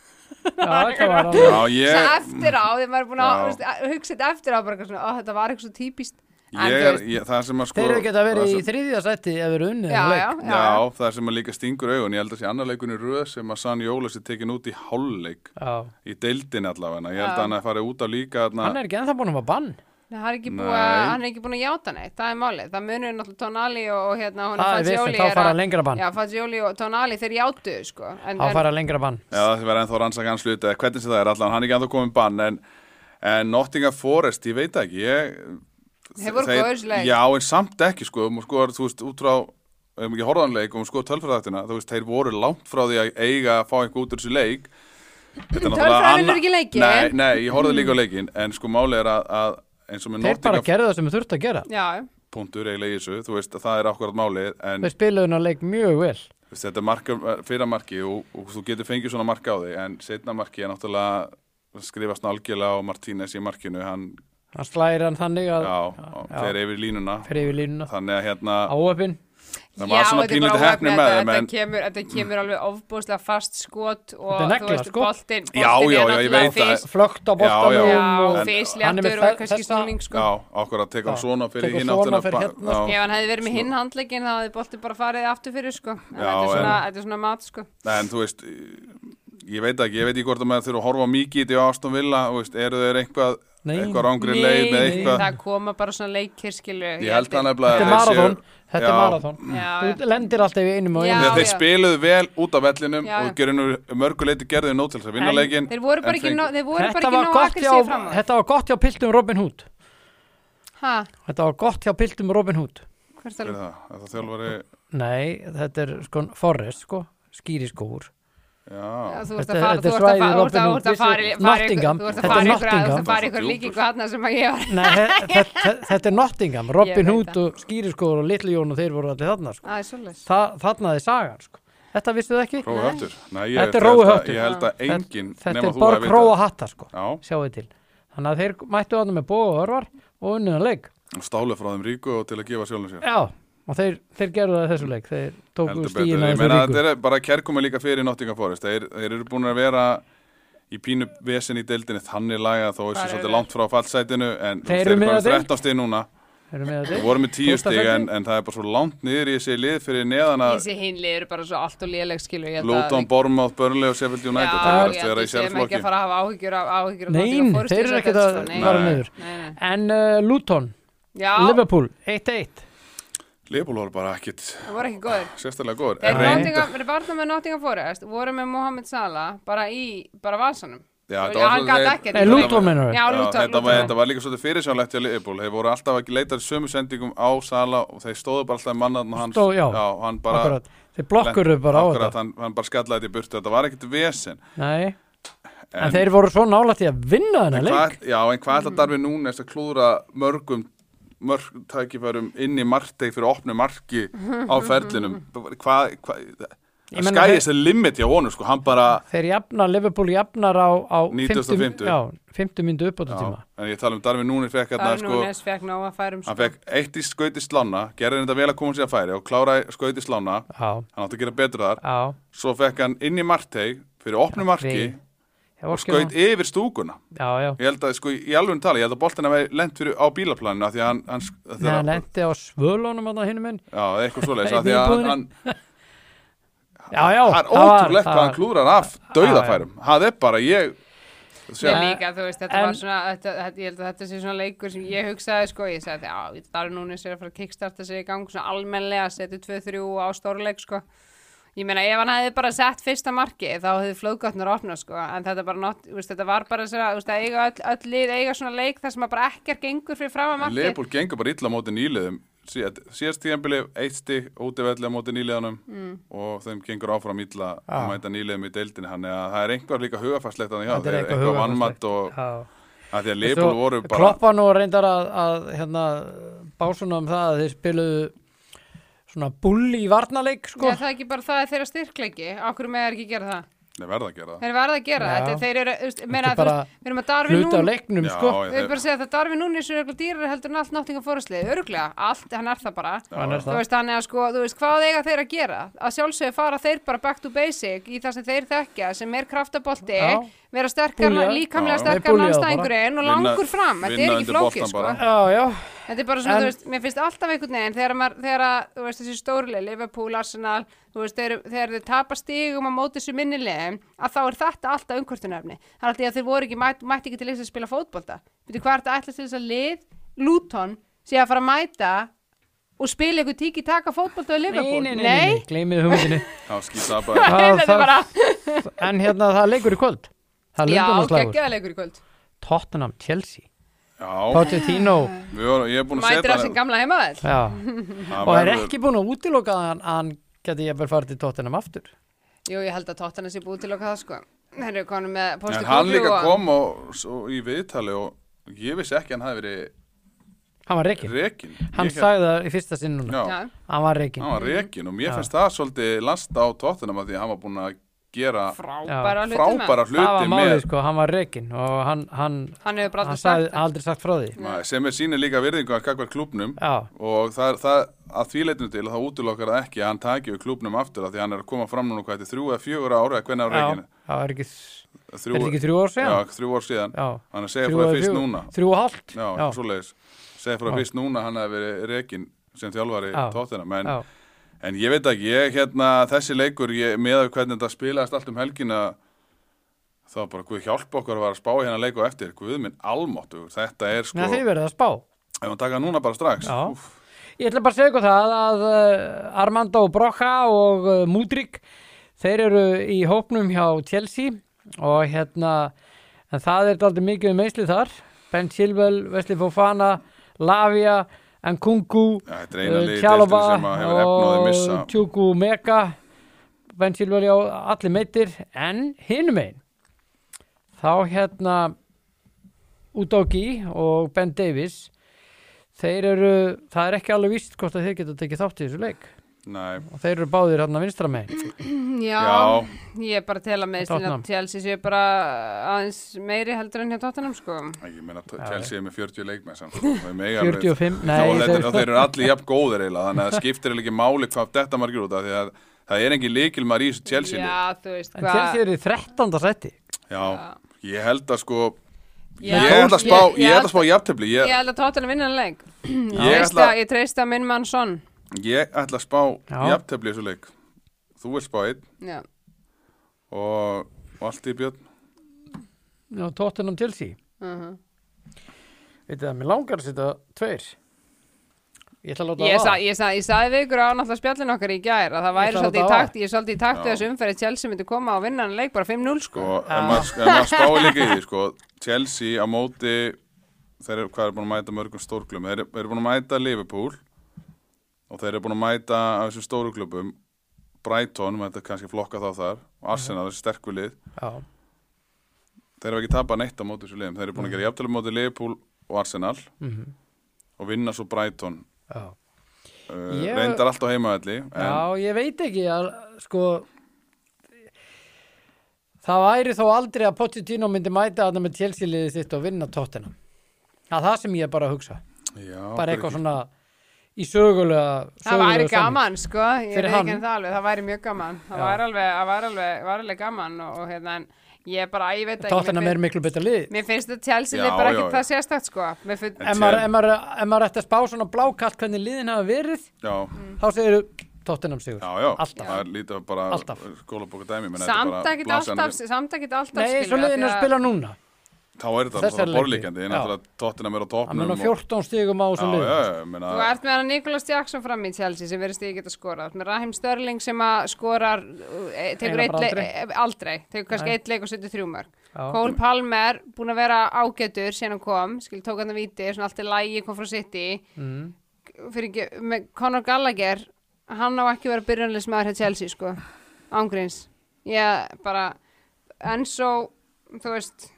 já, það var alveg Já, Svo ég, eftir á, þegar maður er búin að Já. þú veist, að hugsa þetta eftir á bara eitthvað svona, ó, þetta var eitthvað svo típist. En ég, þú er, veist, ég það sem að sko Þeir eru geta verið það í sem, þriðja sæti ef þeir eru unnið já, þennan já, leik. já, Já, það sem að líka stingur augun ég held að sé annar leikunni röð sem að Sanni Jólas er tekin út í hálfleik Já. í deildinni allavega, ég held Já. að hann er farið út á líka þarna- Hann er ekki ennþá búin að fá bann Nei, hann er ekki búið Nei. að, hann er ekki búin að játa neitt, það er málið. Það munur náttúrulega Tonali og, og hérna, hún Það er er vissin, Fagioli. þá er fara að- lengra bann Já, Fagioli og Tonali, þeir játuðu, sko. En, Þá en, fara lengra bann Já, það verður ennþá rannsaka hans hluti eða hvernig sem það er allan, hann er ekki ennþá komið bann en, en Nottingham Forest, ég veit ekki ég, Þeir voru góðir í leik. Já, en samt ekki sko, um, sko þú veist, út frá um ekki horðanleik og um sko tölfræðaktina, þú veist, þeir voru langt frá því að eiga að fá einhver út úr þessu leik Þetta er náttúrulega Tölfræðin anna- er ekki leikinn. Nei, nei, ég horfði líka á leikin en sko máli er að, að eins og með Þeir bara Nottingham gerðu það sem þeir þurft að gera já, punktur eiginlega í þessu, þú veist, að það er akkurat málið en Þeir spiluðu ná leik mjög vel þú veist, þetta er marka, fyrra marki og, og þú getur fengið svona marka á þig en setna marki er náttúrulega skrifast nú algjörlega á Martínez í markinu hann, Hann slæri hann þannig að já, já. fer yfir línuna fyrir yfir línuna þannig að hérna, Áöpin það var svona þetta er pínlítið bara heppni óheppni, með þetta, þeim en þetta, kemur, þetta kemur alveg ofbúðslega fast skot og Þetta er negla, þú veist, sko. boltinn Já, boltinn já, er já, ég náttúrulega veit það. fis- Flögt á Já, boltanum já. Já, og En- fisléttur með og þe- kannski þessa- snúning, sko. já, okkur að teka hann Já. svona fyrir Tekur hinn svona áttina fyrir ba- hérna, já. Ef hann hefði verið með hinn handleggin þá hefði boltinn bara farið aftur fyrir, sko. En Já, þetta er svona, en- þetta er svona mat, sko. en þú veist ég veit ekki, ég veit ekki hvort að maður þurfa að horfa mikið í þetta á Aston Villa, þú veist, eru þeir eitthvað Nei. eitthvað rángri leið með Nei, eitthvað Það koma bara svona leikir, skilu. ég held það nefnilega Þetta er að þeir séu- marathon Þetta er Já. marathon Já, Þú lendir alltaf í einum og Já. einum Þegar þeir já. spiluðu vel út af vellinum Já, já. og gerðu nú mörguleiti gerðu þeir nóg til þess að vinna En leikin Þeir voru bara ekki, nó, þeir voru bara Þetta ekki var nóg gott aggressív hjá fram á. Þetta var gott hjá piltum Robin Hood Hæ, Þetta var gott hjá piltum Robin Hood hvert Hver er er það? Er það þjálfari Nei, þetta er sko Forrest sko Skýriskóur Já, þú ert Þetta- að fara, þetta þú er ert að svæðið fara, þú ert Robin að- Hood, þú ert að fara í- vissu- fara í- Nottingham. þú ert að Þetta er fara í ykkur- þú Nottingham. ert að fara í ykkur Djúpur. líkingu þarna sem að ég var. Nei, þetta, þetta er Nottingham, Robin Ég veit Hood það. og Skýriskóður og Litli Jón og þeir voru allir þarna sko. Það er svolítið. Þa, þarna er sagan sko. Þetta vissu þið ekki? Rói höttur. Nei, ég, Þetta er held Rói að- höttur. Ég held að enginn Þetta nema er þú Borg hafi Róa vitað. Hattar sko, Já, sjáu þið til. Þannig að þeir mættu þarna með bóð og örvar og unniðan leik. og stálu frá þeim ríku og til að gefa sjálfum sér. Já, og þeir, þeir gerðu það í þessu leik. Þeir tóku Heldur stíðin betur. að Ég þessu meina að ríku. þetta er bara kærkomi líka fyrir Nottingham Forest. Þeir, þeir eru búin að vera í pínu vesen í deildinni þannig laga þó Hvar þessi eru svolítið þeir? langt frá fallsætinu en Þeir þeir eru eru með bara að deild. þrettán stig núna. Þeir eru með Við þetta. vorum með tíu Tólfta stig sæti. en, en það er bara svo langt niður í þessi lið fyrir neðan að Þessi hinlið eru bara svo allt og léleg skilur. ég held að- Luton, Bournemouth, Burnley og Sheffield United Já, það ég verðast held vera að í við séum ekki sérflokki. að fara að hafa áhyggjur af áhyggjur af Nei, Nottingham Forest þeir í eru þessari ekkert deild, að sko. Nei, fara Nei. niður. nei, nei. En uh, Luton, Já, Liverpool, eitt eitt. Liverpool voru bara ekkit það voru ekki góður. sérstaklega góður. Þeir En reyndar- Nottingham, þeir barna með Nottingham Forest voru með Mohamed Salah bara í, bara vasanum. Já, þetta Já, var hann svolítið- gat ekkert. Nei, Luton meinar Já, Já, Luton, þetta, var, Luton. þetta var líka svolítið fyrirsjónlegt hjá Liverpool. Þeir voru alltaf að leita sömu sendingum á Sala og þeir stóðu bara alltaf í mannaðn og hans. Stó- já. hann bara Akkurat. Þeir blokkuðu bara á akkurat, þetta. hann, hann bara skallaði þetta í burtu. Þetta var ekkit vesen. Nei, en, þeir voru svo nálægt í að vinna þennan leik. Hvað, já, en hvað ætla Darvin Núnes að klúðra mörgum mörg tækifærum inn í markteg fyrir opnu marki á ferlinum? Hvað, hvað Ég það meina, skæði þeir- þessi limit hjá honum, sko, hann bara Þeir jafnar, Liverpool jafnar á, á nítugasta og fimmtu. Já, fimmtu myndu upp á þetta já, tíma. en ég tala um Darvin Núnes fekk hérna, Það er sko, Núnes fekk ná að færum hann fekk eitt í skauti slána, gerði þetta vel að koma sér að færi og kláraði skauti slána, Já, hann átti að gera betur þar, já. svo fekk hann inn í markteg fyrir opnu marki Já, og skaut yfir stúkuna. Já, já. Ég held að, sko, í alveg tala, ég held að boltin hafi lent fyrir á bílaplaninu af því að hann, hann, Nei, hann lendi á svölunum að það hinum minn. já, eitthvað svoleiðis, Í af því að hann, íbúðinni. hann Já, já. það er það var- ótrúlegt það hvað hann var- klúrar af dauðafærum, það er bara, ég Ég Já. líka, þú veist, þetta En- var svona, þetta, þetta, ég held að þetta sé svona leikur sem ég hugsaði, sko, ég sagði, já, það er núna sér að fara að kickstarta sig í gang svona almennlega, setja tvö þrjú á stórleik, sko. Ég meina, ef hann hefði bara sett fyrsta marki, þá hefði flóðgátnar opnað, sko, en þetta bara, not, veist, þetta var bara svona, þú veist, að eiga öll, öll lið, eiga svona leik þar sem að bara ekkert gengur fyrir fram að marki. Leopold gengur bara illa á móti nýliðum Sí- síðast tíðanbili eitt stig útivelli á móti nýliðanum Mm. og þeim gengur áfram illa Já. að mæta nýliðum í deildinni, hann er að það er einhver líka hugafærslegt að Þetta hjá, er þeir eru eitthvað eitthvað hugarfarslegt. vannmatt og Já. að því að Leopold voru bara Kloppa nú reyndar að, að hérna, básuna um það að þeir spiluðu svona bulli í varnarleik, sko. Já, það er ekki bara það er þeirra styrkleiki, okkur með er ekki gera það. Nei, verða að gera það Þeir verða að gera Já. þetta, þeir eru, þú veist, meina, er þú bara veist, við erum að Darvin Hluti af Núnes, leiknum, Já, sko. já, við erum bara að segja að það Darvin Núnes er eitthvað dýrar heldur en allt Nottingham Forest-lið, öruglega, allt, hann er það bara. Hann er Þú það. veist, þannig að sko, þú veist, hvað eiga þeir að gera? Að sjálfsögðu fara þeir bara back to basic í það sem þeir þekkja, sem er kraftabolti, Já. vera sterkar, Búlja. líkamlega Já. sterkar Þeir búlja það landstæðingurinn og Vinna- langur fram, þetta vinna er ekki undir flókið, boltann sko. bara. Já, já. Þetta er bara svona, En- þú veist, mér finnst alltaf einhvern veginn þegar, maður, þegar að, þú veist, þessi stórlið, Liverpool, Arsenal, þú veist, þegar, þegar þeir tapa stigum á móti þessu minnilegum, að þá er þetta alltaf umkvörtunarefni. Það er alltaf að þeir voru ekki, mætt, mætti ekki til þess að spila fótbolta. Veitu hvað er þetta ætlast til þess að lið, Luton, sé að fara að mæta og spila eitthvað tíki-taka fótbolta við Nei, Liverpool? nei, nei, nei, nei. Gleymið hugmyndinni. Já, skýta bara Það- Þetta er það- bara, En hérna, það er leikur í kvöld. Það er já, Lundunarslagur. geggjaðleikur í kvöld. Tottenham, Chelsea. Já, Pochettino. við vorum, ég er búin að Mætir setja af sin gamla heimaðell. Já. það Og er verður- ekki búin að útiloka að hann, hann geti ég vel farið til Tottenham aftur. Jú, ég held að Tottenham sé búið til okkar það, sko. Þeir eru konum með Postu En hann líka kom og, svo, í viðtali og ég vissi ekki að hann hafi verið Hann var reikin. rekin. Hann Ég- sagði það í fyrsta sinn núna. Já, Já, Hann var reikin. hann var rekin og mér Já. finnst það svolítið lasta á Tottenham að því að hann var búin að gera frábæra hluti með. frábæra Það var hluti málið, með sko. Hann var reikin og hann, hann, Hann hefur bara hann aldrei sagt sagði það. aldrei sagt frá því. Nei, sem er sýnir líka virðingu að kakvar klúbnum Já. og það, er- það að því leitinu til þá útilokkar það ekki að hann taki við klúbnum aftur af því að hann er að koma fram núna hvað þetta er þrjú eða fjögur ára eða hvernig á Já. reikinu Það er ekki, þrjú, er þetta ekki þrjú ár síðan? Já, þrjú ár síðan Já. hann er að segja Þrjú frá það eða fyrst fjögur- núna Þrjú og hálft. Já, Já. svoleiðis segja frá Já. fyrst núna hann hefði verið rekin sem þjálfari Já. Tottenham en, Já. en ég veit ekki, ég hérna þessi leikur, ég, með að hvernig þetta spilaðist allt um helgina þá bara Guð hjálpa okkur að vera að spá hérna leiku á eftir Guð minn almáttugur, þetta er sko Nei, þið verið að spá. ef hann taka núna bara strax Já. úff, Ég ætla bara að segja ykkur það að uh, Armando Broja og uh, Mudryk, þeir eru í hópnum hjá Chelsea og hérna, en það er aldrei mikið um meðslið þar. Ben Chilwell, Wesley Fofana, Lavia, Nkunku, ja, þetta er eina uh, liði í Chalobah deildinni sem að hefur efnaði og missa Chukwuemeka Ben Chilwell á allir meittir, en hinum einn þá hérna Udogi og Ben Davies þeir eru, það er ekki alveg víst hvort að þeir geta tekið þátt í þessu leik Nei. og þeir eru báðir hérna vinstra megin Já, Já. ég er bara til að með Tottenham. Chelsea séu bara aðeins meiri heldur en hjá Tottenham sko. Ég meina, Chelsea er með fjörutíu leikmenn samt, sko. Það er mega alveg- fjörutíu og fimm, nei og, ég þetta, segi og þeir eru allir jafn góðir eiginlega þannig að það skiptir eiginlega ekki máli hvað þetta margir út af því að það er engin lykilmaður í þessu Chelsea lið. Já, þú veist en Chelsea er í þrettánda sæti Já, ég held að sko Já, ég held að spá, ég- ég ég held að spá jafntefli Ég ég, held að Tottenham vinna hann leik Ég ég, treysti ætla, að- Ég treysti að minn mann Son ég ætla að spá Já. jafntefli í þessu leik þú vilt spá einn Já, og, og allt í Björn Já, Tottenham Chelsea uh veitir það, mér langar að setja tveir ég ætla að láta Ég, það sa, vaða. ég, sa, ég sagði við ykkur á náttúrulega spjallin okkar í gær að það væri ætla að svolítið í láta takt, ég er svolítið í takt Já. við þessu umferði Chelsea myndi koma og vinna hann leik bara fimm núll sko. og ef maður, ef maður spáir líka í því sko, Chelsea á móti þeir eru, hvað er búin að mæta mörgum stórklubum þeir eru, þeir eru búin að mæta Liverpool og þeir eru búin að mæta af þessum stóru klubum Brighton, þetta er kannski flokka þá þar og Arsenal, þessi sterku lið Já, þeir eru ekki tapað neitt á móti þessu liðum þeir eru búin að gera jafntölu móti Liverpool og Arsenal mhm, og vinna svo Brighton já. uh, Ég- reyndar allt á heimavelli en Já, ég veit ekki að sko það væri þó aldrei að Pochettino myndi mæta þarna með Chelsea liðið sitt og vinna Tottenham. Það er það sem ég er bara að hugsa. já, Bara eitthvað svona í sögulega, Það væri sögulega gaman sko, ég Fyrir veit hann. ekki en það alveg, það væri mjög gaman það Já. væri alveg, það væri alveg, var alveg gaman og, og hérna, en ég er bara, ég veit ekki Tottenham mér er miklu betra lið. Mér finnst þetta Chelsea Já, lið bara já, ekki já. það sérstakt sko Mér finn, Ef maður, ef maður, ef maður ætti að spá svona blákalt hvernig liðin hafa verið, já, þá segir Tottenham sigur. já, já, Alltaf. það er lítið bara Alltaf. skólabóka dæmi menn þetta er samt bara ekkert blasan alltaf við- samt ekkert alltaf Nei, svo skilur, liðin er af að því spila núna. þá er þetta Þessar bara leiki. borlíkjandi Já. náttúrulega Tottenham er á Hann topnum mun á og- fjórtán stigum á þessum já, liðum. já, já, meina, Þú ert með hann Nicholas Jackson fram í Chelsea sem verðist ég geta skorað með Raheem Sterling sem að skorar e, tekur Eiginlega eitt bara leik aldrei. e, aldrei, tekur kannski Nei. eitt leik og setur þrjú mörg Já. Cole Palmer búin að vera ágætur síðan hann kom, skil tók hann að viti svona allt í lægi, kom frá City Mm. fyrir ekki, með Conor Gallagher hann á ekki verið byrjanleismæður hjá Chelsea sko, ángríns ég bara Enzo, þú veist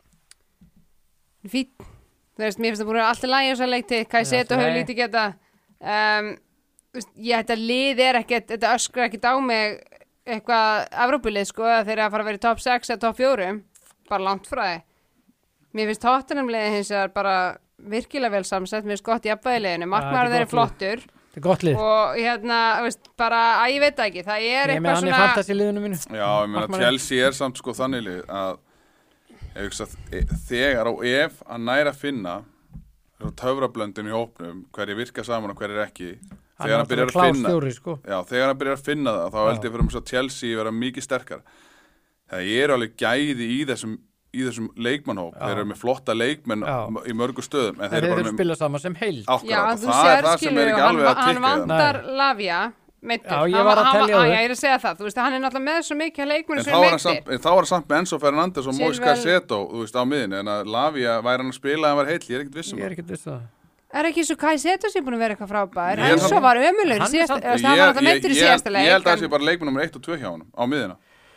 fít þú veist, mér finnst það búin að vera allt í lægi og svo leikti, hvað ég Já, set og nei. hefur lítið geta um, þú veist, ég þetta lið er ekkert, þetta öskrar ekkert á mig eitthvað Evrópulið sko, að þeir eru að fara að vera í top sex eða top fjórum bara langt frá þið mér finnst Tottenham liðið hins vegar bara virkilega vel samsett, mér finnst gott í jafnvægileginu þetta markmaður er þeir eru gott lið. flottur Þetta er gott lið. og hérna, þú veist, bara að ég veit það ekki, það er Ég er með eitthvað hann í svona fantasy liðinu mínu. já, ég meina Markmaður. Chelsea er samt sko þannig lið að ég hugsa að e- þegar og ef að næra að finna töfrablöndin í hópnum hverju virka saman og hverju ekki Hann þegar er hann byrjar að klár finna stjóri, sko. já, þegar hann byrjar að finna það þá Já. held ég fyrir að Chelsea vera mikið sterkar það er alveg gæði í þessum í þessum leikmannhóp, Já. þeir eru með flotta leikmenn Já. í mörgu stöðum en Þeir þeir eru eru bara með spila saman sem heild. já, ákvarðat og þú það er sér, það sem er skilur, ekki hann, alveg að hann tikka vantar Lavia meittur, Já, ég var að telja á þig. ég er að segja það, þú veist, hann er náttúrulega með svo mikið leikmenn en sem þá er er hann samt, meittir en þá er hann samt með Enzo Fernandes og Moise Chilwell. Caicedo þú veist á miðin, en að Lavia væri hann að spila ef hann var heill, ég er ekkert viss um Ég er það ekkert viss um það. er ekki svo Kaiseto sem búin að vera eitthvað frábær Ég er en svo samt- var ömulur Hann er samt- það var alltaf meittur í ég, síðasta ég, leik ég held að það en- sé bara leikmenn nummer eitt og tvö hjá honum á miðina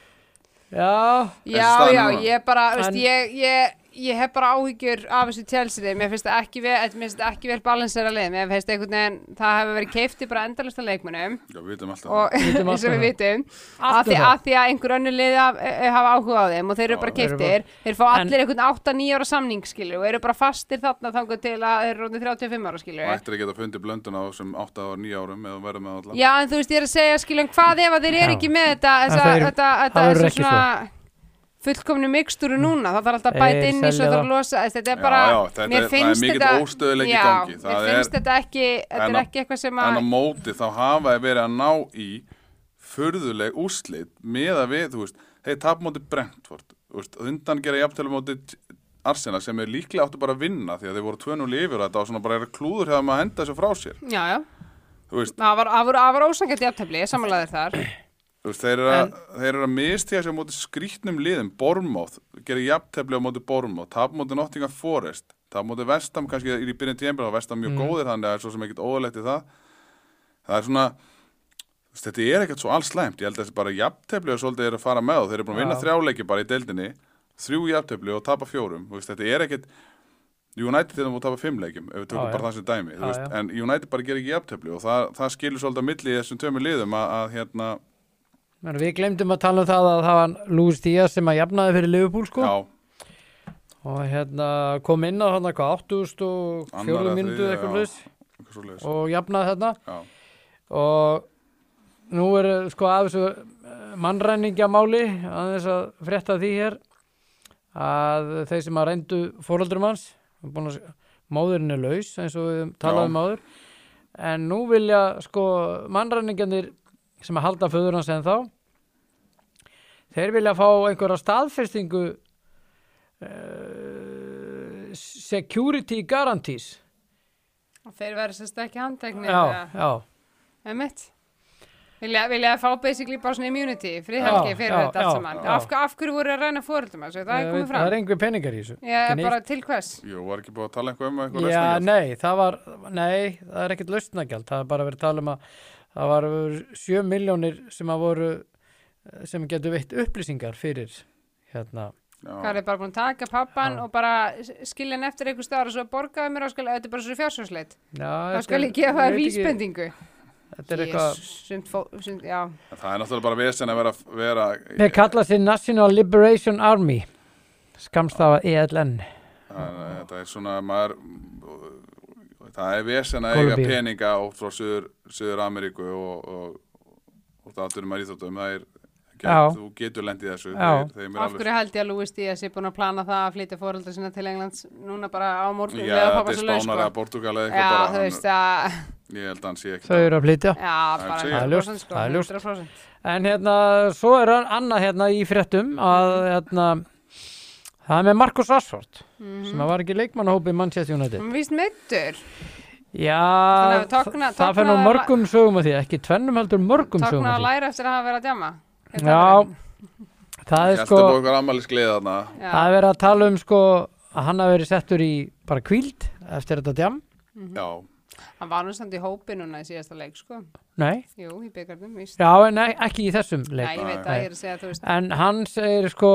Já, já, staðan já, núna. ég bara, veist, En- ég, ég ég hef bara áhyggjur af þessu Chelsea mér finnst það ekki vel, mér finnst það ekki vel balansera lið, mér finnst einhvern veginn það hefur verið keifti bara endalista leikmunum já, við vitum alltaf og Vitum eins og alltaf við vitum Allt að um því, það. að því að einhver önnur lið af, e, hafa áhuga á þeim og þeir eru Já, bara þeir eru keiftir þeir fá En- allir einhvern átta níu ára samning skilur og eru bara fastir þarna þangur til að þeir eru rótið þrjátíu og fimm ára skilur og ættir að geta fundið blöndun á þessum átta og níu árum eða verður með alla já en þú veist ég er að segja skilur hvað ef að þeir eru Já. ekki með þetta þessa, þeir- þetta, þetta, það verður þetta ekki svona fullkomnu mikstúru núna það þarf alltaf að bæta Þeir inn í svo selja þarf það. að losa þetta er Já, bara já, þetta mér er- það er finnst mikill þetta óstöðugleiki í já, gangi. Það mér er- finnst þetta ekki þetta En er á- ekki eitthvað sem en á að móti þá hafa þeir verið að ná í furðuleg úrslit með að við, þú veist, þeir tap móti Brentford, þú veist, undan gera jafntölu móti Arsenal sem er líklega áttu bara að vinna því að þeir voru tvö núll yfir og þetta var svona bara er klúður hefða maður að henda þessu frá sér, já já þú veist, það var, það var, það var ósangætt jafntefli samanlegaðir þar þú veist þeir eru að, þeir eru að mistíða sér á móti skrýtnum liðum, Bournemouth, gerir jafntefli á móti Bournemouth, tap móti Nottingham Forest, tap móti Vestham kannski í byrjun tímpil og Vestham mjög Mm. góðir þannig að það er svo sem ekkert óðalegt í það, það er svona þetta er ekkert svo alls slæmt, ég held að þetta bara jafntefli og svolítið er að fara með og þeir eru búin að vinna Já. þrjáleiki bara í deildinni, þrjú jafntefli og tapa fjórum, þú veist, þetta er ekkert United til að tapa fimm leikjum ef við tökum Já, já. bara það sem dæmi, þú Já, veist, já. en United bara gerir ekki jafntefli og það, það skilur svolítið á milli í þessum tveimur liðum að, að hérna, Men við glemdum að tala um það að það var Luis Díaz sem að jafnaði fyrir Liverpool sko já, og hérna kom inn á hann eitthvað áttugasta og fjórðu Annarra, mínútu þriðja, eitthvað já. laus eitthvað svoleiðis. og jafnaði þarna Já, og nú er sko af þessu eh, mannræningjamáli að þess að frétta því hér að þeir sem að reyndu fóröldurum hans búin að, móðurinn er laus eins og við talaðum áður en nú vilja sko mannræningjarnir sem að halda föður hans en þá þeir vilja fá einhverja staðfestingu uh, security guarantees Og þeir verður sérst ekki handteknir. já, já, Emitt. Vilja, vilja fá basically bara svona immunity, friðhelgi Já, fyrir já, þetta allt já, saman. já. Af, af hverju voru að ræna fóreldum þessu? Það er Ég komið veit, fram. það er einhver peningar í þessu Já, Ekki neitt. bara til hvers? jú, var ekki búið að tala eitthvað um eitthvað Já, lausnagjald? nei, það var, nei, það er ekkert lausnagjald, það er bara verið að tala um að það var sjö milljónir sem að voru, sem getur veitt upplýsingar fyrir, hérna, Já. Hvað er bara búin að taka pappan Já. og bara skilja hann eftir einhver staðar og svo borgaði mér og skal, þetta er bara svo fjársjóðsleit. já, Það skal ég gefa þér ég veit ekki- vísbendingu. Þetta er eitthvað, Jesus, sumt fó, sumt, já. Það er náttúrulega bara vesen að vera, vera þeir kalla sér National Liberation Army, skamstafa E L N, Það þetta er svona maður það er vesen að eiga Kólumbíu. peninga og frá Suður, Suður Ameríku og, og, og það átturum að íþjóttum það er, Já. þú getur lendið þessu Já. þeir, þeim er Af alveg, hverju held ég að Luis Díaz er búin að plana það að flytja fóreldra sinna til Englands núna bara á morgun já, með að þetta pappa er svo laus, Spánar sko. eða Portugal eða Já, eitthvað bara þú hann- veist að, ég held að hann sé ekki þau eru að flytja. já, bara segir. Það er hundrað ljóst, prósent, sko, það er ljóst. hundrað prósent. En hérna, svo er hann annað hérna í fréttum að hérna, það er með Marcus Rashford, sem að var ekki leikmannahópi Manchester United. Hann víst meiddur. Já, Þannig að togna- það fer nú tognaði- mörgum sögum að því, ekki tvennum heldur mörgum sögum Tókna að að því. læra eftir að hafa verið að djama. Já, það ég er held sko, að búið eitthvað ammælis gleða þarna það er verið að tala um sko að hann hafi verið settur í bara kvíld eftir þetta djam. já, Hann var nú samt í hópi núna í síðasta leik, sko. Nei, Jú, í byggarnum, víst. já, en nei, ekki í þessum Nei, leik. ég veit að ég er að segja, þú veist. En hann segir sko,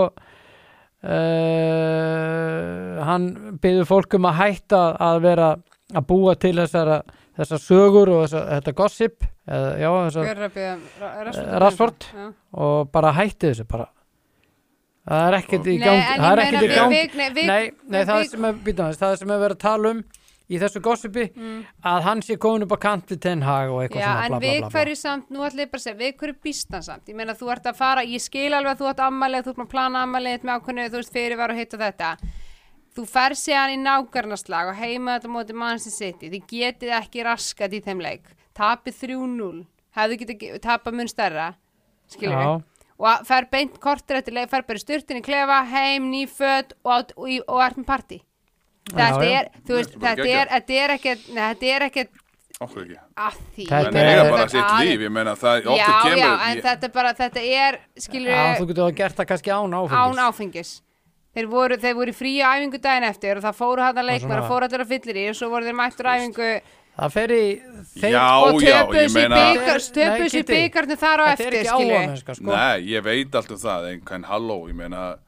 uh, hann byður fólk um að hætta að vera að búa til þessara, þessar sögur og þessa, þetta gossip, eða, já, þessar, Hver er að byggja? Eh, Rashford. Já. og bara hætti þessu bara. Það er ekkert í Nei, gangi, en það er ég ekkert í meina, gangi. við- nei, við- Nei, nei, við- það við- sem er, býtum aðeins, það sem er verið að tala um í þessu gossipi, Mm. að hann sé komin upp á kant við Ten Hag og eitthvað Já, svona en bla bla við bla. bla. hverju samt, nú ætlum ég bara að segja, við hverju býst hann samt? Ég meina, þú ert að fara, ég skil alveg að þú ert ammælið, þú ert með að plana ammælið með ákveðinu, þú veist, fyrirvar og hitt og þetta. Þú fer síðan í nágarnaslag og heima þetta móti Manchester City, þið getið ekki raskat í þeim leik. Tapið þrjú núll, hefðu getið tapað mun stærra, skilur Já. við. Og að fer beint kortur eftir leik, fer bara í sturtin í klefa, heim, nýföt og, át- og, í- og ert með partí. Þetta já. er, þú veist, Þetta er bara þetta er, þetta er ekkert, nei, þetta er ekkert okkur ekki að því. Þetta ég en meina, eiga er- bara þetta sitt er líf, ég meina það Já, okkur kemur já, en ég, þetta er bara, þetta er, skilur Já, þú getur að gert það kannski án áfengis. án áfengis. Þeir voru, þeir voru í fríu æfingu daginn eftir og það fóru hann að leikmar og svona- fóru allir að fyllir í og svo voru þeir mættur æfingu Það fer í, þeir, Já, og já, töpuðu ég sér meina byggar, Nei, töpuðu sér Kitty, byggarnir þar á þetta er eftir, ekki skilur áhugamenska, sko. nei, ég veit allt um það en hvern halló, ég meina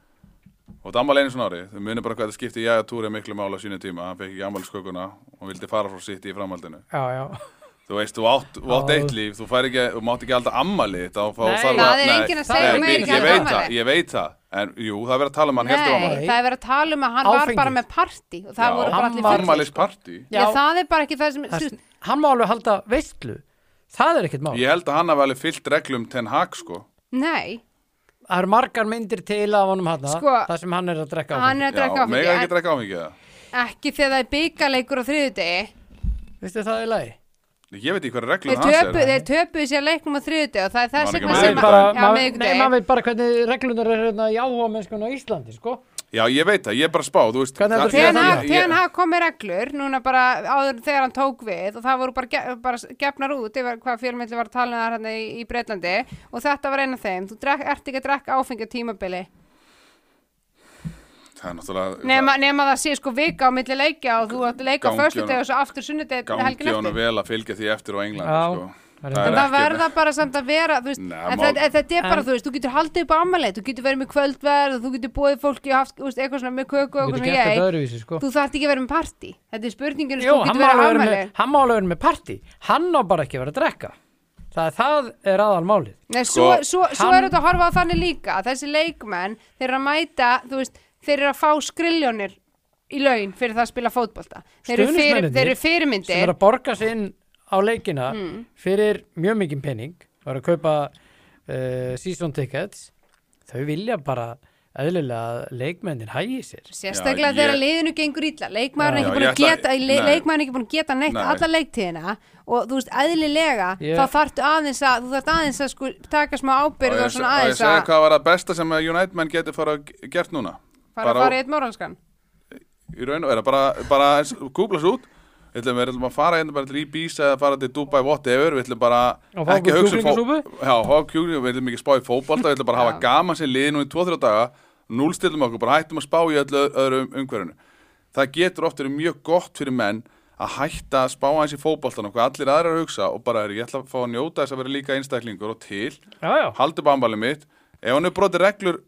og það ammæli einu svona ári, þau munir bara hvað þetta skipti Jæja Túri miklu mála á sínu tíma, hann fekk ekki ammæliskökuna og vildi fara frá sitt í framhaldinu Já, já. þú veist, þú átt, þú átt Já. eitt líf þú fær ekki, þú mátt ekki alltaf ammæli þá þá Nei. þarf Það að- er nei, enginn að segja nei, mér ég, ekki ég að veit afmæli. það, ég veit það en jú, það er verið að tala um hann heldur Nei, ammæli það er verið að tala um að hann var Áfengi. bara með partí og það Já, voru bara hann allir var- fullir. ammælispartí Já, það er bara ekki það sem, Það, þú veist, hann má alveg halda veistlu. Það er ekkert mál. ég held að hann hafi alveg fyllt reglum Ten Hag sko nei, Það eru margar myndir til af honum hann, Sko, það sem hann er að drekka hann áfengi. er að drekka já, mega áfengi, ekki en drekka áfengi það ekki þegar það er byggarleikur á þriðjudegi. Vistu það í lagi? ég veit ekki hverju Þeir reglum hans töpu, er þeir töpuðu sér leiknum á þriðjudegi og það er þess Var ekki vegna með sem miðvikudaginn? bara, að, já, maður, nei, miðvikudegi. maður veit bara hvernig reglunar er hérna í áhugamennskun á Íslandi, sko. já, ég veit það, ég er bara að spá þú veist, Hvernig það- heldur Ten það- Hag- ég- Ten Hag kom með reglur núna bara áður þegar hann tók við og það voru bara, ge bara gefnar út yfir hvað fjölmilli var að tala um það hérna í, í Breitlandi og þetta var einn af þeim. Þú drek, ert ekki að drekka áfengi á tímabili það er náttúrulega nema, nema það sé sko vika á milli leikja og þú átt að leika á Gangi föstudegi honum- og svo aftur sunnudegi gangi helgin honum eftir. vel að fylgja því eftir á Englandi Já. sko. Það Það En er það ekki- verða bara samt að vera, þú veist, Nei, en mál- þetta, en þetta er bara, En- þú veist, þú getur haldið upp á ammælið, þú getur verið með kvöldverð og þú getur búið fólki og haft, þú veist, eitthvað svona með köku og Þú eitthvað getur svona gert þetta ég, öðruvísi, sko. þú þarft ekki að vera með partí. Þetta er spurningin, Jú, þú hann getur má verið alveg vera ammælið. með, hann má alveg vera með partí. Hann á bara ekki að vera að drekka. Það er, það er aðal málið. Nei, svo, Sko, svo, svo hann- er þetta að horfa á þannig líka að þessi leikmenn, þeir eru að mæta, þú veist, þeir eru að fá skriljónir í laun fyrir það að spila fótbolta. Þeir eru, fyrir, Stuðningsmennirnir þeir eru sem fyrirmyndir. er að borga sig inn á leikina Mm. fyrir mjög mikið penning, það er að kaupa uh, season tickets, þau vilja bara eðlilega að leikmennin hægi sér. Sérstaklega Já, þegar ég- liðinu gengur illa. Leikmaður er Já. ekki Já, búin ég að ætla- geta, le, nei. leikmaður er ekki búin að geta neitt Nei. alla leiktíðina og þú veist, eðlilega, Ég- þá þarftu aðeins að, þú þarft aðeins að sko taka smá ábyrgð og, Og ég, svona og ég aðeins segja að hvað var það besta sem að United menn getur fara að g- gert núna. fara að bara- fara í eitt moralskan. Í raun og vera bara, bara kúplas út. Við ætlum, við ætlum að fara hérna bara til Ibiza eða fara til Dubai, whatever. Við ætlum bara Og fá ekki okkur hugsa um fó- kjúklingasúpu? Já, fá kjúklingasúpu. Við ætlum ekki að spá í fótbolta. Við ætlum bara að hafa Já. gaman sem lið nú í tvo þrjá daga. Núlstillum okkur, bara hættum að spá í öllu öðru umhverfinu. Það getur oft verið mjög gott fyrir menn að hætta að spá aðeins í fótboltan og hvað allir aðrir að hugsa og bara er ég ætla að fá að njóta þess að vera líka einstaklingur og til, Já, já. haldi bambalið mitt. Ef hann er brotið reglur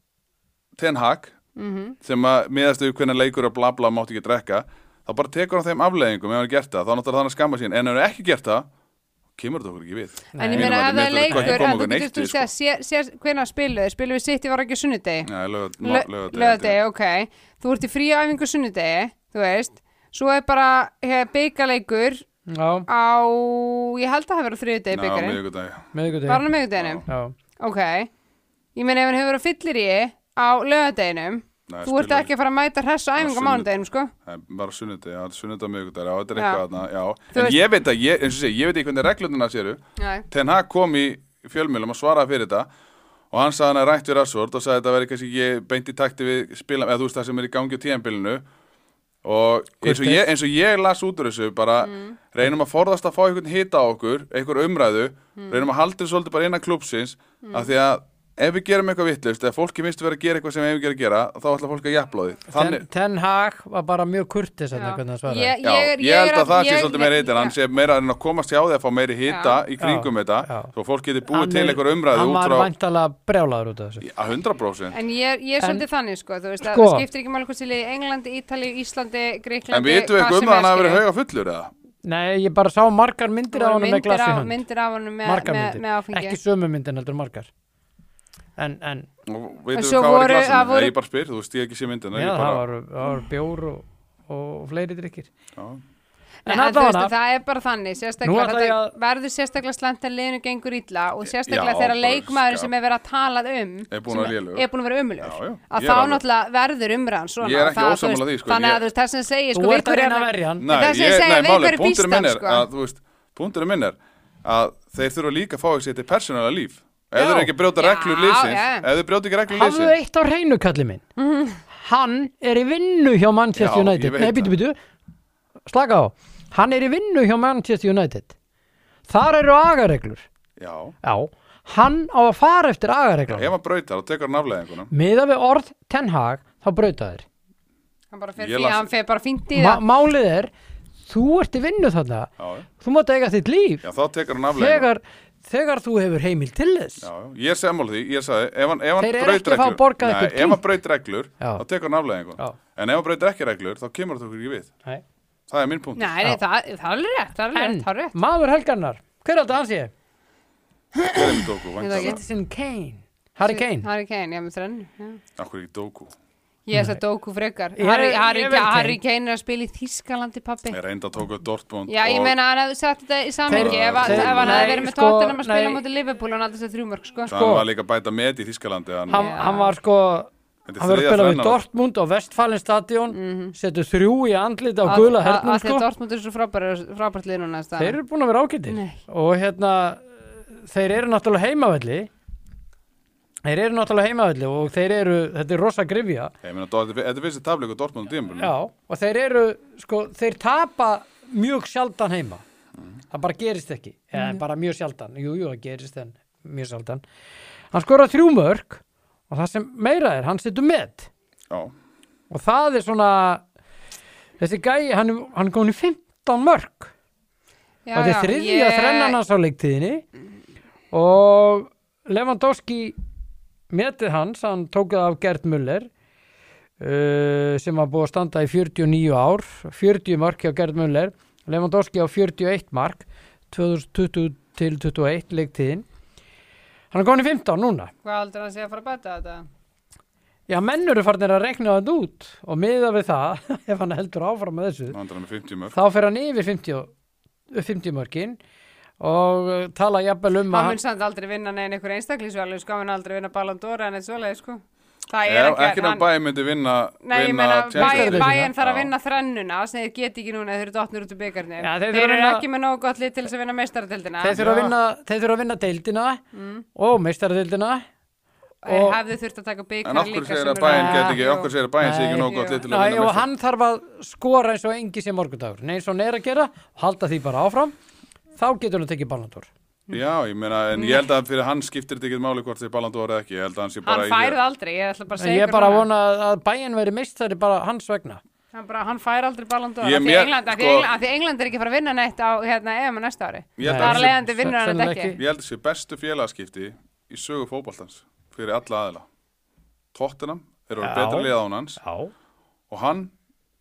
Ten Hag, Mm sem að miðast við hvernig leikur og bla bla mátt ekki drekka, þá bara tekur hann þeim afleiðingum ef hann er gert það, þá náttúrulega þannig að skamma sín, en ef hann er ekki gert það, kemur þetta okkur ekki við. En ég Nei. meina Mínum ef mati það er myndi þetta leikur, ekki að koma þú okkur neitt getur þú við, sko. segja, sér, sér, hvenær spiluðu, spiluðu við sitt, ég var ekki á sunnudegi. Já, lögat, Lögadegi, ok. Þú ert í fríu æfingu sunnudegi, þú veist, svo er bara byggaleikur Já, á, ég held að það hefur verið þriðudegi Já, byggarinn. miðvikudaginn. miðvikudegi. Var hann á miðvikudeginum? Já. Ok. Ég meina ef hann hefur verið fyllir í á lögadeginum, Nei, þú ert spilaði- ekki að fara að mæta hress á æfingu á sunnudag. mánudeginum, sko. Það er bara sunnudegi, já, sunnudag miðvikudagur, já, þetta er Já. eitthvað þarna, já. Þú En veist- ég veit að, ég, eins og segi, ég veit ekki hvernig reglurnar séru. Nei. Ten Hag kom í fjölmiðlum og svaraði fyrir þetta og hann sagði hann að rætt við Rashford og sagði að þetta veri kannski ekki beint í takti við spila, eða þú veist það sem er í gangi á tíðanbylunu og eins og, ég, eins og ég las út úr þessu bara reynum að forðast að fá einhvern hita á okkur, einhver umræðu, reynum að halda þessu svolítið bara innan klúbsins af því að ef við gerum eitthvað vittlust, ef fólki minnst vera að gera eitthvað sem við hefum að gera, þá ætla fólk að jafla á því. Ten, Þannig, ten Hag var bara mjög kurtis Já. hvernig hann svaraði. Ég- já, er- ég held er að það sé ég- svolítið meira heitir, hann já. sé meira að reyna að komast hjá því að fá meiri hita Já. í kringum Já, þetta, já. svo fólk geti búið Hann til er- einhver umræðu Hann út var frá væntalega brjálaður út af þessu. að hundra prósent. En ég, ég er En- svolítið þannig, sko, þú veist, að Sko. það skiptir ekki máli hvort sér í Englandi, Ítalíu, Íslandi, Gríklandi, En vitum við eitthvað um að hann hafi verið hauga fullur eða? Nei, ég bara sá margar myndir af honum með glas í hönd. Myndir af honum með, Margar með, myndir. með áfengi. Ekki sömu myndir heldur margar. En, en, Og En veitum við svo hvað var í voru- glasinu? það voru- Nei, ég bara spyr, þú veist ég ekki sé myndina. já, ég það bara, var, það var bjór og, og fleiri drikkir. já. Nei, En en þú veist allavega, að það er bara þannig, Nú sérstaklega, ætla ég þetta að- verður sérstaklega slæmt að liðinu gengur illa og sérstaklega Já, þegar bara leikmaður skap. sem er verið að talað um Er búinn sem að vera lélegur. er búin að vera umulegur Já, já, að ég er þá alveg- náttúrulega verður umræðan svona Ég er ekki Það, þú ósammála veist, því, sko, þannig ég- að þú veist, þess að segja sko, þú við ert að reyna að hverju- verja hann. Nei, það sem ég, segja, nei, við máli, hverju býst punkturinn hann, minn er sko. að, þú veist, punkturinn minn er að þeir þurfa líka að fá ekki sér til persónulega líf. Ef Já. þeir ekki brjóta Já, reglur liðsins, já. ef þeir brjóta ekki reglur Hafðu liðsins, eitt á hreinu, kalli minn. Hann er í vinnu hjá Manchester Já, ég United. veit Nei, býtu, það. býtu. Slaka á. Hann er í vinnu hjá Manchester United. Þar eru agareglur. já, Já, hann á að fara eftir ef agareglum. hann brautar, þá tekur hann afleiðinguna. Miða við orð Ten Hag, þá brauta þér. hann bara fer Ég fí- las- hann fer bara fínt í Ma það málið er, þú ert í vinnu þarna. Já, já. Þú mátt eiga þitt líf. Já, þá tekur hann afleiðinguna. Þegar, þegar þú hefur heimil til þess. Já, já, ég segi máli því, ég sagði, ef hann, ef hann Þeir eru braut ekki að fá reglur, borgað nei, eitthvað ef hann braut reglur, Já. þá tekur hann afleiðinguna. Já. En ef hann braut ekki reglur, þá kemur þetta okkur ekki við. Nei. Það er minn punkt. Nei, nei, það, það er alveg rétt, það er alveg En rétt, það er rétt maður helgarnar, hver er þetta hans ég? Hver er með Doku, Ég væntanlega? veit Citizen Kane. Harry Kane. Harry Kane, já með þrenn já. Akkur ekki Doku. Ég er þess að Doku frekar Ég- Harry, ég Harry, veit Harry Kane. Kane er að spila í Þýskalandi, pappi Ég reynda að tóka Dortmund. Já, ég og- meina hann hefði sett þetta í samingi Þeir- ef, að- þeir- ef hann hefði nei, verið með sko, Tottenham að spila nei. mútið Liverpool og hann aldrei sér þrjúmörk, sko Það hann var líka að bæta með í Þýskalandi. Hann, Hann, Já. hann var sko, Þetta er hann var að þriðja spila við þrennan. Dortmund á Vestfalen stadion, Mhm. setur þrjú í andlit á Að- gula að- hernum að því sko. að Dortmund er svo frábært frábært lið núna þess Þeir staðar. eru búin að vera ágættir. Nei. Og hérna, þeir eru náttúrulega heimavelli. Þeir eru náttúrulega heimavelli og þeir eru, þetta er rosa grifja. Ég meina, Dor- þetta er fyrst tafleikur Dortmund á tímabilinu. Já, og þeir eru, sko, þeir tapa mjög sjaldan heima. Það bara gerist ekki. Eða bara mjög sjaldan. Jú, jú, það gerist en mjög sjaldan. Hann skorar þrjú mörk og það sem meira er, hann setur met. Já. Og það er svona, þessi gæi, hann, er- hann er komin í fimmtán mörk. Já, og þetta já, er þriðja ég- þrennan hans á leiktíðinni og Lewandowski metið hans, hann tók það af Gerd Müller uh, sem var búið að standa í fjörutíu og níu ár fjörutíu mark hjá Gerd Müller, Lewandowski á fjörutíu og eitt mark tvö þúsund tuttugu til tuttugu og eitt leiktíðin. Hann er komin í fimmtán núna. Hvað heldur hann sé að fara að bæta þetta? Já, menn eru farnir að rekna þetta út og miða við það, ef hann heldur áfram með þessu, Hann er með fimmtíu mörk. þá fer hann yfir fimmtíu, fimmtíu mörkin og uh, tala jafnvel um Hann að mun samt aldrei vinna neginn einhver einstaklingsvælu, sko, hann mun aldrei vinna Ballon d'Or en eitt svoleið, sko. Það Já, er ekki ekki, ná Bayern myndi vinna Nei, ég vinna meina, Champions Bayern League. Bayern þarf að Já. vinna þrennuna sem þeir geti ekki núna, þeir eru dottnir út úr byggarnir. Já, þeir þeir þurfa að eru vinna- ekki með nógu gott lið til þess að vinna meistaradeildina. þeir þurfa að Já. vinna, þeir þurfa að vinna deildina Mm. og meistaradeildina. Þeir og- hefðu þurft að taka En byggar okkur líka segir sem að Bayern eru- get ekki, Jú. okkur segir að Bayern sé ekki Nei. nóg gott lið til að Næ, vinna og meistara. hann þarf að skora eins og engi sem morgundagur, eins og hann er að gera og halda því bara áfram, þá getur hann tekið Ballon d'Or. Já, ég meina, en ég held að fyrir hann skiptir þetta ekki máli hvort þið Ballon d'Or eða ekki. Ég held að hann sé bara Hann í færið aldrei, ég ætla bara að En segja ég er ykkur bara að núna. vona að Bayern veri meistari bara hans vegna. Hann, bara, hann fær aldrei Ballon d'Or Ég af því mér- England, af því sko- England, af því England er ekki að fara að vinna neitt á hérna, E M á næsta ári. Ég held Nei. að Þar hann sé- leiðandi vinnur hann þetta sennilega ekki. ekki. Ég held að sé bestu félagaskipti í sögu fótboltans fyrir alla aðila. Tottenham er orðið Já. betra lið án hans Já. og hann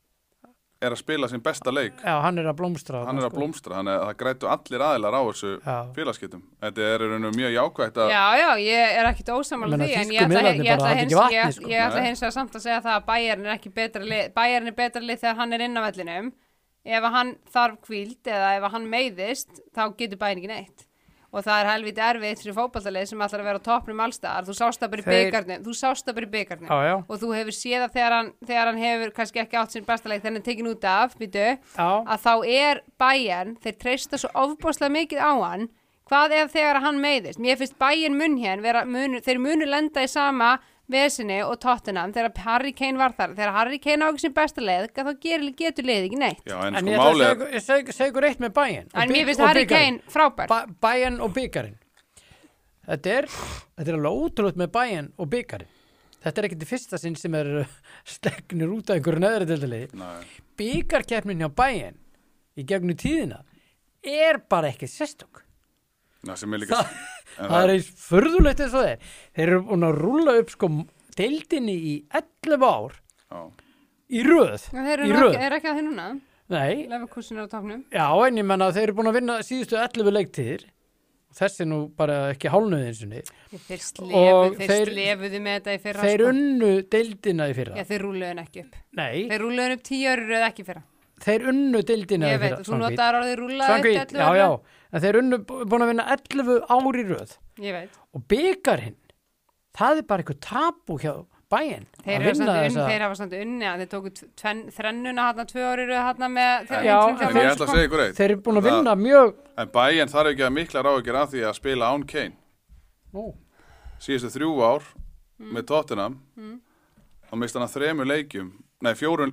er að spila sin besta leik. Já, hann er að blómstra. Hann er að blómstra, þannig að það grættu allir aðilar á þessu Já. félagaskiptum. Þetta er í rauninu mjög jákvætt að Já, já, ég er ekkit ósamála Ég meina, því en þýsku ég ætla, miðlarnir ég ætla bara hins, halda ekki ég, vatni, sko. ég ætla Nei. hins vegar samt að segja það að Bayern er ekki betra lið Bayern er betra lið þegar hann er inn á vellinum ef að hann þarf hvíld eða ef að hann meiðist þá getur Bayern ekki neitt og það er helviti erfitt fyrir fótboltalið sem ætlar að vera á toppnum allstaðar þú sást það bara í Þeir- byggarnum þú sást það bara í byggarnum Já, já. og þú hefur séð það þegar hann, þegar hann hefur kannski ekki átt sinn besta leik þegar hann er tekin út af býtu, Já. að þá er Bayern þeir treysta svo ofbóðslega mikið á hann hvað ef þegar hann meiðist mér finnst Bayern München vera, munu, þeir munu lenda í sama vesinni og Tottenham þegar Harry Kane var þar þegar Harry Kane á ekki sin besta leik þá getur, getur leið ekki neitt Já, en En sko ég ætla að málið segja ykkur- ég seg- segja ykkur eitt með Bayern. og en bi- mér finnst og Harry bikarinn. Kane frábær Ba Bayern og byggarinn. Þetta er, þetta er alveg ótrúlega með Bayern og byggarinn. Þetta er ekkert í fyrsta sinn sem er stegnir út af einhverju neðri deildalegi. Nei. Byggarkeppnin hjá Bayern í gegnum tíðina er bara ekki sérstök. Ná, sem er líka en Það er eins furðulegt eins og það er. Þeir eru búin að rúlla upp sko deildinni í ellefu ár Já. í röð. þeir eru í nú röð. ekki, er ekki að því núna Nei, Leverkusen er á toppnum já, en ég menna að þeir eru búin að vinna síðustu ellefu leiktíðir. Þessi nú bara ekki hálnuð einsunni. þeir, Og slefu, þeir, þeir- slefuðu með þetta í fyrra Þeir sko. unnu deildina í fyrra. Já, þeir rúluðu hann ekki upp Nei, þeir rúluðu hann upp tíu ári röð ekki í fyrra þeir unnu deildina ég í veit, fyrra. þú notaðar orðið rúlaði upp Svangvít, ellefu já, ári já. röð. En þeir unnu búin að vinna ellefu ári röð. ég veit Og byggarinn, það er bara eitthvað tabu hjá Bayern. Þeir, að hafa samt vinna unn, þessa- þeir hafa samt unni að þeir tóku tven, þrennuna hann tvö ári röð hann með þegar Já, Inter en En fór, ég ætla að sko. segja ykkur eitt. Þeir eru búin að Það- vinna mjög. En Bayern þarf ekki að mikla ráðugjur af því að spila án Kane. Nú, Síðustu þrjú ár Mm. með Tottenham þá mist hann að þremur leikjum nei, fjórun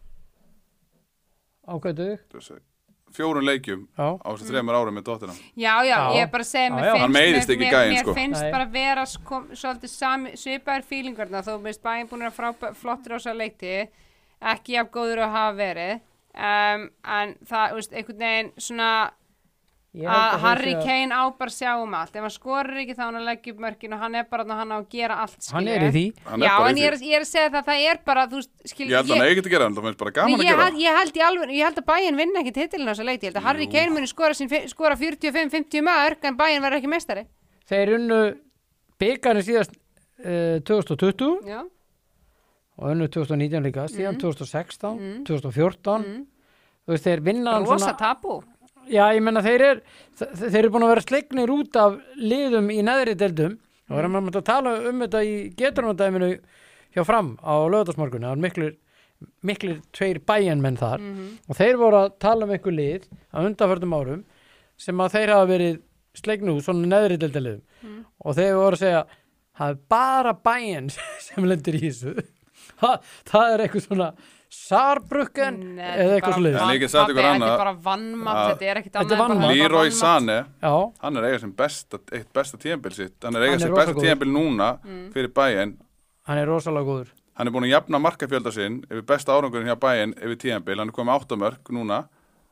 ákvæðu fjórun leikjum Já. á þessu þremur árum með Tottenham. já, já, Já. ég er bara að segja Já, mér já. finnst, Hann meiðist mér, ekki mér, gæinn, mér sko. finnst Nei. bara vera sko, svolítið sami, svipaður fílingarna þó minnst bæinn búin að frábæ, flottur á þessa leikti ekki jafn góður að hafa verið um, en það, þú veist, einhvern veginn svona að Harry Kane á bara sjá um allt ef hann skorir ekki þá hann að leggja upp mörkin og hann er bara hann á að gera allt Hann skilurðu. er í því. Hann er Já, bara í en því. ég er, ég er að segja það það er bara, þú veist, skil Ég held að hann eigi ekki að gera hann, það finnst bara gaman Nei, að ég, gera held, ég, held í alveg, ég held að Bayern vinna ekki titilin á þessa leikti, ég held að Harry Kane muni skora, sín, fi- skora fjörutíu og fimm til fimmtíu mörg en Bayern verður ekki meistari Þeir unnu byggarinn síðast uh, tvö þúsund tuttugu Já, og unnu tvö þúsund nítján líka, síðan tvö þúsund sextán, tvö þúsund fjórtán. Þú veist, þeir vinna hann rosa tabu Já, ég menna þeir er þe- þeir eru búin að vera slegnir út af liðum í neðri deildum og verðum að tala um þetta í geturumdæminu hjá fram á lögðarsmorgunni, það var miklir miklir tveir bæjanmenn þar og þeir voru að tala um einhver lið á undanförnum árum sem að þeir hafa verið slegnir út, svona neðri deildaliðum og þeir voru að segja það er bara bæjan sem lendir í þessu það, það er eitthvað svona Saarbrücken Nei, eða eitthvað svo En liðis ég get sagt ykkur Þetta annað, er bara vannmatt, að- þetta er ekkit Þetta er annað en bara- vanmat. bara Leroy vanmat. Sané Já, hann er eiga sem besta, eitt besta tíðanbil sitt hann er eiga Hann er sem rosa besta góður. tíðanbil núna fyrir Bayern hann er rosalega góður hann er búin að jafna markafjölda sinn yfir besta árangurinn hjá Bayern yfir tíðanbil, hann er komið áttamörk núna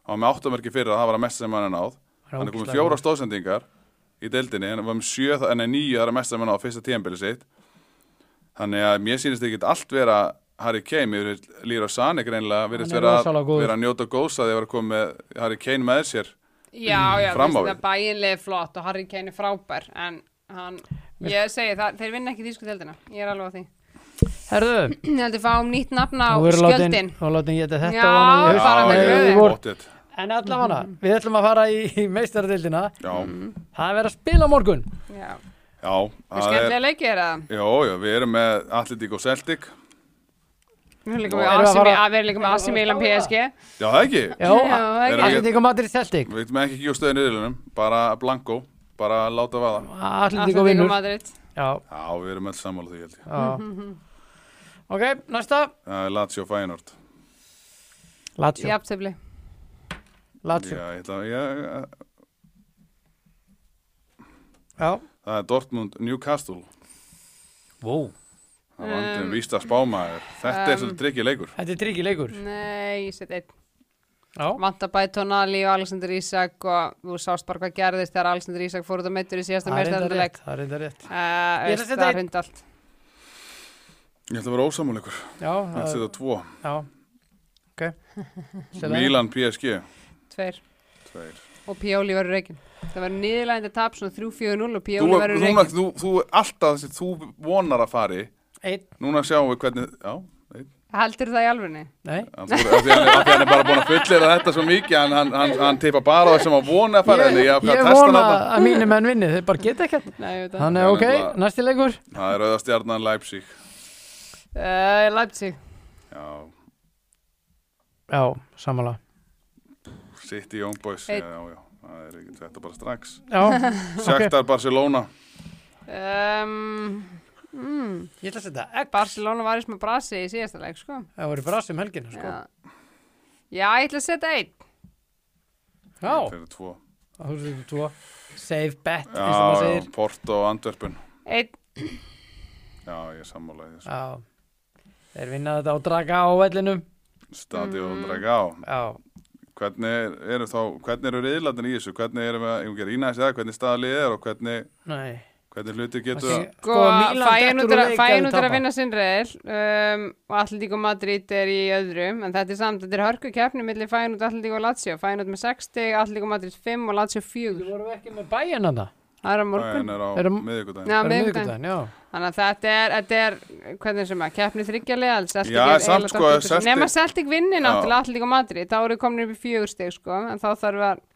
hann var með áttamarki fyrir að það var að mesta sem hann er náð hann er komið fjóra stóðsendingar í deildinni, hann var með sjö, en er níu það er að mesta sem hann náð á fyrsta tímabili sitt þannig að mér sýnist ekki allt vera Harry Kane, yfir Leroy Sané greinlega virðist vera, vera að njóta góðs að þið var að koma með Harry Kane með sér Já, já, fram á þetta bæinlega flott og Harry Kane er frábær en hann, ég segi það, þeir vinna ekki þýsku deildina, ég er alveg á því Herðu Ég held að fáum nýtt nafn á skjöldin og látum ég þetta Já, þetta bara með gröði En allavega, við ætlum að fara í, í meistaradeildina Já Það er verið að spila á morgun Já, Já það skemmtilega leikir er það Já, já, við erum með Atletico Celtic Við erum líka með A C Milan P S G Já, það ekki Já, Atletico Madrid Celtic Við veitum ekki ekki á stöðinu yfirlunum bara blanko, bara láta vaða Atletico vinnur Madrid Já, Já, við erum öll sammála því, held ég Já Ok, næsta Það er Lazio Feyenoord Lazio Jafntefli Lazio Já, ég ætla að ég, Já Það er Dortmund Newcastle Wow Það vandi um vísta spámaður Þetta er svolítið tryggið leikur Þetta er tryggið leikur Nei, ég set einn Já Vanta bæði Tonali og Alexander Isak og þú sást bara hvað gerðist þegar Alexander Isak fór út að meittur í síðasta meistaradeildarleik Það er enda rétt Ég ætla að setja einn allt Ég ætla að vera ósammáleikur Já Ég ætla að setja tvo Já Ok Milan P S G Tveir Tveir Og Pioli verður reikin Það var niðurlægandi tap svona þrjú fjögur núll og Þú, Pioli verður þú, reikin þú, þú alltaf þessi, þú vonar að fari Einn Núna sjáum við hvernig Já, einn Heldur það í alvörunni? Nei Af því hann er, af því hann er bara búin að fullera þetta svo mikið hann, hann, hann, hann teipa bara á það sem að vona að fara Ég, ég, ég vona að mínir menn vinni Þeir bara geta ekkert Nei, ég veit það Þannig ok, næsti leikur Það er Rauðastjarnan Leipzig uh, Leipzig Já, Já, samanlega City Young Boys Einn. Já, já, það er ekki þetta bara strax Já, Shakhtar Barcelona um, mm, Ég ætla að setja X Barcelona var í smá brasi í síðasta leik sko. Það voru brasi um helgina sko. Já. Já, ég ætla að setja einn Já, Fyrir tvo þú setur tvo Safe bet, eins og maður Já, segir já, Porto og Antwerpen Einn Já, ég er sammálaði þessu Já, þeir vinna þetta á draga á vellinum Stadio Mm. Dragao Já, Hvernig eru þá, hvernig eru riðlarnir í þessu? Hvernig erum við, ég vil gera ína þessi það, hvernig staðalið er og hvernig, nei hvernig hluti getur Sko, það? Sko, Milan Feyenoord dettur úr er leik ef Feyenoord þeir er að tapa. vinna sinn reil um, og Atletico Madrid er í öðrum en þetta er samt, þetta er hörku keppni milli Feyenoord, Atletico og Lazio Feyenoord með sextíu, Atletico Madrid fimm og Lazio Þú fjögur voru ekki með bæinn hana Það er á morgun Bæinn er á Erum- miðvikudaginn. Já, Það er miðvikudaginn. miðvikudaginn, já Þannig að þetta er, þetta er, hvernig sem að, keppni þryggjarlega, Celtic Já, er samt eiginlega sko, dottið út úr- Celtic- Nema Celtic vinni Já. náttúrulega Atletico Madrid, þá eru komin upp í fjögur stig, sko, en þá þarf að,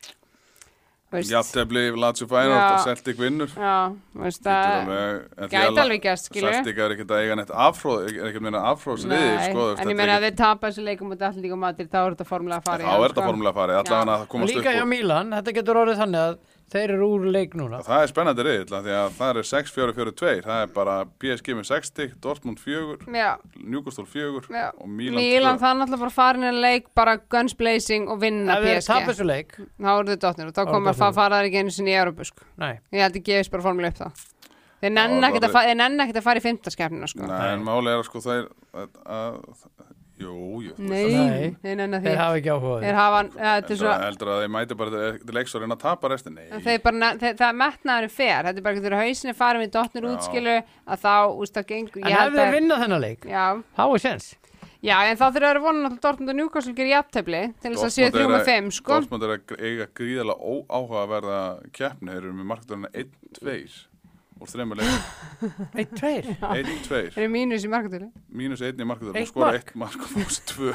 veist, Jafntefli Lazio Feyenoord Já. og Celtic vinnur. já, veist Getur að, alveg- en því gæti að alveg gæst, skilu. Celtic er ekkert að eiga neitt afhróð, er ekkert meina afhróðsliði, Nei, sko. þú veist, en ég þetta meina er að þeir tapa þessu leikum út Atletico Madrid, þá er þetta formulega ekki- farið. Þá er þetta formulega farið, allavega að Og komast upp líka hjá úr. Milan, þetta getur orðið þannig að þeir eru úr leik núna Það er spennandi riðill, af því að það er sex fjögur fjögur tvö, það er bara P S G með sextíu, Dortmund fjögur, Já, Newcastle fjögur já. og Milan Milan tvö. það er náttúrulega bara farin að leik, bara guns blazing og vinna Ef þeir P S G. tapa þessu leik Þá eru þau dottnir og þá Þá eru komar dottnir. að fara þær ekki einu sinni í Európu, sko. Nei, Ég held að gefist bara formulega upp þá. Þeir nenn Já, ekkert að, það fa þeir nenn ekkert að fara í fimmtaskefnina, sko. Nei, en máli er að sko þeir, að, að, jú, jú. þú veist Nei, Nei. þeir nenn að því. þeir hafa ekki áhuga á því. Þeir hafa, ja, þetta er Heldur svo, að, heldur að þeir mæti bara til leiks og reyna að tapa restin? Nei. en þeir bara, nenn- þeir, það metnaður er fer. Þetta er bara ekki þegar hausinni farið við dottnir Já. útskilu að þá, úst, það gengur. En ég ef held þeir að- vinna þennan leik, Já, þá er sens já, en þá þurfa að vona náttúrulega Dortmund og Newcastle gerir jafntefli til þess að séu Dortmund þrjú er með að- fimm, sko. Dortmund er að eiga gríðarlega óáhugaverða keppni, þeir eru með marktöðuna einn tveir úr þreymur leikum. Eitt, tveir einn tveir, Þeir eru mínus í markatölu. mínus einn í marktöðuna Eitt og skora mark. eitt mark og fúst tvö.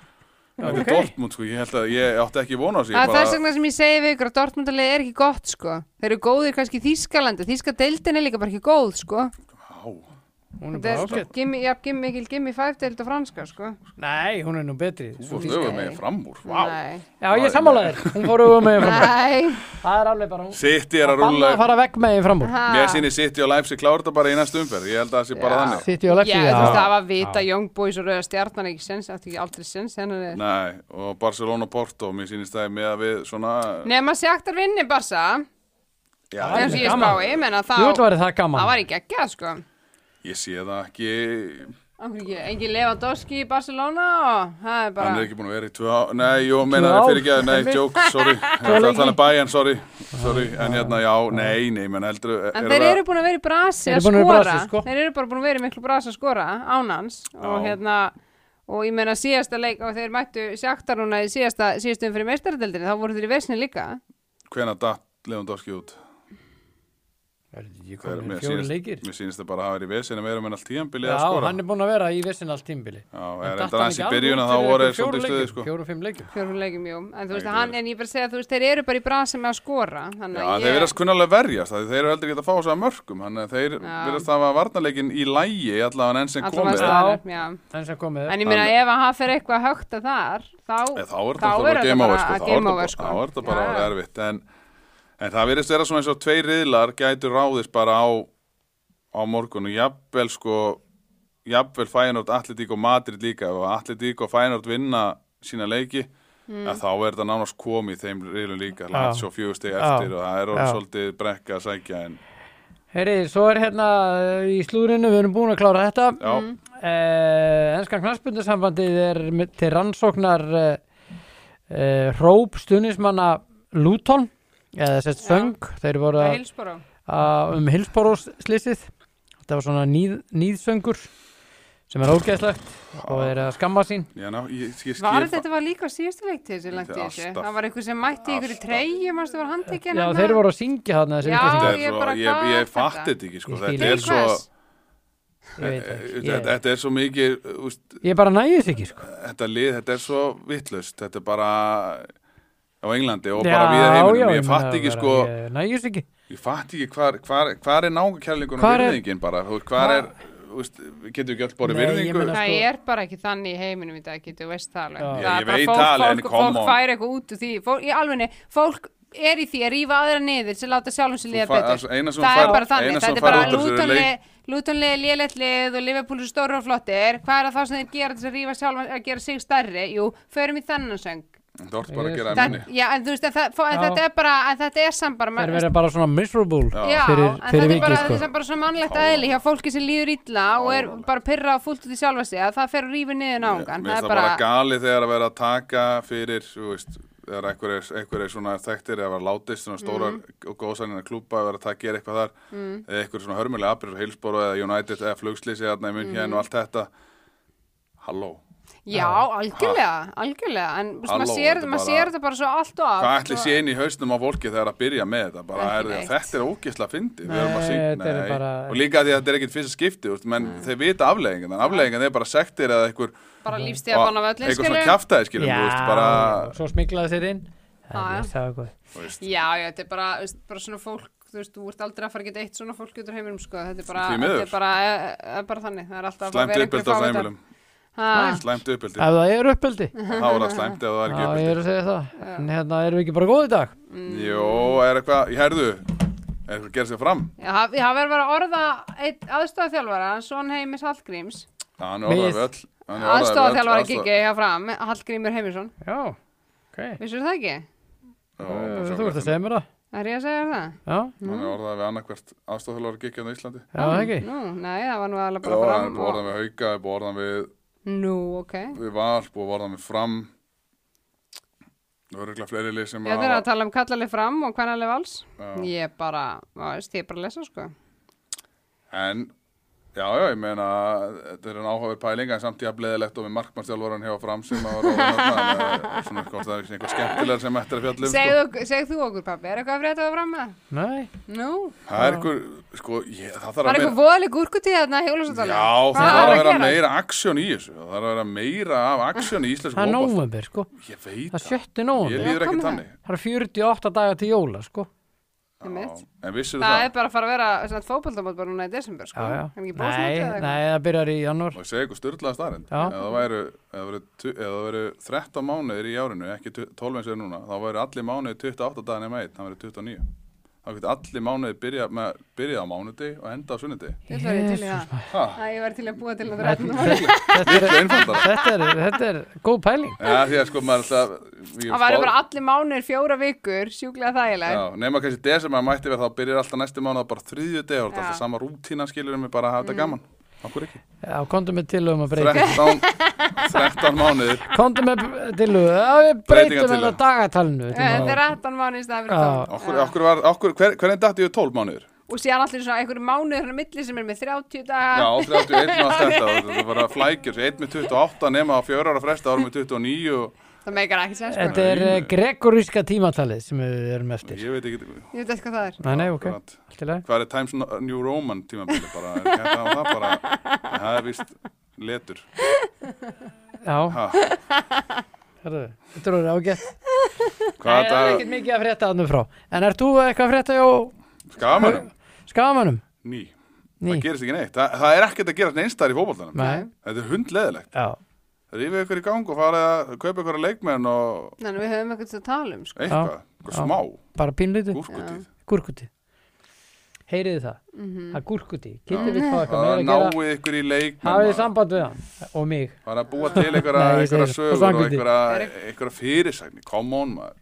Þetta ok. er Dortmund, sko, ég held að ég átti ekki von á sig. Það er þess vegna sem ég segi við ykkur að Dortmundalið er ekki gott, sko. Þeir eru góðir kannski í Þýskalandi. Þýska deildin er líka bara ekki góð, sko. Já, Hún er Þetta bara er ágætt gimmi, ja, gimmi, mikil gimmi fæfteild og franska, sko. Nei, hún er nú betri þú Sú fórst þýska. auðvitað með fram úr, vá. Nei. Já, ég sammála þér, hún fór auðvitað með fram úr Nei. Það er alveg bara hún City er að Banna rúlla, að fara vekk með fram úr Ha. mér sýnir City og Leipzig klára þetta bara í næstu umferð, ég held að það sé bara Já. þannig. City og Leipzig Já, þú veist, það var að Já. vita Young Boys og Rauða Stjarnan ekki sens, eftir ekki aldrei sens, hennar er. Nei, og Barcelona og Porto, mér sýnist það með að við svona, Nefn að Shakhtar vinni, Barsa, já, Það er eins og ég gaman. spái, menna Jú, það þá, væri það gaman það var ekki ekki, sko. ég sé það ekki Engin Lewandowski í Barcelona og það er bara... Hann er ekki búin að vera í tvö á... Nei, jú, meina það fyrir ekki að... Nei, joke, sorry. Það er að tala um Bayern, sorry. Sorry, en hérna, já, nei, nei, menn heldur... En þeir eru búin að vera í brasi að skora. Þeir eru bara búin að vera í miklu brasi að skora ánans og hérna... Og ég meina síðasta leik og þeir mættu Shakhtar núna í síðasta síðastum fyrir meistaradeildinni, þá voru þeir í vesni líka. Hvenær datt Lewandowski út? Er þetta ekki komin fjóri leikir? Mér sýnist það bara að hafa verið í vesinu meira með allt tímabili að skora. Já, hann er búin að vera í vesinu allt tímabili. Já, er þetta hans í byrjun að þá voru þeir svolítið stuði, sko. Fjóru og fimm leikjum. Fjóru og leikjum, jú. En þú veist, hann, en ég bara segja, þú veist, þeir eru bara í brasi með að skora. Já, þeir verðast kunnulega verjast, þeir eru heldur ekki að fá þess að mörkum, þannig að þeir verðast hafa varnarleikin í lagi allavega enn sem komið. Enn sem komið. En ég meina, ef hann fer eitthvað högt að þar, þá er þetta En það virðist vera svona eins og tveir riðlar gætu ráðist bara á, á morgun og jafnvel sko, jafnvel Feyenoord, Atletico og Madrid líka og Atletico og Feyenoord vinna sína leiki, mm. þá er þetta nánast komið í þeim riðlum líka, látt svo fjögur stig eftir og það er orðið svolítið brekka að sækja en... Heyri, svo er hérna í slúðrinu, við erum búin að klára þetta. Já. Eh, enska knattspyrnusambandið er til rannsóknar eh, eh, hróp stuðningsmanna Luton. Eða sett söng, þeir voru að, að, um Hillsborough-slysið. Þetta var svona níð, níðsöngur sem er ógeðslegt og þeir að skamma sín. Já, ná, ég, ég, var ég, þetta var líka síðustu leik til þessu langt í þessu? Það var einhver sem mætti ykkur í treyju, mannstu var handtekinn. Já, þeir voru að syngja þarna. Já, ég, ég bara ég, ég fatti þetta ekki, sko. Þetta er svo... Þetta er svo mikið... Úst, ég bara næði þess ekki, sko. Þetta lið, þetta er svo vitlaust. Þetta er bara... á Englandi og bara við heiminum, ég fatt ekki sko ég, næjus ekki ég fatt ekki hvar, hvar, hvar er náungakærleikunum og virðingin bara, hvar er veist, getur við ekki öll borið virðingu það sko, er bara ekki þannig í heiminum í dag, getur veist það alveg það er ég bara veit fólk, það, fólk, fólk fær eitthvað út úr því fólk, í alvegni, fólk er í því að rífa aðra niður sem láta sjálfum sér líða betur það er bara þannig, þetta er bara lútonlega lélegt lið og Liverpool er stóra og flottir, hvað er það þá sem þeir gera þess að rífa sjálfum, að gera sig stærri, jú, förum í þennan söng þú ert bara að gera það minni já, en þú veist, en það, en þetta er bara en þetta er samt bara þeir verða bara svona miserable já, fyrir, en fyrir þetta vikið er bara, sko. þetta er bara svona mannlegt eðli hjá fólki sem líður illa og er bara pyrra og fullt út í sjálfa sig að það fer að rífa niður náungan mér finnst það bara gali þegar að vera að taka fyrir, þú veist, þegar einhver er, einhver er svona þekktir eða var látist svona stórar mm. og góðsænina klúbba að vera að gera eitthvað þar mm. eða einhver svona hörmulega aðbyrður Hillsborough eða United eða flugslýsi þarna í München mm. og allt þetta halló já, algjörlega, algjörlega en Halló, maður sér þetta sér þetta bara svo allt og allt hvað ætli sé inn í hausnum á fólki þegar að byrja með þetta bara er því að þetta er ógeðslega fyndið við erum að syngja, nei bara... og líka því að þetta er ekkert fyrsta skipti, menn mm. þeir vita afleiðingan en afleiðingan er bara sektir eða einhver bara lífstíða banna völlin, einhver svona kjaftaði, skilur já, veist, bara... svo smiklaði þeir inn já, já, þetta er bara, bara svona fólk þú veist, þú ert aldrei að fara að geta eitt svona fólk út úr heiminum, sko, þetta er bara, þetta er bara, er bara þannig, það er alltaf að vera einhver fávitar slæmt uppeldi ef það er uppeldi þá er það slæmt ef það er ekki uppeldi já, ég er að segja það en hérna, erum við ekki bara góð í dag mm. jú, er eitthvað, ég herðu er eitthvað að gera sér fram já, það verður að orða aðstofþjálfara Son Heimis Hallgríms já, hann er orðað við öll aðstofþjálfara giggi hjá fram Hallgrímur Heimisson já, ok vissur það ekki? já, þú ert að segja mér það er ég að segja það? já hann er orðað við annarkvært aðstofþjálfara giggi á Íslandi já, það ekki nú, nei, það var nú alveg bara fram og orðað við Hauka, orðað við nú, ok við Val, búið að orðað við Fram það voru ekki fleiri lið sem að ég er að tala um kallalið Fram og hvernalið Vals ég bara, veist, ég bara lesa sko en já, já, ég meina þetta er en áhugaverð pæling en samt ég að bleðilegt og við markmannstjálfaran hjá Fram sem að vera svona hvort það er eitthvað skemmtilegar sem ættir að fjalla um segð, segð þú okkur pabbi, er eitthvað að frétta það Fram með? Nei Nú? Það er eitthvað, sko, ég, það þarf að meira var eitthvað voðaleg gúrkutíð þarna hjólasáttalið? Já, það þarf að vera meira aksjón í þessu það þarf að vera meira af aksjón í íslensku það er nóvember, sko ég veit það er sjötti nóvember ég líður ekki þannig það er fjörutíu og átta dagar til jóla, sko Já, en vissir það? Það er bara að fara að vera fótboltamót bara núna í desember, sko. Já, já. Nei, nei, það byrjar í janúar. Og ég segi ykkur sturlaða staðreynd. Ef það væru, ef það væru þrettán mánuðir í árinu, ekki tólf eins og núna, þá væru allir mánuðir tuttugu og átta dagar nema einn, það væru tuttugu og níu. Þá getur allir mánuðir byrja, með, byrja á mánudegi og enda á sunnudegi. Ég væri til í það. Það ég væri til að búa til að það þetta er þetta er góð pæling. Já, því að sko maður alltaf það væri bara allir mánuðir fjóra vikur, sjúklega þægilega. Já, nema kannski desember mætti við þá byrjar alltaf næsti mánuð bara þriðjudegi og alltaf sama rútína skilur við bara að hafa þetta gaman. Okkur ekki. Já, komdu með tillögum að breyta. þrettán, þrettán mánuðir. Komdu með tillögum, já, við breytum þetta dagatalinu. þrettán mánuðir í staðinn fyrir tólf. Okkur, okkur var, okkur, hver, hvernig datt ég tólf mánuðir? Og síðan allir svona einhverju mánuðir hérna á milli sem er með þrjátíu daga. Já, þrjátíu og eitt og allt þetta. Það var að flækja, svo einn með tuttugu og átta nema á fjögur ára fresta, ára með tuttugu og níu. Það meikar ekki sens, sko. Þetta er uh, gregoríska tímatalið sem við erum eftir. Ég veit ekki. Ég veit ekki hvað það er. Nei, nei, ok. Hvað er Times New Roman tímabili bara? Það var það bara, það er víst letur. Já. Herðu, þetta er ágætt. Hvað það er ekkert mikið að frétta aðnum frá. En ert þú eitthvað að frétta hjá Skagamönnum? Skagamönnum? Ný. Ný. Það gerist ekki neitt. Það, það er ekkert að gerast neinstar í fótboltanum. Nei. Þetta er hundleðilegt. Já. Það rífið ykkur í gang og farið að kaupa ykkur að leikmenn og... Nei, við höfum eitthvað til að tala um, sko. Eitthvað, eitthvað smá. Bara pínlítið. Gúrkutíð. Gúrkutíð. Heyriði það? Mm-hmm. Það gúrkutíð. Getur við fá eitthvað meira að gera? Náið ykkur í leikmenn. Hafið þið samband við hann og mig. Það er að búa til einhverja sögur og einhverja fyrirsækni. Come on, maður.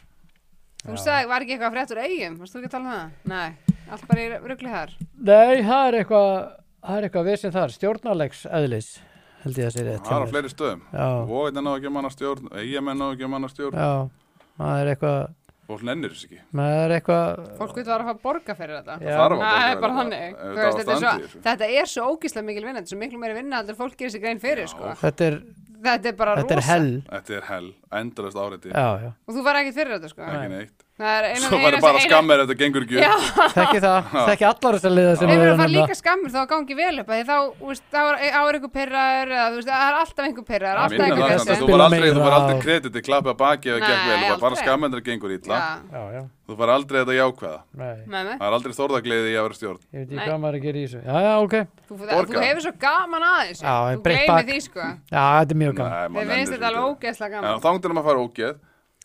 Þú sagði, var ekki eitthvað frétt úr eigum? Varst þú ekki að tala um það? Nei, allt bara í rugli þar. Nei, það er eitthvað, það er eitthvað vissinn þar. Stjórnarlegs eðlis, held ég að segja þetta. Það er á fleiri stöðum. Já. Vóðin ná ekki að manna stjórn, eigamenn ná ekki að manna stjórn. Já, það er eitthvað... Fólk nennir þess ekki. Það er eitthvað... Fólk vil vera að fá borga fyrir þetta. Já. Það þarf að borga Það er fyrir bara þetta. þannig. Ef Þú þetta veist, var Þetta er standi í svo, þessu. þetta er svo ógeðslega mikil vinna, þetta er svo miklu meiri vinna heldur en fólk gerir sig grein fyrir, sko. Þetta er, Þetta er bara þetta er rosa. hell. Þetta er hell, endalast áreiti. Já, já. Og þú var ekkert fyrir þetta, sko. Ekki neitt. Það er einu Svo væri bara skammir ef þetta gengur ekki upp. Já, Þekki það, þekki allar þessar liða sem ef við það erum fara nefna. líka skammur þá gangi vel upp, því þá, þú veist, þá er á er einhver pirraður, eða þú veist, það er alltaf einhver pirraður, Það alltaf minna einhver það þessi. samt, þessi. þú var aldrei, Spila þú var meira aldrei og- krediti, klappið að baki ef það gekk Nei, vel, þú var bara aldrei. skammir ef það gengur illa. Já, Já, já. Þú var aldrei þetta jákvæða. Nei, með mig. Það er aldrei þórðagleiði í að vera stjórn. ég veit Nei. ekki hvað maður er að gera í þessu. Já, já, ok. Þú, Borga. þú hefur svo gaman að þessu. Já, Þú breytt gleymir bak. því, sko. Já, þetta er mjög gaman. Nei, Við maður finnst nennir þetta alveg ekki. ógeðslega En gaman. þá til að maður fara ógeð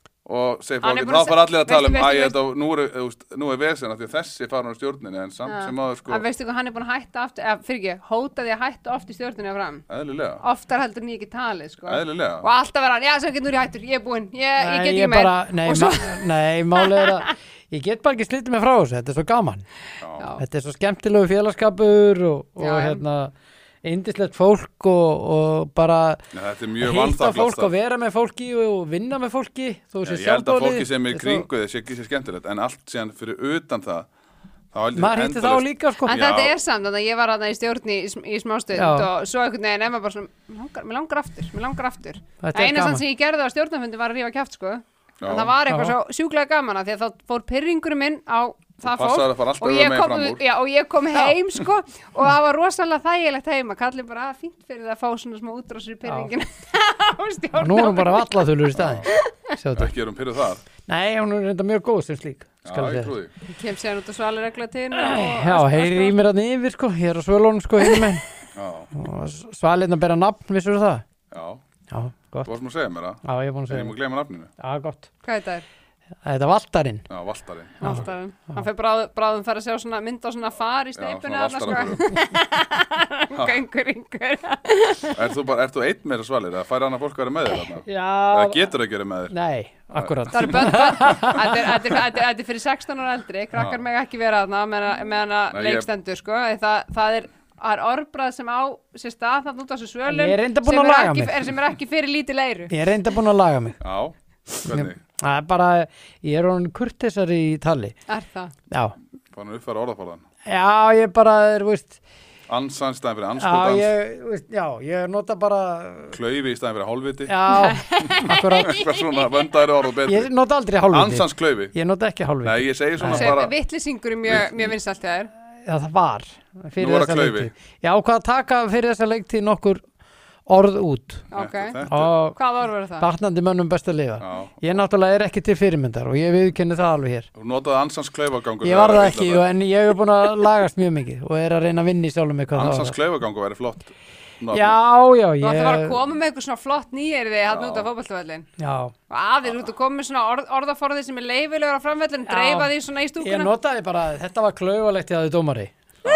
og segir Hann er fólki, búinn að þá fara allir að tala um, veistu, æ, veistu, þetta, nú er, þú veist, nú er vesen af því að þessi fara á stjórninni, en samt Já. sem aður sko, Að veistu hvað hann er búin að hætta aftur, eða fyrir ekki, hóta því að hætta oft í stjórnunni fram. eðlilega, Oftar heldur en ég ekki talið, sko. eðlilega. Og alltaf vera hann, já, sem getur nú í hættur, ég er búinn, ég, ég Nei, get ekki meir. bara, nei, Og svo- ma- nei, málið er að ég get bara ekki slítið mig frá þessu, þetta er svo gaman. Já. Þetta er svo skemmtilegu félagskapur og, og Já, já. hérna indislegt fólk og, og bara Nei, þetta er mjög hitta vanþakklátt fólk og starf. vera með fólki og vinna með fólki þó Já, sé ég held að sjálfbólið. fólki sem er í kringu þið sé ekki sér skemmtilegt, en allt síðan fyrir utan það, þá heldur Maður hitti þá líka sko. En Já. þetta er samt, þannig að ég var þarna í stjórn í, í smástund Já. og svo einhvern veginn emma bara svona, mér langar, mér langar aftur, mér langar aftur. Þetta er Eina gaman. samt sem ég gerði á stjórnarfundi var að rífa kjaft, sko. Já. En það var eitthvað Já. svo sjúklega gaman að því að þá fór pyrringurinn minn á það passaði að fólk fara alltaf og öfuga ég, megin kom, fram úr. já, og ég kom heim, sko, og það var rosalega þægilegt heima. Kalli bara að fínt fyrir það að fá svona smá útrásir í pyrringin á Og nú er hún bara vallaþulur í staðin. Sjáðu. Ekki erum pyrruð þar. Nei, hún er reynda mjög góð sem slík. Já, skal ég segja. trúi. Ég kem sér út á svalireglatíðinu Já, heyrir í mér að yfir sko. Ég er á svölunum sko hinum megin. Já, Og svalirna bera nafn, vissur það? já. Já, gott. Þú varst maður að segja mér það. Já, ég er búin að En ég segja. má gleyma nafninu. Já, gott. Hvað er þetta? Þetta er Valtarinn. Já, Valtari. Alltaf, hann fyrir bráð, bráðum fara að sjá svona mynd á svona far í Já, steipinu svona þarna, sko. Valtarapurðum. Göngur yngur. Ert þú bara, ert þú einn meira svalir? Eða færi annað fólk að vera með þér þarna? Já. Eða getur það að gera með þér? Nei, akkurat. Það eru börn, börn, þetta er- þetta er- þetta er- þetta er fyrir sextán ára eldri, krakkar Já. meg ekki vera þarna meðan meðan að Nei, ég- leikstendur, sko. Það, það er, það er orðbrað sem á sér stað þarna út á þessu svölum Ég er reyndar búin sem að er laga ekki- mig. er- sem er ekki fyrir lítið leiru. Ég er reynda búin að laga mig. Já, hvernig? Það er bara, ég er hún kurtisar í tali. Er það? Já. Fann að uppfæra orðaforðan. Já, ég bara, er, veist, Ansan í staðin fyrir já, anskotans. ég, veist, já, ég nota bara, Klaufi í staðin fyrir hálfviti. já, akkurat. Eitthvað svona vöndaðir orð og betri. Ég nota aldrei hálfviti. Ansans klaufi. Ég nota ekki hálfviti. Nei, ég segi svona Sem bara. vittlisingur er mjög, mjög vinsælt hjá þér. Já, það var. Fyrir Nú er það þessa klaufi. leiktíð. Já, hvað taka fyrir þessa leiktíð nokkur orð út. Ok. Þetta, þetta. Og Hvað orð verður það? batnandi mönnum best að lifa. Já. Ég náttúrulega er ekki til fyrirmyndar og ég viðkenni það alveg hér. Þú notaði ansans klaufagangur. Ég var það ekki, en ég hef búin að lagast mjög mikið og er að reyna að vinna í sjálfum mig hvað það Ansans var. klaufagangur væri flott. nafn. Já, já, Þú ætti að fara að ég... koma með eitthvað svona flott nýjirði hann Já. út á fótboltavöllin. Já, Og aðeins út að koma með svona orð, orðaforði sem er leifilegur á framvöllin, Já. dreifa því svona í ég stúkuna. notaði bara, þetta var klaufalegt í að þið dómari.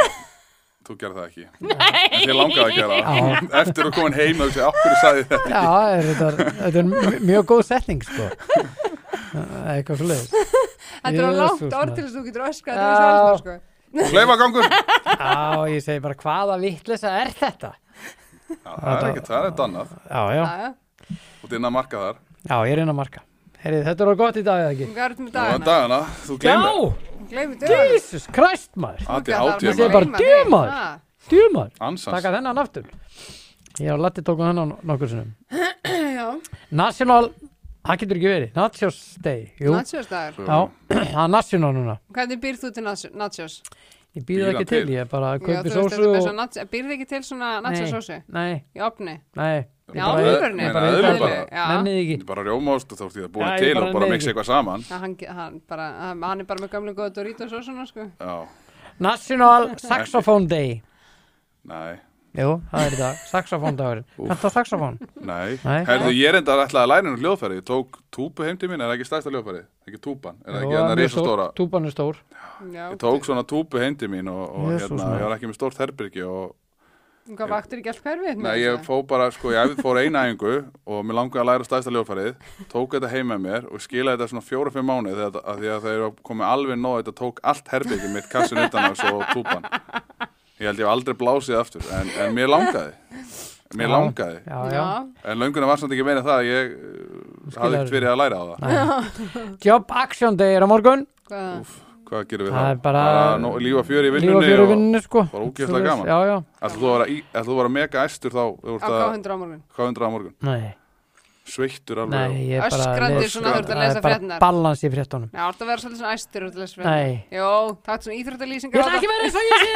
Þú gerði það ekki. Nei. En þið langaði að gera Já. það. Eftir að komin heim og þessi, okkur sagði þetta Já, ekki. er, þetta, er, þetta er mj- mjög góð setning, sko. Eitthvað svo leiðis. Þetta er á Jesús, langt orð maður. til þess að þú getur öskrað Já. til þess að sko. Kleifagangur. Já, ég segi bara hvaða vitleysa er þetta? Já, það er ekkert, það er eitthvað annað. Já, já, Já, já. Og dinn að marka þar. já, ég reyna að marka. Heyrið, þetta er gott í dag, eða ekki? Hvað er þetta með Það var dagana? dagana, þú gleymir. Já, Gleymið dagana. Jesus Christ, maður. Að Það þið þarf hátíð Ég segi að bara gleyma djú, þeim. maður. Ha, Djúmar, Ansans. taka þennan aftur. Ég og Latti tókum þennan nokkur sinnum. Já, National, það getur ekki verið, Nachos Day. Jú, nachosdagur. já, það er National núna. Hvernig býrð þú til nach- nachos? Ég býð Býr ekki hann til, til? ég bara Já, kaupi þú veist, sósu þetta er og... svona nach- býrð ekki til svona nachosósu Nei, í opni? nei. Já, Ég bara- alvörunni. ég bara- Meina, ég eðlilega bara- bara. Já. Nennið Þetta ekki. er bara rjómaost og þá ertu því að búa Já, ég til bara og bara nei. mixa eitthvað saman. Já, hann, hann, bara, hann hann er bara með gamlu góða Doritos sósuna, sko. Já, National Saxophone Day. nei, Jú, það er þetta, saxofón dagurinn. Þetta er saxofón. nei. Nei. Herðu, ég er enda ætlaði að læra hennar hljóðfæri. Ég tók túpu heim til mín, er það ekki stærsta hljóðfæri? Ekki túpan, er það Jú, ekki hérna mjög risa stór. stóra? Túpan er stór. Já, Ég tók svona túpu heim til mín og, og Jesús, hérna, maður. ég var ekki með stórt herbyrgi og Hvað vaktir ekki allt hverfið? Nei, ég fó bara, sko, ég fór eina æfingu og mér langaði að læra stærsta hljóðfærið, tók þetta heim með mér og skilaði þetta svona fjóra, fimm mánuði þegar þetta- af því að þeir eru komið alveg nóg, þetta tók allt herbyggi mitt, kassin utan og svo túpan. Ég held ég hef aldrei blásið aftur, en, en mér langaði, mér Já. langaði, Já, já. Já, en löngunum var samt ekki meira en það, að ég uh, hafði ekkert fyrir að læra á það. Nei. Job Action Day er á morgun. hvað Úf, hvað gerum við Það þá? er bara- nó, lífa fjör í Lífa vinnunni fyrir og vinnunni, sko. bara ógeðslega gaman. Já, já. Ætlar þú að vera, í- ætlar þú að vera mega æstur þá, þú á ert að, K hundrað á morgun? hvað hundra á morgun? Nei, Sveittur alveg. nei, ég er bara Öskrandi les- svona, þú ert að lesa það er bara fréttirnar. balans í fréttunum. Já, það verður svolítið svona æstur út að lesa Nei. Jó, takk svona íþróttalýsingar Ég ætla ekki að vera eins og ég sé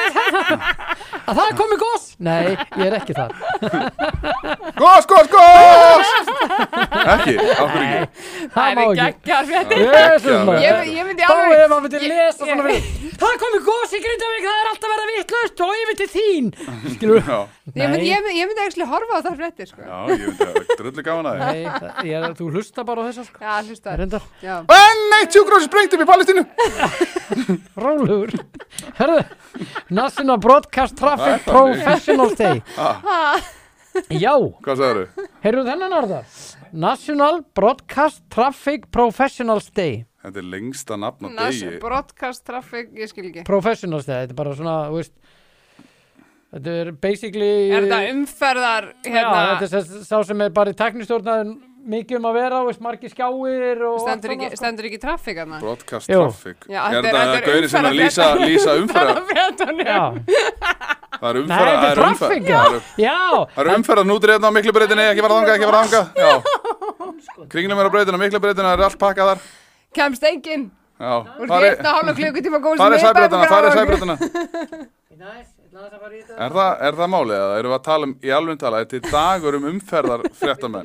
að það er komið gos. Nei, ég er ekki þar. Gós, gós, gós! Ekki, áhverju ekki? Það Það má er ekki. geggar fréttir. Jesús, maður. Ég, ég myndi Þá alveg ef maður myndi Ég- lesa svona ég- við. Það er komið gos í Grindavík, það er alltaf að vera vitlaust og yfir til þín. Skilur Já, Ég myndi, Nei. ég myndi, ég myndi ekki horfa á það fréttir, sko. já, ég myndi að drullu gaman að þið. Nei, það- ég er, þú hlusta bara á þessar sko. Já, hlusta. Reyndar, Já. En eitt sjúkrós sprengt upp í Palestínu. rólegur. Herðu, National Broadcast Traffic Það er þannig. Professionals Day. Ah, Já, hvað sagður þau? heyrðu þennan orða. National Broadcast Traffic Professionals Day. Þetta er lengsta nafn á Nas, degi. broadcast traffic, ég skil ekki. Professionals Day, þetta er bara svona, þú veist, þetta er basically... Er þetta umferðar, Já, hérna, þetta er sá- sá sem er bara í teknistjórnaður mikið um að vera, þú veist, margir skjáir og... stendur allt ekki, svona, sko. stendur ekki traffic aðna? Broadcast Jú. traffic. Já, Er þetta er- þetta þetta er gauri sem er að lýsa, umferðarfréttir. lýsa umferða? Fréttunum. Já, Það er nei, umferða, þetta það er er traffic, umferða. já. Það eru- Já, það eru umferða nútrið á miklu breytinni, ekki fara þanga, ekki fara þanga. Já. Kringlum er á breytina, miklu breytina, er allt pakkað þar. Kemst enginn. Já. Úr Fari- getna hálfa klukkutíma góð Farið sem sæbreytina, farið sæbreytina. Næs, ég ætla aðeins að fara í þetta. Er það, er það málið eða erum við að tala um, í alveg tala, er til dagur um umferðar fréttamenn?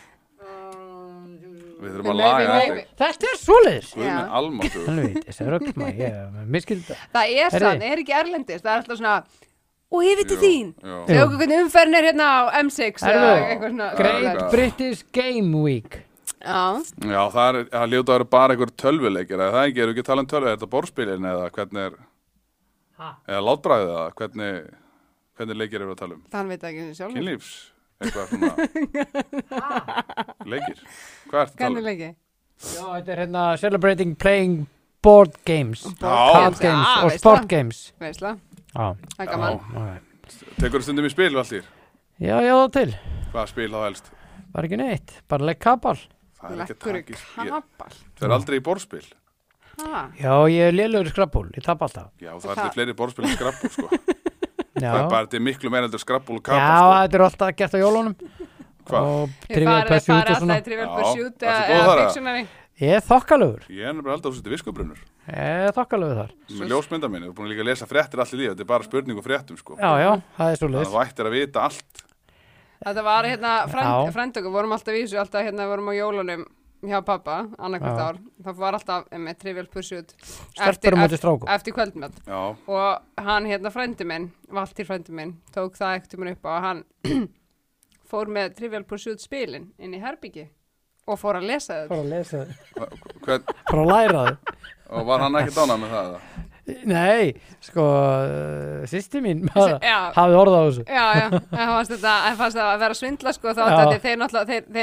Við þurfum að Nei, laga nei, þetta. nei. Þetta er svoleiðis. Guð minn Já. almáttugur. Helvít, þessi rögl maður, ég miskildi það. Það er Herri. sann, er ekki erlendist, það er alltaf svona og yfir til þín. Já. Segðu okkur hvernig umferðin er hérna á M sex eða Herðu, eitthvað svona. Great Já. British Game Week. Já, Já, það er, það ljóta að vera bara einhver tölvuleikir, eða það ekki, eru ekki að tala um tölvu, er þetta borðspilin eða hvernig er, Ha? eða látbræðið eða hvernig, hvernig leikir eru að tala um? þann veit ekki sjálf. Kynlífs, eitthvað svona, leikir, hvað er þetta að tala Hvernig um? leiki? Já, þetta er hérna Celebrating Playing Board Games, Card Já, Games Já, og veist Sport það. Games. Veistla, Já, það er gaman. ok. tekur stundum í spil, Valtýr, Já, já, þá til. hvaða spil þá helst? Bara ekki neitt, bara legg kabal. Það er ekki að Lekkur taka í spil, kapal. það er aldrei í borðspil. Ha, Já, ég er lélugur í skrabbúl, ég tap alltaf. Já, það er Það- til fleiri borðspil en skrabbúl, sko. Já, Það er bara, þetta er miklu meira heldur skrabbúl og já kapal, sko. þetta er alltaf gert á jólunum. Hvað? Og ég Trivial farið Pursuit farið og svona. alltaf í Trivial Já, Pursuit varstu eða góð eða þar, eða? Pictionary. Ég er þokkalugur, Ég er nefnilega alltaf að setja viskubrunnur. ég er þokkalugur þar. Með ljósmynda minni, þú er búin að líka að lesa fréttir allir líf, þetta er bara spurning og fréttum, sko. Já, já, það er Þannig svoleiðis. að þú ættir að vita allt. Þetta var hérna, frend, Já. frend okkur, vorum alltaf í þessu, alltaf hérna vorum á jólunum hjá pappa, annarkvæmt Já. ár. Það var alltaf með Trivial Pursuit. Stelpur á móti strákum. Eftir kvöldmjöld. Já, Og hann hérna frændi minn, Valtýr frændi minn, tók það ekkert um upp á og hann fór með Trivial Pursuit spilin inn í herbyggi og fór að lesa þau. Fór að lesa þau, hvern, fór að læra þau. og var hann ekki dánað með það? eða? Nei, sko, uh, sýsti mín hafði Já. orðað á þessu. Já, já, en fannst þetta, en fannst það að vera að svindla sko þá Já. þetta þeir náttúrulega, þeir, þeir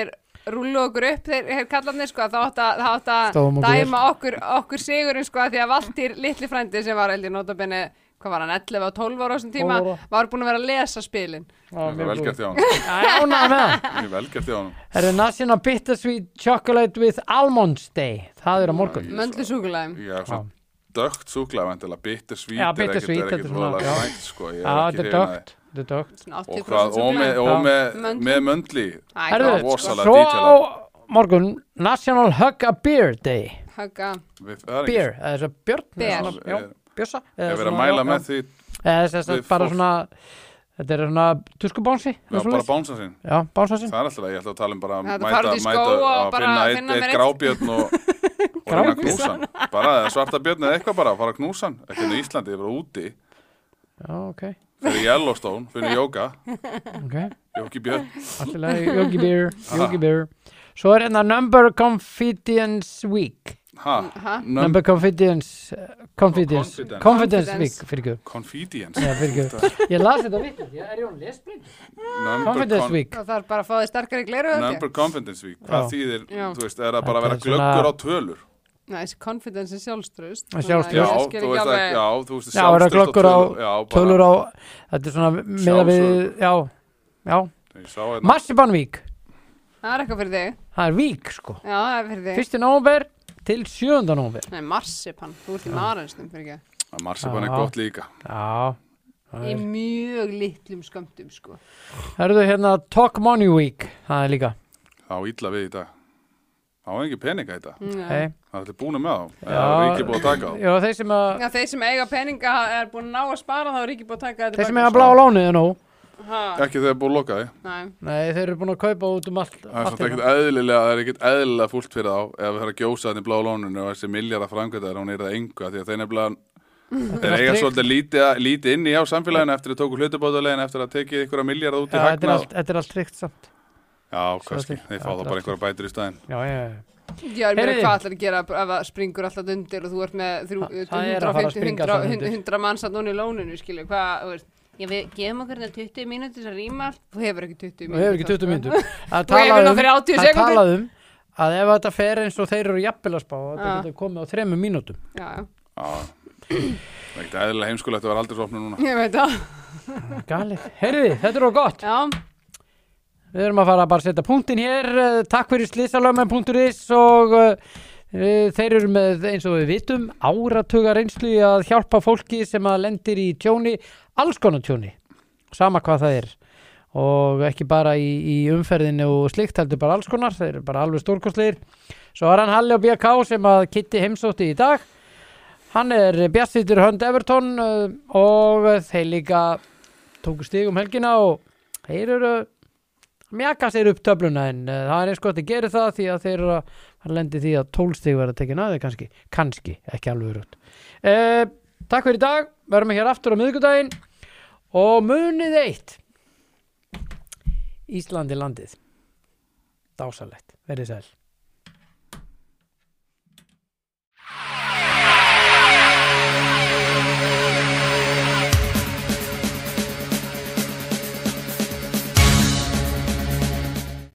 rúlu okkur upp þeir, þeir kallarnir sko, þá átt að, þá átt að Stóðum okkur dæma okkur, okkur sigurinn sko, því að Valtýr litli frændi sem var heldur notabenni, hvað var hann, ellefu og tólf ára á þessum tíma, tólf ára. var búin að vera að lesa spilin. Það er velgert hjá hann. Já, ánægður með það. Ég er velgert hjá hann. Það er National Bittersweet Chocolate with Almonds Day. Það er á morgun. Möndlusúkulæðum. Já, svo dögt súkulega, vantilega, bittersweet Já, er ekkert, bittersweet, er þetta er ekkert svona, roðalega já. svænt, sko. Ég Já, er þetta ekki er hrifinn af dögt. Þetta er dögt. Svona Og áttatíu hvað, prósent og með, súkkulaði. og með, Möndlu. með möndli. Æ, Herðu, gott, sko. rosalega svo á dítilað. morgun National Hug a Beer Day. Hugga. Við- það er ekki- Beer, eða þess að björn. Ber. eða svona- Já, bjössa. Ég verið að mæla með því, Eða þess að við bara fólk. svona, þetta er svona tuskubánsi. já, bara bánsa sinn. Já, bánsa sinn. Það er alltaf, ég ætla að tala um bara að Þetta mæta, fara út í mæta skóg og að bara finna eitt, finna mér eitt eitt. grábjörn og, og reyna að knúsa hann. Bara eða svarta björn eða eitthvað bara, fara að knúsa hann. Ekki enn í Íslandi, ég er bara úti. Já, ok. Fyrir Yellowstone, fyrir jóka, Ok. jóki björn. Alltilega, Yogi Beer, Yogi Beer. Svo er hérna Number Confidence Week. Ha? Ha? Num Number Confidence, uh, Confidence, Confidence. Confidence Confidence. Week, fyrir ekki. Confidence. Já, fyrir ekki. Ég las þetta vitt, ég er Jón lesblind. Number, Confidence con Week. Það þarf bara að fá þið sterkari gleru held ég. number Confidence Week. Hvað Já. þýðir, Já. þú veist, er það bara að vera Þetta er svona- glöggur á tölur? Nei, þessi confidence er sjálfströst. Það er sjálfstraust. Já, Ég skil þú ekki veist, alveg- að, já, þú veist, Já, vera sjálfstraust glöggur á Já, bara, tölur á, þetta er svona miða við, Sjálfsöryggi. já, já. Ég sá hérna, Marsipan Week, Það er eitthvað fyrir þig. það er vík, sko. Já, það er fyrir þig. Fyrsti nóvember til sjöunda nóvember. Nei, marsipan. Þú ert í marensnum fyrir ekki. að marsipan er Já. gott líka. Já. það Í er- mjög litlum skömmtum, sko. Herðu hérna Talk Money Week, það er líka. Það á illa við í dag. Það á ekki peninga í dag. Nei. Hey. Það er allir búin með þá. Já. Það er ekki búin að taka þá. Já, þeir sem að, Já, þeir sem eiga peninga er búin að ná að spara þá er ekki búin að taka þetta þeir sem eiga blá lánið er nóg. Ha, Ekki þegar búin að loka því. nei. Nei, þeir eru búin að kaupa út um allt. Það er allt svona hérna. ekkert eðlilega, það er ekkert eðlilega fúlt fyrir þá ef við þarfum að gjósa þannig blá lóninu og þessi miljardar framkvæmdar, hún er það engu af því að þeir nefnilega þeir eiga tryggt. svolítið lítið, lítið inni á samfélaginu eftir að tóku hlutabótalegin eftir að tekið einhverja miljardar út í Já, þetta er hagnað. allt, þetta er allt tryggt samt. Já, Svo kannski, þetta- þeir fá þetta þá er bara allt einhverja bætur í staðinn. Já, já, já. Já, ég meina Heyrðu. hvað ætlar að gera ef það springur alltaf undir og þú ert með þrjú- Það- það er að fara að springa alltaf undir. hundra manns að núna í lóninu, skilju, hvað, þú veist, ég við gefum okkur þetta tuttugu mínútur til að rýma allt, þú hefur ekki tuttugu Þú mínútur. hefur ekki tuttugu mínútur. Það Þú hefur talað þá um, þrjátíu það sekúndur. talað um að ef þetta fer eins og þeir eru jafnvel að spá, þetta Já. getur komið á þremur mínútum. Já, já, Já, það er ekkert eðlilega heimskulegt að vera aldrei svopnu núna. ég veit það. Galið. Heyrði, þetta er á gott. Já, Við erum að fara að bara setja punktin hér. Eh, Takk fyrir slisalögmenn punktur is og uh, þeir eru með, eins og við vitum, áratuga reynslu í að hjálpa fólki sem að lendir í tjóni, alls konar tjóni, sama hvað það er. Og ekki bara í, í umferðinu og slikt, heldur bara alls konar, þeir eru bara alveg stórkostlegir. Svo er hann Halli á B K sem að Kitty heimsótti í dag. Hann er bjartsýttur hönd Everton uh, og þeir líka tóku stig um helgina og þeir eru mjaka sér upp töfluna en uh, það er eins gott að gera það því að þeir eru að hann lendi því að tólf stig verða tekin að þeir kannski, kannski, ekki alveg rútt. Uh, takk fyrir í dag, verðum hér aftur á miðvikudaginn og munið eitt. Íslandi landið. Dásalegt, verið sæl.